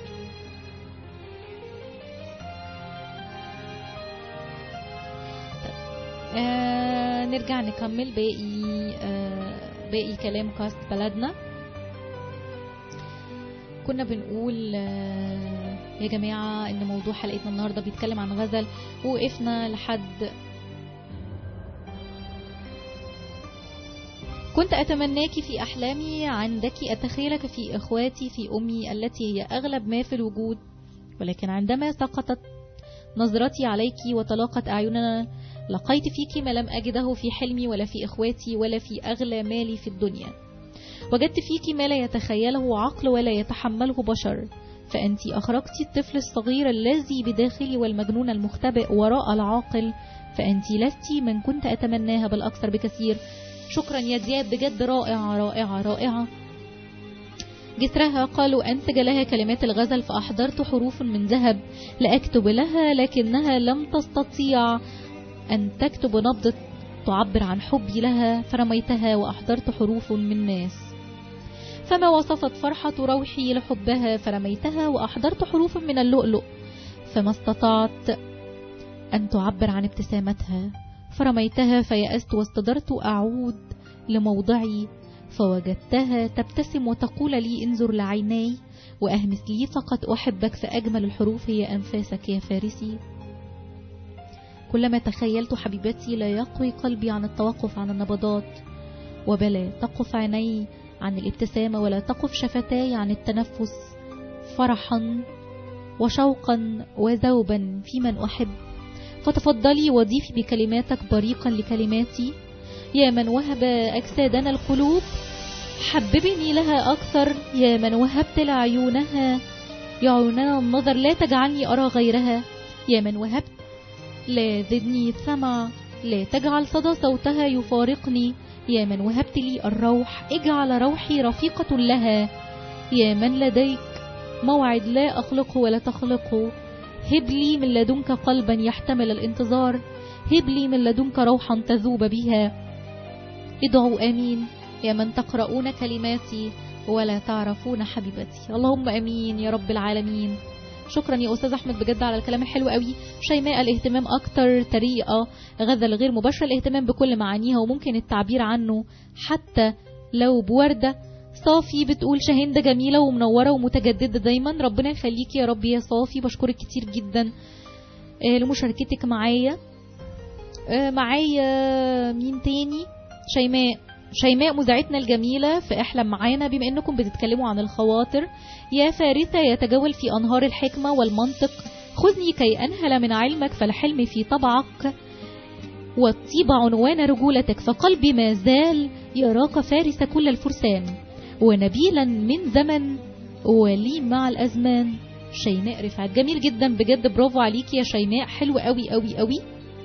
[SPEAKER 13] آه نرجع نكمل باقي آه باقي كلام كاست بلدنا. كنا بنقول آه يا جماعه ان موضوع حلقتنا النهارده بيتكلم عن غزل، ووقفنا لحد كنت أتمناك في أحلامي عندك، أتخيلك في إخواتي، في أمي التي هي أغلب ما في الوجود، ولكن عندما سقطت نظرتي عليك وتلاقت أعيننا لقيت فيك ما لم أجده في حلمي ولا في إخواتي ولا في أغلى مالي في الدنيا.
[SPEAKER 3] وجدت فيك ما لا يتخيله عقل ولا يتحمله بشر، فأنت أخرجت الطفل الصغير الذي بداخلي والمجنون المختبئ وراء العاقل، فأنت لست من كنت أتمناها بل أكثر بكثير. شكرا يا زياد، بجد رائعة رائعة رائعة. جسرها قالوا أنسج لها كلمات الغزل فأحضرت حروف من ذهب لأكتب لها، لكنها لم تستطيع أن تكتب نبضة تعبر عن حبي لها، فرميتها وأحضرت حروف من ماس. فما وصفت فرحة روحي لحبها، فرميتها وأحضرت حروف من اللؤلؤ، فما استطعت أن تعبر عن ابتسامتها، فرميتها فيأست واستدرت أعود لموضعي، فوجدتها تبتسم وتقول لي انظر لعيني وأهمس لي فقط أحبك، فأجمل الحروف هي أنفاسك يا فارسي. كلما تخيلت حبيبتي لا يقوي قلبي عن التوقف عن النبضات، وبلا تقف عيني عن الابتسامة ولا تقف شفتاي عن التنفس، فرحا وشوقا وذوبا في من أحب. فتفضلي وضيفي بكلماتك بريقا لكلماتي، يا من وهب أجسادنا القلوب حببني لها أكثر، يا من وهبت لعيونها يعوننا النظر لا تجعلني أرى غيرها، يا من وهبت لا زدني السمع لا تجعل صدى صوتها يفارقني، يا من وهبت لي الروح اجعل روحي رفيقة لها، يا من لديك موعد لا أخلقه ولا تخلقه، هب لي من لدنك قلبا يحتمل الانتظار، هب لي من لدنك روحا تذوب بها. ادعوا آمين يا من تقرؤون كلماتي ولا تعرفون حبيبتي. اللهم آمين يا رب العالمين. شكرا يا أستاذ أحمد بجد على الكلام الحلو قوي. شيماء الاهتمام أكتر طريقة غزل غير مباشرة، الاهتمام بكل معانيها وممكن التعبير عنه حتى لو بوردة. صافي بتقول شاهندة جميلة ومنورة ومتجددة دايما، ربنا يخليك يا رب يا صافي، بشكرك كتير جدا لمشاركتك معايا. معايا مين تاني؟ شيماء شيماء مذاعتنا الجميلة في احلم معانا، بما انكم بتتكلموا عن الخواطر. يا فارسة يتجول في انهار الحكمة والمنطق، خذني كي انهل من علمك، فالحلم في طبعك والطيب عنوان رجولتك، فقلبي ما زال يراك فارس كل الفرسان، ونبيلا من زمن ولي مع الازمان. شيماء رفعت، جميل جدا بجد، برافو عليك يا شيماء، حلو قوي قوي قوي.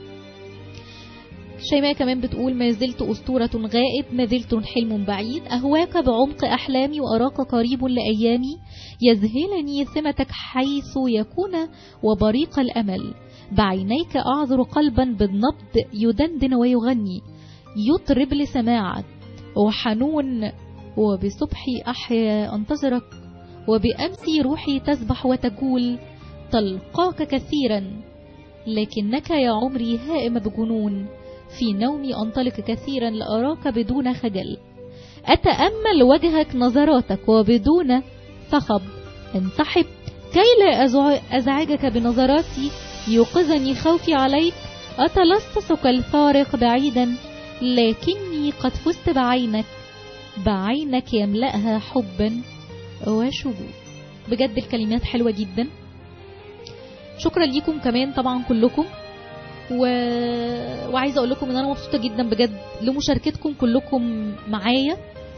[SPEAKER 3] شيماء كمان بتقول ما زلت أسطورة غائب، ما زلت حلم بعيد، أهواك بعمق أحلامي وأراك قريب لأيامي، يذهلني سمتك حيث يكون وبريق الأمل، بعينيك أعذر قلبا بالنبض يدندن ويغني، يطرب لسماعك وحنون، وبصبحي أحيا أنتظرك، وبأمسي روحي تسبح وتقول تلقاك كثيرا، لكنك يا عمري هائم بجنون، في نومي أنطلق كثيرا لأراك بدون خجل، أتأمل وجهك نظراتك وبدون صخب، انسحب كي لا أزعجك بنظراتي، يوقظني خوفي عليك، أتلصصك الفارق بعيدا، لكني قد فزت بعينك، بعينك يملأها حبا وشجون. بجد الكلمات حلوة جدا، شكرا ليكم كمان طبعا كلكم، و... وعايزة اقول لكم ان انا مبسوطة جدا بجد لمشاركتكم كلكم معايا.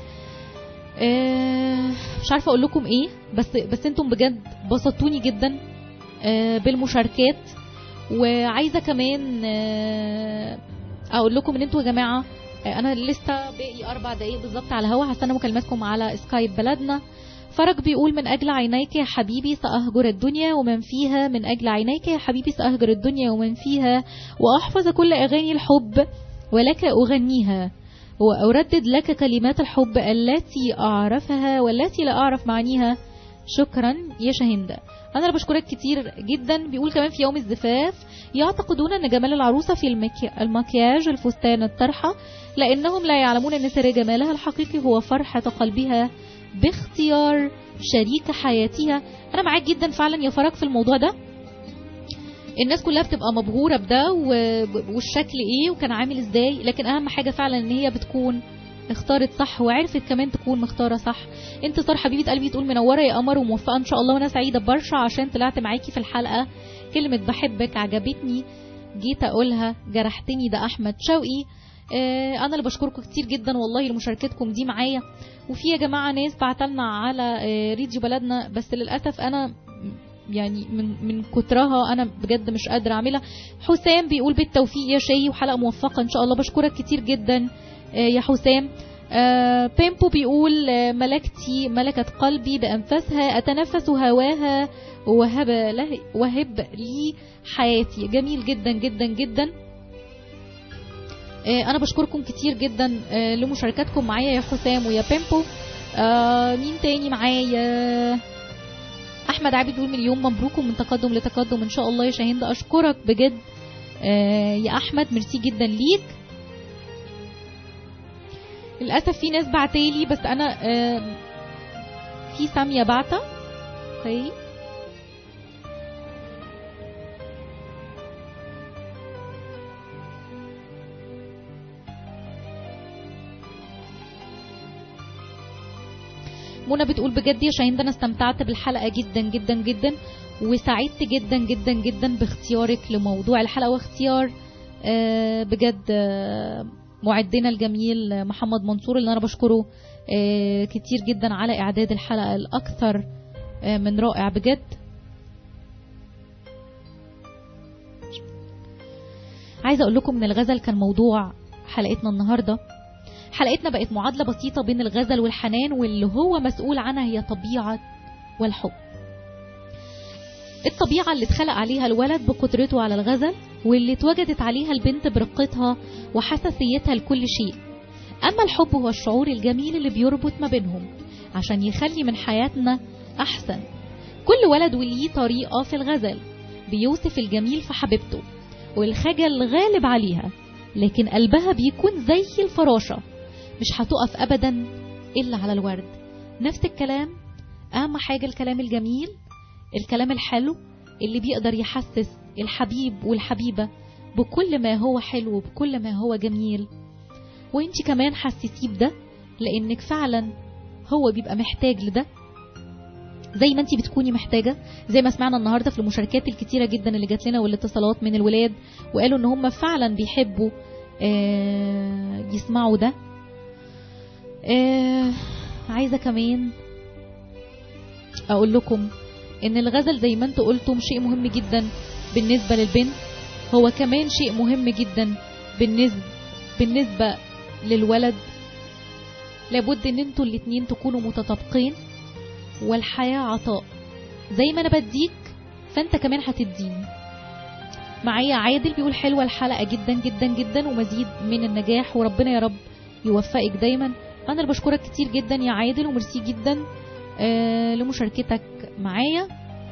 [SPEAKER 3] أه... مش عارفة اقول لكم ايه، بس بس انتم بجد بسطتوني جدا أه... بالمشاركات. وعايزة كمان أه... اقول لكم ان انتوا يا جماعة أه... انا لسه باقي اربع دقايق بالظبط على الهوا، هستنى مكالماتكم على سكايب بلدنا. فرج بيقول من أجل عينيك يا حبيبي سأهجر الدنيا ومن فيها، من أجل عينيك يا حبيبي سأهجر الدنيا ومن فيها، وأحفظ كل أغاني الحب ولك أغنيها، وأردد لك كلمات الحب التي أعرفها والتي لا أعرف معانيها. شكرا يا شاهندة، أنا اللي بشكرك كتير جدا. بيقول كمان في يوم الزفاف يعتقدون أن جمال العروسة في المكي... المكياج الفستان الطرحة، لأنهم لا يعلمون أن سر جمالها الحقيقي هو فرحة قلبها باختيار شريك حياتها. انا معاك جدا فعلا يا فرج في الموضوع ده، الناس كلها بتبقى مبهورة بده والشكل ايه وكان عامل ازاي، لكن اهم حاجة فعلا ان هي بتكون اختارت صح وعرفت كمان تكون مختارة صح. انتصار حبيبة قلبي تقول منورة يا قمر وموفقة ان شاء الله، وانا سعيدة برشا عشان طلعت معاكي في الحلقة، كلمة بحبك عجبتني جيت اقولها جرحتني، ده احمد شوقي.
[SPEAKER 13] آه، انا اللي بشكركم كتير جدا والله لمشاركتكم دي معايا. وفي يا جماعه ناس بعتلنا على آه، راديو بلدنا، بس للاسف انا يعني من من كترها انا بجد مش قادره اعملها. حسام بيقول بالتوفيق يا شاي وحلقه موفقه ان شاء الله. بشكرك كتير جدا آه، يا حسام. آه، بيمبو بيقول آه، ملكتي ملكت قلبي بانفاسها، اتنفس هواها وهب له وهب لي حياتي. جميل جدا جدا جدا. انا بشكركم كتير جدا لمشاركتكم معايا يا حسام ويا بيمبو. آه مين تاني معايا؟ احمد عابد بيقول مليون مبروك ومن تقدم لتقدم ان شاء الله يا شاهين. ده اشكرك بجد آه يا احمد، ميرسي جدا ليك. للاسف في ناس بعتالي بس انا آه في سامية بعتة. اوكي منى بتقول بجد يا شاهين ده انا استمتعت بالحلقه جدا جدا جدا، وسعدت جدا جدا جدا باختيارك لموضوع الحلقه، واختيار بجد معدنا الجميل محمد منصور اللي انا بشكره كتير جدا على اعداد الحلقه الاكثر من رائع بجد. عايزه اقول لكم ان الغزل كان موضوع حلقتنا النهارده. حلقتنا بقت معادلة بسيطة بين الغزل والحنان، واللي هو مسؤول عنها هي طبيعة والحب. الطبيعة اللي اتخلق عليها الولد بقدرته على الغزل، واللي اتوجدت عليها البنت برقتها وحساسيتها لكل شيء. أما الحب هو الشعور الجميل اللي بيربط ما بينهم عشان يخلي من حياتنا أحسن. كل ولد وليه طريقة في الغزل، بيوصف الجميل في حبيبته والخجل غالب عليها، لكن قلبها بيكون زي الفراشة مش هتقف أبدا إلا على الورد. نفس الكلام، أهم حاجة الكلام الجميل، الكلام الحلو اللي بيقدر يحسس الحبيب والحبيبة بكل ما هو حلو وبكل ما هو جميل. وانتي كمان حسسيه بده، لأنك فعلا هو بيبقى محتاج لده زي ما انتي بتكوني محتاجة. زي ما سمعنا النهاردة في المشاركات الكتيرة جدا اللي جات لنا والاتصالات من الولاد، وقالوا ان هم فعلا بيحبوا آه يسمعوا ده. آه عايزة كمان اقول لكم ان الغزل زي ما انتوا قلتم شيء مهم جدا بالنسبة للبنت، هو كمان شيء مهم جدا بالنسبة بالنسبة للولد. لابد ان انتوا الاتنين تكونوا متطابقين، والحياة عطاء، زي ما انا بديك فانت كمان هتديني. معايا عادل بيقول حلوة الحلقة جدا جدا جدا ومزيد من النجاح، وربنا يا رب يوفقك دايما. انا اللي بشكرك كتير جدا يا عادل، ومرسي جدا آه لمشاركتك معايا.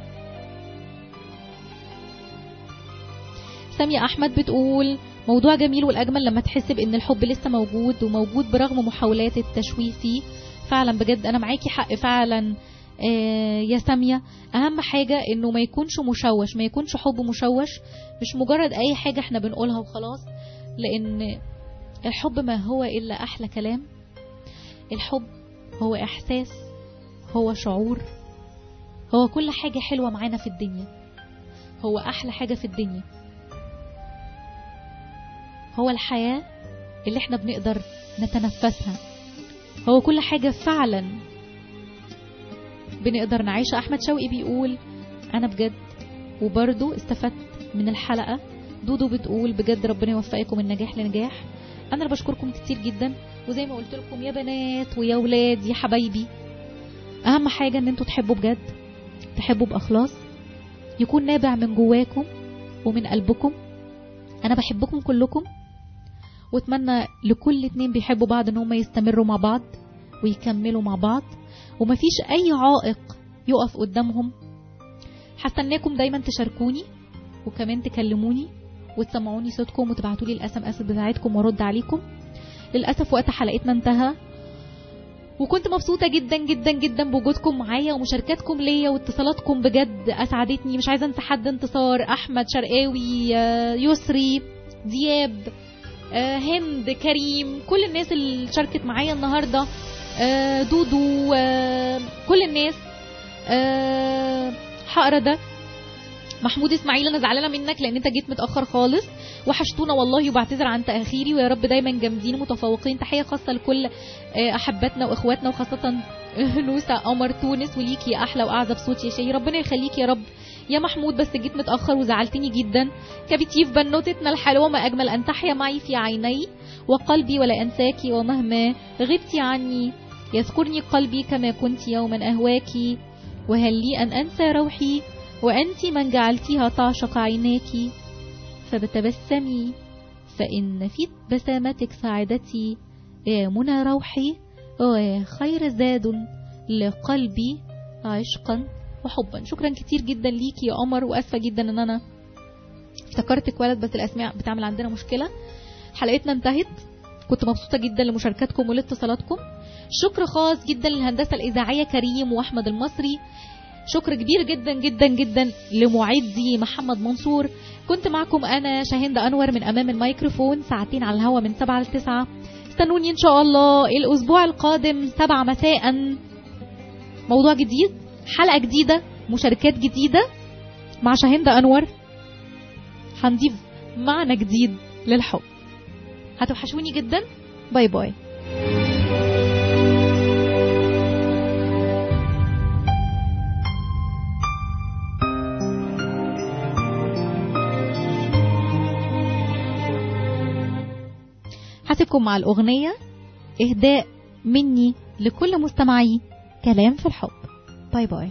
[SPEAKER 13] سامية احمد بتقول موضوع جميل، والاجمل لما تحس بان الحب لسه موجود وموجود برغم محاولات التشويه فيه. فعلا بجد انا معاكي حق فعلا آه يا سامية. اهم حاجة انه ما يكونش مشوش، ما يكونش حب مشوش، مش مجرد اي حاجة احنا بنقولها وخلاص. لان الحب ما هو الا احلى كلام. الحب هو احساس، هو شعور، هو كل حاجة حلوة معانا في الدنيا، هو احلى حاجة في الدنيا، هو الحياة اللي احنا بنقدر نتنفسها، هو كل حاجة فعلا بنقدر نعيشها. احمد شوقي بيقول انا بجد وبرضو استفدت من الحلقة. دودو بتقول بجد ربنا يوفقكم من نجاح لنجاح. انا اللي بشكركم كتير جدا، وزي ما قلت لكم يا بنات ويا ولاد يا حبايبي، اهم حاجة ان انتوا تحبوا بجد، تحبوا باخلاص، يكون نابع من جواكم ومن قلبكم. انا بحبكم كلكم، واتمنى لكل اتنين بيحبوا بعض ان هم يستمروا مع بعض ويكملوا مع بعض، ومفيش اي عائق يقف قدامهم. هستناكم دايما تشاركوني، وكمان تكلموني وتسمعوني صوتكم وتبعتوا لي الاس ام اس بتاعتكم وارد عليكم. للاسف وقت حلقتنا انتهى، وكنت مبسوطه جدا جدا جدا بوجودكم معايا ومشاركاتكم ليا واتصالاتكم بجد اسعدتني. مش عايزه انسى حد، انتصار، احمد، شرقاوي، يسري، دياب، هند، كريم، كل الناس اللي شاركت معايا النهارده، دودو، كل الناس. هقرا ده محمود اسماعيل انا زعلانه منك لان انت جيت متاخر خالص، وحشتونا والله وبعتذر عن تاخيري، ويا رب دايما جامدين متفوقين. تحيه خاصه لكل احباتنا واخواتنا وخاصه نوسه قمر تونس، وليك يا احلى واعذب صوت يا شيء، ربنا يخليك يا رب يا محمود. بس جيت متاخر وزعلتني جدا. كبتيف بنوتتنا الحلوه، ما اجمل ان تحيا معي في عيني وقلبي ولا انساكي، ومهما غبتي عني يذكرني قلبي كما كنت يوما اهواكي، وهل لي ان انسى روحي وأنت من جعلتيها تعشق عيناك، فبتبسمي فإن في بسامتك سعادتي يا منى روحي، وخير زاد لقلبي عشقا وحبا. شكرا كتير جدا ليكي يا قمر، وأسفة جدا ان انا افتكرتك ولد بس الاسماء بتعمل عندنا مشكلة. حلقتنا انتهت، كنت مبسوطة جدا لمشاركاتكم ولاتصالاتكم. شكر خاص جدا للهندسة الإذاعية كريم وأحمد المصري. شكر كبير جدا جدا جدا لمعدي محمد منصور. كنت معكم أنا شاهند أنور من أمام الميكروفون، ساعتين على الهواء من سبعة لتسعة. استنوني إن شاء الله الأسبوع القادم سبعة مساء، موضوع جديد، حلقة جديدة، مشاركات جديدة مع شاهند أنور. هنضيف معنى جديد للحب. هتوحشوني جدا. باي باي. هسيبكم مع الأغنية إهداء مني لكل مستمعي كلام في الحب. باي باي.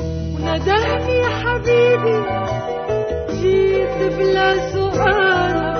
[SPEAKER 2] ندهني حبيبي جيت بلا سؤال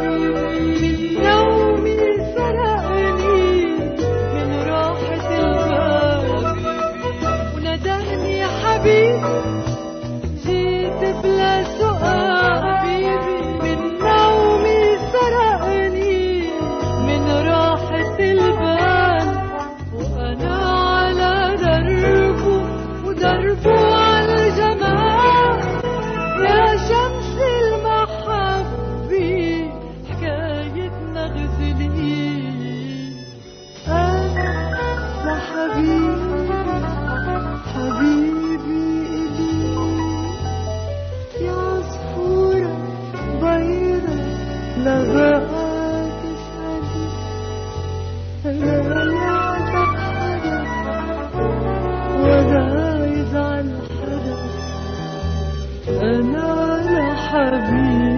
[SPEAKER 2] ولا يزعل حدا أنا على حبيبي